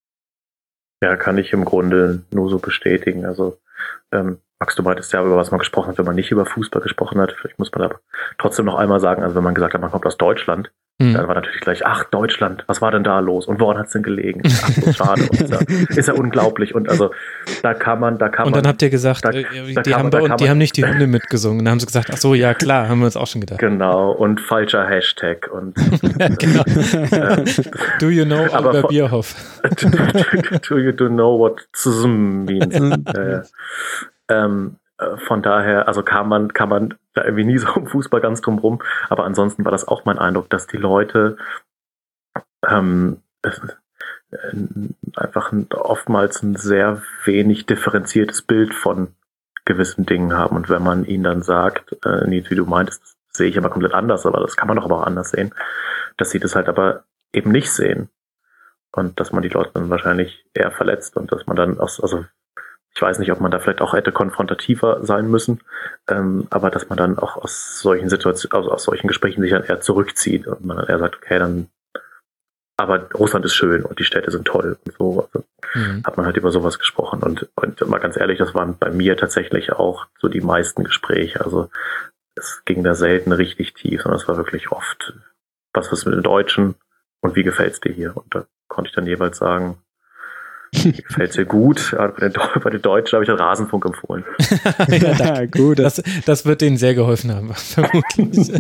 Ja, kann ich im Grunde nur so bestätigen. Also Max, du meintest ja, über was man gesprochen hat, wenn man nicht über Fußball gesprochen hat. Vielleicht muss man da trotzdem noch einmal sagen, also wenn man gesagt hat, man kommt aus Deutschland, dann war natürlich gleich, ach, Deutschland, was war denn da los? Und woran hat es denn gelegen? Ach, so schade. Und, ist ja unglaublich. Und also da kann man. Und dann habt ihr gesagt, die haben nicht die Hymne mitgesungen. Dann haben sie gesagt, ach so, ja klar, haben wir uns auch schon gedacht. Genau, und falscher Hashtag. Und genau. Do you know Oliver Bierhoff? Do you know what ZM means? Von daher, also kann man da irgendwie nie so um Fußball ganz drum rum, aber ansonsten war das auch mein Eindruck, dass die Leute einfach oftmals ein sehr wenig differenziertes Bild von gewissen Dingen haben und wenn man ihnen dann sagt, Nils, wie du meintest, das sehe ich aber komplett anders, aber das kann man doch aber auch anders sehen, dass sie das halt aber eben nicht sehen und dass man die Leute dann wahrscheinlich eher verletzt und dass man dann also ich weiß nicht, ob man da vielleicht auch hätte konfrontativer sein müssen, aber dass man dann auch aus solchen Situationen, aus solchen Gesprächen sich dann eher zurückzieht und man dann eher sagt, okay, dann aber Russland ist schön und die Städte sind toll und so. Also hat man halt über sowas gesprochen. Und mal ganz ehrlich, das waren bei mir tatsächlich auch so die meisten Gespräche. Also es ging da selten richtig tief, sondern es war wirklich oft, was ist mit den Deutschen und wie gefällt's dir hier? Und da konnte ich dann jeweils sagen, mir gefällt's dir gut. Ja, bei den Deutschen habe ich den Rasenfunk empfohlen. Ja, gut. Das wird denen sehr geholfen haben, vermutlich.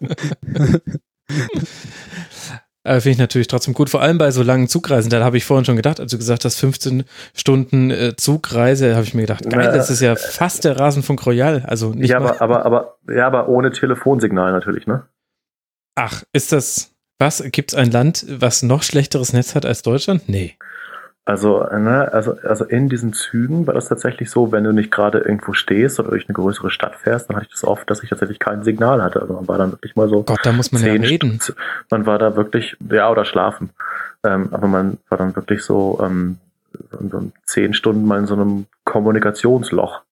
Finde ich natürlich trotzdem gut, vor allem bei so langen Zugreisen. Da habe ich vorhin schon gedacht, als du gesagt hast, 15 Stunden Zugreise, habe ich mir gedacht, geil, das ist ja fast der Rasenfunk Royal. Also nicht aber ohne Telefonsignal natürlich, ne? Ach, ist das, was? Gibt es ein Land, was noch schlechteres Netz hat als Deutschland? Nee. Also in diesen Zügen war das tatsächlich so, wenn du nicht gerade irgendwo stehst oder durch eine größere Stadt fährst, dann hatte ich das oft, dass ich tatsächlich kein Signal hatte. Also man war dann wirklich mal so. Gott, da muss man ja reden. Man war da wirklich, oder schlafen. Aber man war dann wirklich so 10 Stunden mal in so einem Kommunikationsloch.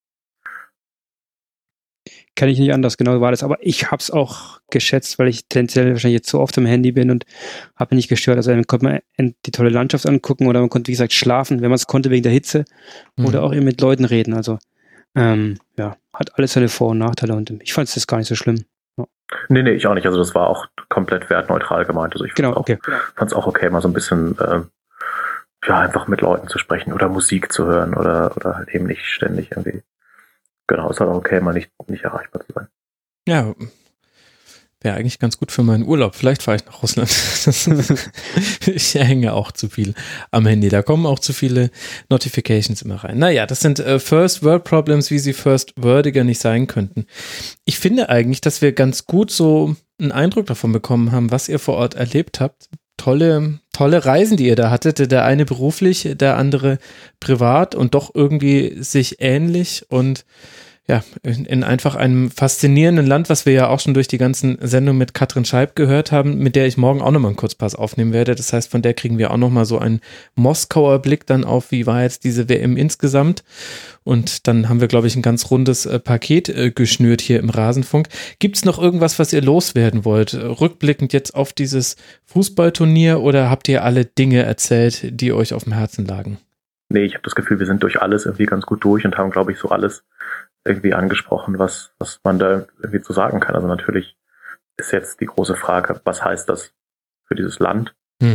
Kann ich nicht anders, genau war das. Aber ich habe es auch geschätzt, weil ich tendenziell wahrscheinlich jetzt so oft am Handy bin und habe mich nicht gestört. Also dann konnte man die tolle Landschaft angucken oder man konnte, wie gesagt, schlafen, wenn man es konnte wegen der Hitze oder auch eben mit Leuten reden. Also hat alles seine Vor- und Nachteile und ich fand es gar nicht so schlimm. Ja. Nee, ich auch nicht. Also das war auch komplett wertneutral gemeint. Also ich fand es auch okay, mal so ein bisschen einfach mit Leuten zu sprechen oder Musik zu hören oder halt eben nicht ständig irgendwie. Genau, ist halt auch okay, mal nicht erreichbar zu sein. Ja, wäre eigentlich ganz gut für meinen Urlaub. Vielleicht fahre ich nach Russland. Ich hänge auch zu viel am Handy. Da kommen auch zu viele Notifications immer rein. Naja, das sind First World Problems, wie sie First Worldiger nicht sein könnten. Ich finde eigentlich, dass wir ganz gut so einen Eindruck davon bekommen haben, was ihr vor Ort erlebt habt. Tolle Reisen, die ihr da hattet. Der eine beruflich, der andere privat und doch irgendwie sich ähnlich und ja, in einfach einem faszinierenden Land, was wir ja auch schon durch die ganzen Sendungen mit Katrin Scheib gehört haben, mit der ich morgen auch nochmal einen Kurzpass aufnehmen werde. Das heißt, von der kriegen wir auch nochmal so einen Moskauer Blick dann auf, wie war jetzt diese WM insgesamt. Und dann haben wir, glaube ich, ein ganz rundes Paket geschnürt hier im Rasenfunk. Gibt es noch irgendwas, was ihr loswerden wollt? Rückblickend jetzt auf dieses Fußballturnier oder habt ihr alle Dinge erzählt, die euch auf dem Herzen lagen? Nee, ich habe das Gefühl, wir sind durch alles irgendwie ganz gut durch und haben, glaube ich, so alles irgendwie angesprochen, was man da irgendwie zu sagen kann. Also natürlich ist jetzt die große Frage, was heißt das für dieses Land?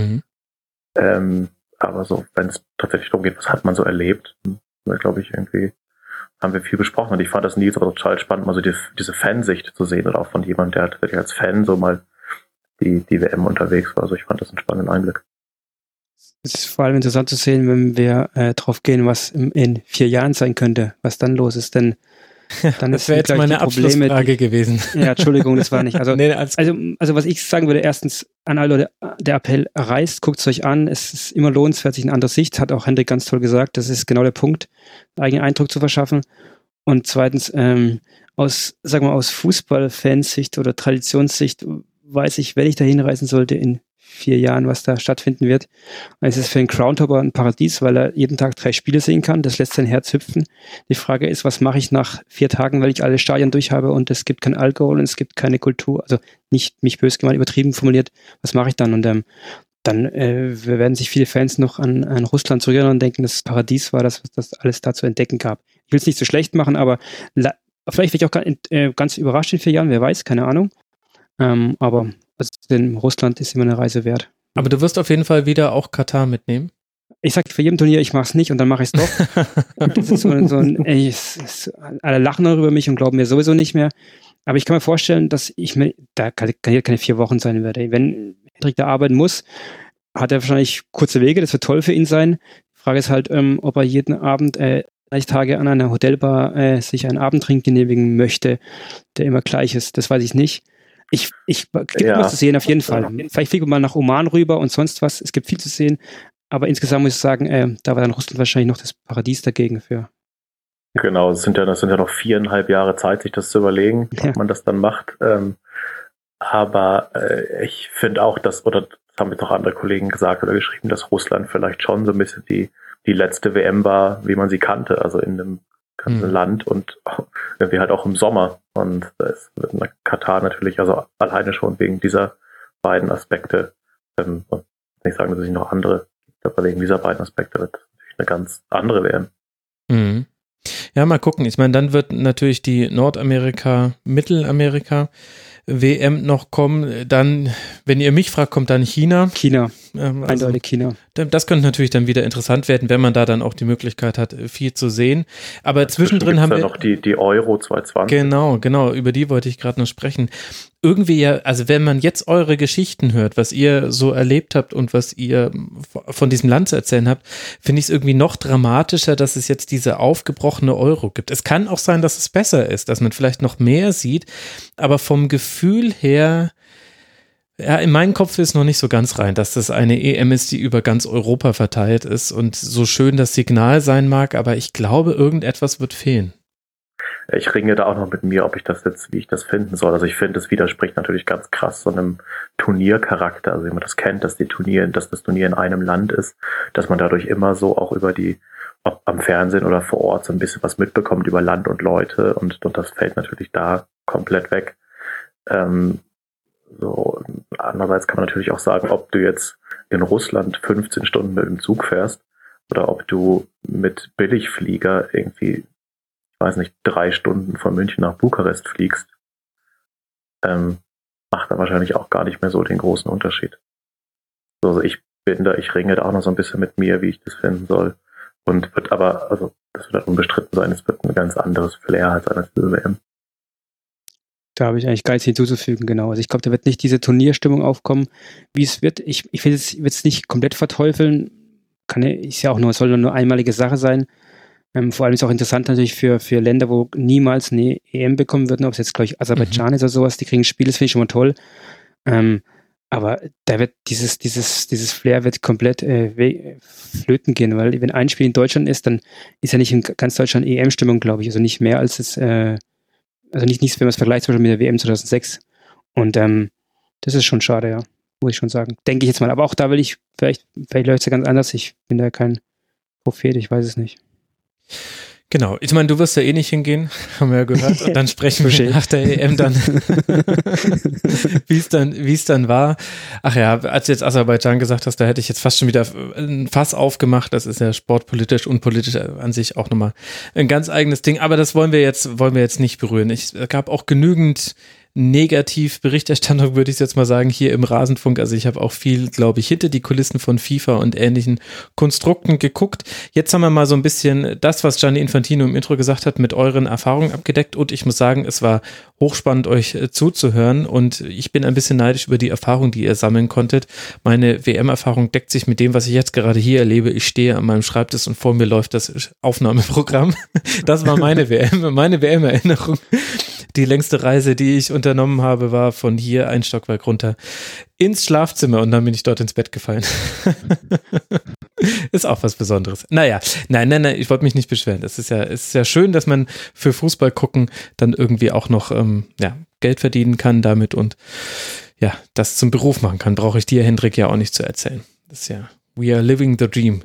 Aber so, wenn es tatsächlich darum geht, was hat man so erlebt, glaube ich, irgendwie haben wir viel besprochen. Und ich fand das Nils aber total spannend, mal so diese Fansicht zu sehen oder auch von jemandem, der tatsächlich als Fan so mal die WM unterwegs war. Also ich fand das einen spannenden Einblick. Es ist vor allem interessant zu sehen, wenn wir drauf gehen, was in 4 Jahren sein könnte, was dann los ist, denn dann das wäre jetzt meine Abschlussfrage gewesen. Ja, Entschuldigung, das war nicht. Also, nee, also was ich sagen würde, erstens an alle Leute, der Appell reist, guckt es euch an, es ist immer lohnenswert, sich eine andere Sicht, hat auch Hendrik ganz toll gesagt, das ist genau der Punkt, einen eigenen Eindruck zu verschaffen. Und zweitens, aus Fußballfansicht oder Traditionssicht weiß ich, wenn ich da hinreisen sollte in 4 Jahren, was da stattfinden wird. Und es ist für einen Groundhopper ein Paradies, weil er jeden Tag 3 Spiele sehen kann. Das lässt sein Herz hüpfen. Die Frage ist, was mache ich nach 4 Tagen, weil ich alle Stadien durch habe und es gibt kein Alkohol und es gibt keine Kultur. Also nicht mich böse gemeint, übertrieben formuliert. Was mache ich dann? Und dann werden sich viele Fans noch an Russland zurückerinnern und denken, das Paradies war das, was das alles da zu entdecken gab. Ich will es nicht so schlecht machen, aber vielleicht werde ich auch ganz überrascht in 4 Jahren, wer weiß, keine Ahnung. Aber denn Russland ist immer eine Reise wert. Aber du wirst auf jeden Fall wieder auch Katar mitnehmen? Ich sage für jedem Turnier, ich mache es nicht und dann mache ich es doch. Das ist alle lachen darüber mich und glauben mir sowieso nicht mehr. Aber ich kann mir vorstellen, dass da keine 4 Wochen sein werde. Wenn Hendrik da arbeiten muss, hat er wahrscheinlich kurze Wege, das wird toll für ihn sein. Die Frage ist halt, ob er jeden Abend 30 Tage an einer Hotelbar sich einen Abendtrink genehmigen möchte, der immer gleich ist. Das weiß ich nicht. Es gibt was zu sehen, auf jeden Fall. Vielleicht fliegen wir mal nach Oman rüber und sonst was. Es gibt viel zu sehen. Aber insgesamt muss ich sagen, da war dann Russland wahrscheinlich noch das Paradies dagegen für. Genau, das sind ja noch 4,5 Jahre Zeit, sich das zu überlegen, ob man das dann macht. Aber ich finde auch, das haben jetzt auch andere Kollegen gesagt oder geschrieben, dass Russland vielleicht schon so ein bisschen die letzte WM war, wie man sie kannte, also in einem ganzen Land und irgendwie halt auch im Sommer. Und es wird in Katar natürlich, also alleine schon wegen dieser beiden Aspekte, nicht sagen, dass es noch andere, aber wegen dieser beiden Aspekte wird natürlich eine ganz andere werden. Mhm. Ja, mal gucken. Ich meine, dann wird natürlich die Nordamerika, Mittelamerika WM noch kommen. Dann, wenn ihr mich fragt, kommt dann China. Eindeutig China. Das könnte natürlich dann wieder interessant werden, wenn man da dann auch die Möglichkeit hat, viel zu sehen. Aber zwischendrin haben wir noch die Euro 2020. Genau, über die wollte ich gerade noch sprechen. Irgendwie ja, also wenn man jetzt eure Geschichten hört, was ihr so erlebt habt und was ihr von diesem Land zu erzählen habt, finde ich es irgendwie noch dramatischer, dass es jetzt diese aufgebrochene Euro gibt. Es kann auch sein, dass es besser ist, dass man vielleicht noch mehr sieht, aber vom Gefühl her, ja, in meinen Kopf ist noch nicht so ganz rein, dass das eine EM ist, die über ganz Europa verteilt ist und so schön das Signal sein mag, aber ich glaube, irgendetwas wird fehlen. Ich ringe da auch noch mit mir, wie ich das finden soll. Also ich finde, es widerspricht natürlich ganz krass so einem Turniercharakter. Also wie man das kennt, dass das Turnier in einem Land ist, dass man dadurch immer so auch ob am Fernsehen oder vor Ort so ein bisschen was mitbekommt über Land und Leute und das fällt natürlich da komplett weg. So, andererseits kann man natürlich auch sagen, ob du jetzt in Russland 15 Stunden mit dem Zug fährst oder ob du mit Billigflieger irgendwie, ich weiß nicht, 3 Stunden von München nach Bukarest fliegst, macht da wahrscheinlich auch gar nicht mehr so den großen Unterschied. Also ich ringe da auch noch so ein bisschen mit mir, wie ich das finden soll. Und das wird halt unbestritten sein, es wird ein ganz anderes Flair als eine WM. Da habe ich eigentlich gar nichts hinzuzufügen, genau. Also ich glaube, da wird nicht diese Turnierstimmung aufkommen, wie es wird. Ich will es nicht komplett verteufeln. Soll nur einmalige Sache sein. Vor allem ist es auch interessant natürlich für Länder, wo niemals eine EM bekommen würden, ob es jetzt, glaube ich, Aserbaidschan ist oder sowas, die kriegen Spiele, das finde ich schon mal toll. Aber da wird dieses Flair wird komplett flöten gehen, weil wenn ein Spiel in Deutschland ist, dann ist ja nicht in ganz Deutschland EM-Stimmung, glaube ich. Also nicht mehr als es also nichts, wenn man es vergleicht zum Beispiel mit der WM 2006. Und das ist schon schade, ja, muss ich schon sagen. Denke ich jetzt mal. Aber auch da will ich, vielleicht läuft es ja ganz anders. Ich bin da kein Prophet, ich weiß es nicht. Genau, ich meine, du wirst ja eh nicht hingehen, haben wir ja gehört. Und dann sprechen wir nach der EM dann, wie es dann war. Ach ja, als du jetzt Aserbaidschan gesagt hast, da hätte ich jetzt fast schon wieder ein Fass aufgemacht. Das ist ja sportpolitisch und politisch an sich auch nochmal ein ganz eigenes Ding. Aber das wollen wir jetzt nicht berühren. Es gab auch genügend Negativ-Berichterstattung, würde ich jetzt mal sagen, hier im Rasenfunk. Also ich habe auch viel, glaube ich, hinter die Kulissen von FIFA und ähnlichen Konstrukten geguckt. Jetzt haben wir mal so ein bisschen das, was Gianni Infantino im Intro gesagt hat, mit euren Erfahrungen abgedeckt und ich muss sagen, es war hochspannend, euch zuzuhören und ich bin ein bisschen neidisch über die Erfahrung, die ihr sammeln konntet. Meine WM-Erfahrung deckt sich mit dem, was ich jetzt gerade hier erlebe. Ich stehe an meinem Schreibtisch und vor mir läuft das Aufnahmeprogramm. Das war meine WM-Erinnerung. Die längste Reise, die ich unternommen habe, war von hier ein Stockwerk runter ins Schlafzimmer und dann bin ich dort ins Bett gefallen. Ist auch was Besonderes. Naja, nein, ich wollte mich nicht beschweren. Es ist ja schön, dass man für Fußball gucken dann irgendwie auch noch Geld verdienen kann damit und ja, das zum Beruf machen kann. Brauche ich dir, Hendrik, ja auch nicht zu erzählen. Das ist ja, we are living the dream.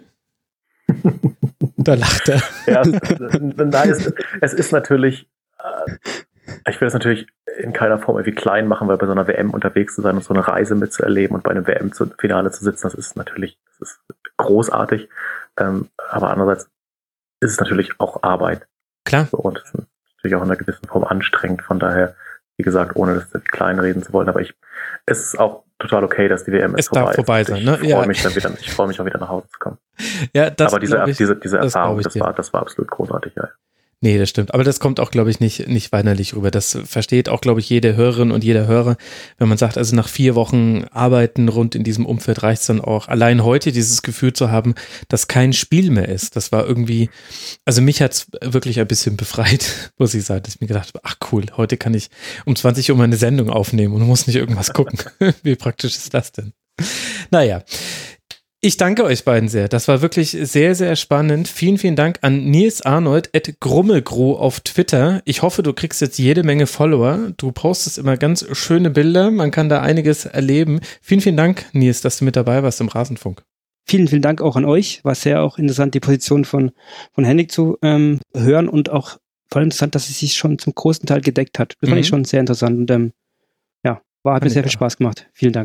Da lacht er. Ja, es ist natürlich ich will das natürlich in keiner Form irgendwie klein machen, weil bei so einer WM unterwegs zu sein und so eine Reise mitzuerleben und bei einem WM-Finale zu sitzen, das ist großartig. Aber andererseits ist es natürlich auch Arbeit. Klar. So, und es ist natürlich auch in einer gewissen Form anstrengend. Von daher, wie gesagt, ohne das kleinreden zu wollen, aber es ist auch total okay, dass die WM jetzt vorbei ist. Ich freue mich auch wieder nach Hause zu kommen. Ja, aber diese Erfahrung, das war absolut großartig, ja. Nee, das stimmt. Aber das kommt auch, glaube ich, nicht weinerlich rüber. Das versteht auch, glaube ich, jede Hörerin und jeder Hörer, wenn man sagt, also nach 4 Wochen Arbeiten rund in diesem Umfeld reicht es dann auch, allein heute dieses Gefühl zu haben, dass kein Spiel mehr ist. Das war irgendwie, also mich hat es wirklich ein bisschen befreit, muss ich sagen, dass ich mir gedacht habe, ach cool, heute kann ich um 20 Uhr meine Sendung aufnehmen und muss nicht irgendwas gucken. Wie praktisch ist das denn? Naja. Ich danke euch beiden sehr. Das war wirklich sehr, sehr spannend. Vielen, vielen Dank an Nils Arnold @Grummelgru auf Twitter. Ich hoffe, du kriegst jetzt jede Menge Follower. Du postest immer ganz schöne Bilder. Man kann da einiges erleben. Vielen, vielen Dank, Nils, dass du mit dabei warst im Rasenfunk. Vielen, vielen Dank auch an euch. War sehr auch interessant, die Position von Henrik zu hören und auch vor allem interessant, dass es sich schon zum großen Teil gedeckt hat. Das fand ich schon sehr interessant und hat mir sehr viel Spaß gemacht. Vielen Dank.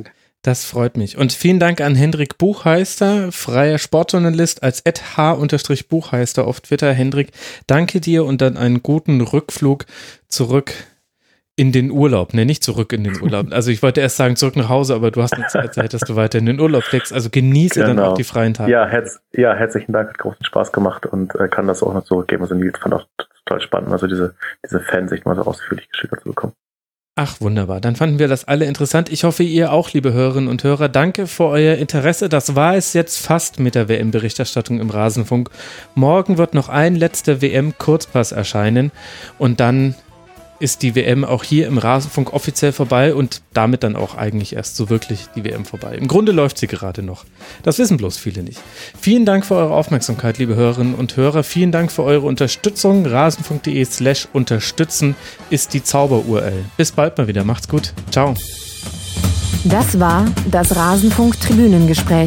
Das freut mich. Und vielen Dank an Hendrik Buchheister, freier Sportjournalist als @h_Buchheister auf Twitter. Hendrik, danke dir und dann einen guten Rückflug zurück in den Urlaub. Ne, nicht zurück in den Urlaub. Also ich wollte erst sagen zurück nach Hause, aber du hast eine Zeit, dass du weiter in den Urlaub fliegst. Also genieße dann auch die freien Tage. Ja, herzlichen Dank, hat großen Spaß gemacht und kann das auch noch zurückgeben. Also Nils fand auch total spannend, also diese Fansicht mal so ausführlich geschildert zu bekommen. Ach, wunderbar. Dann fanden wir das alle interessant. Ich hoffe, ihr auch, liebe Hörerinnen und Hörer. Danke für euer Interesse. Das war es jetzt fast mit der WM-Berichterstattung im Rasenfunk. Morgen wird noch ein letzter WM-Kurzpass erscheinen und dann ist die WM auch hier im Rasenfunk offiziell vorbei und damit dann auch eigentlich erst so wirklich die WM vorbei. Im Grunde läuft sie gerade noch. Das wissen bloß viele nicht. Vielen Dank für eure Aufmerksamkeit, liebe Hörerinnen und Hörer. Vielen Dank für eure Unterstützung. rasenfunk.de/unterstützen ist die Zauber-URL. Bis bald mal wieder. Macht's gut. Ciao. Das war das Rasenfunk-Tribünengespräch.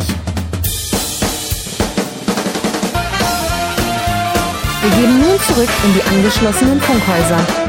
Wir gehen nun zurück in die angeschlossenen Funkhäuser.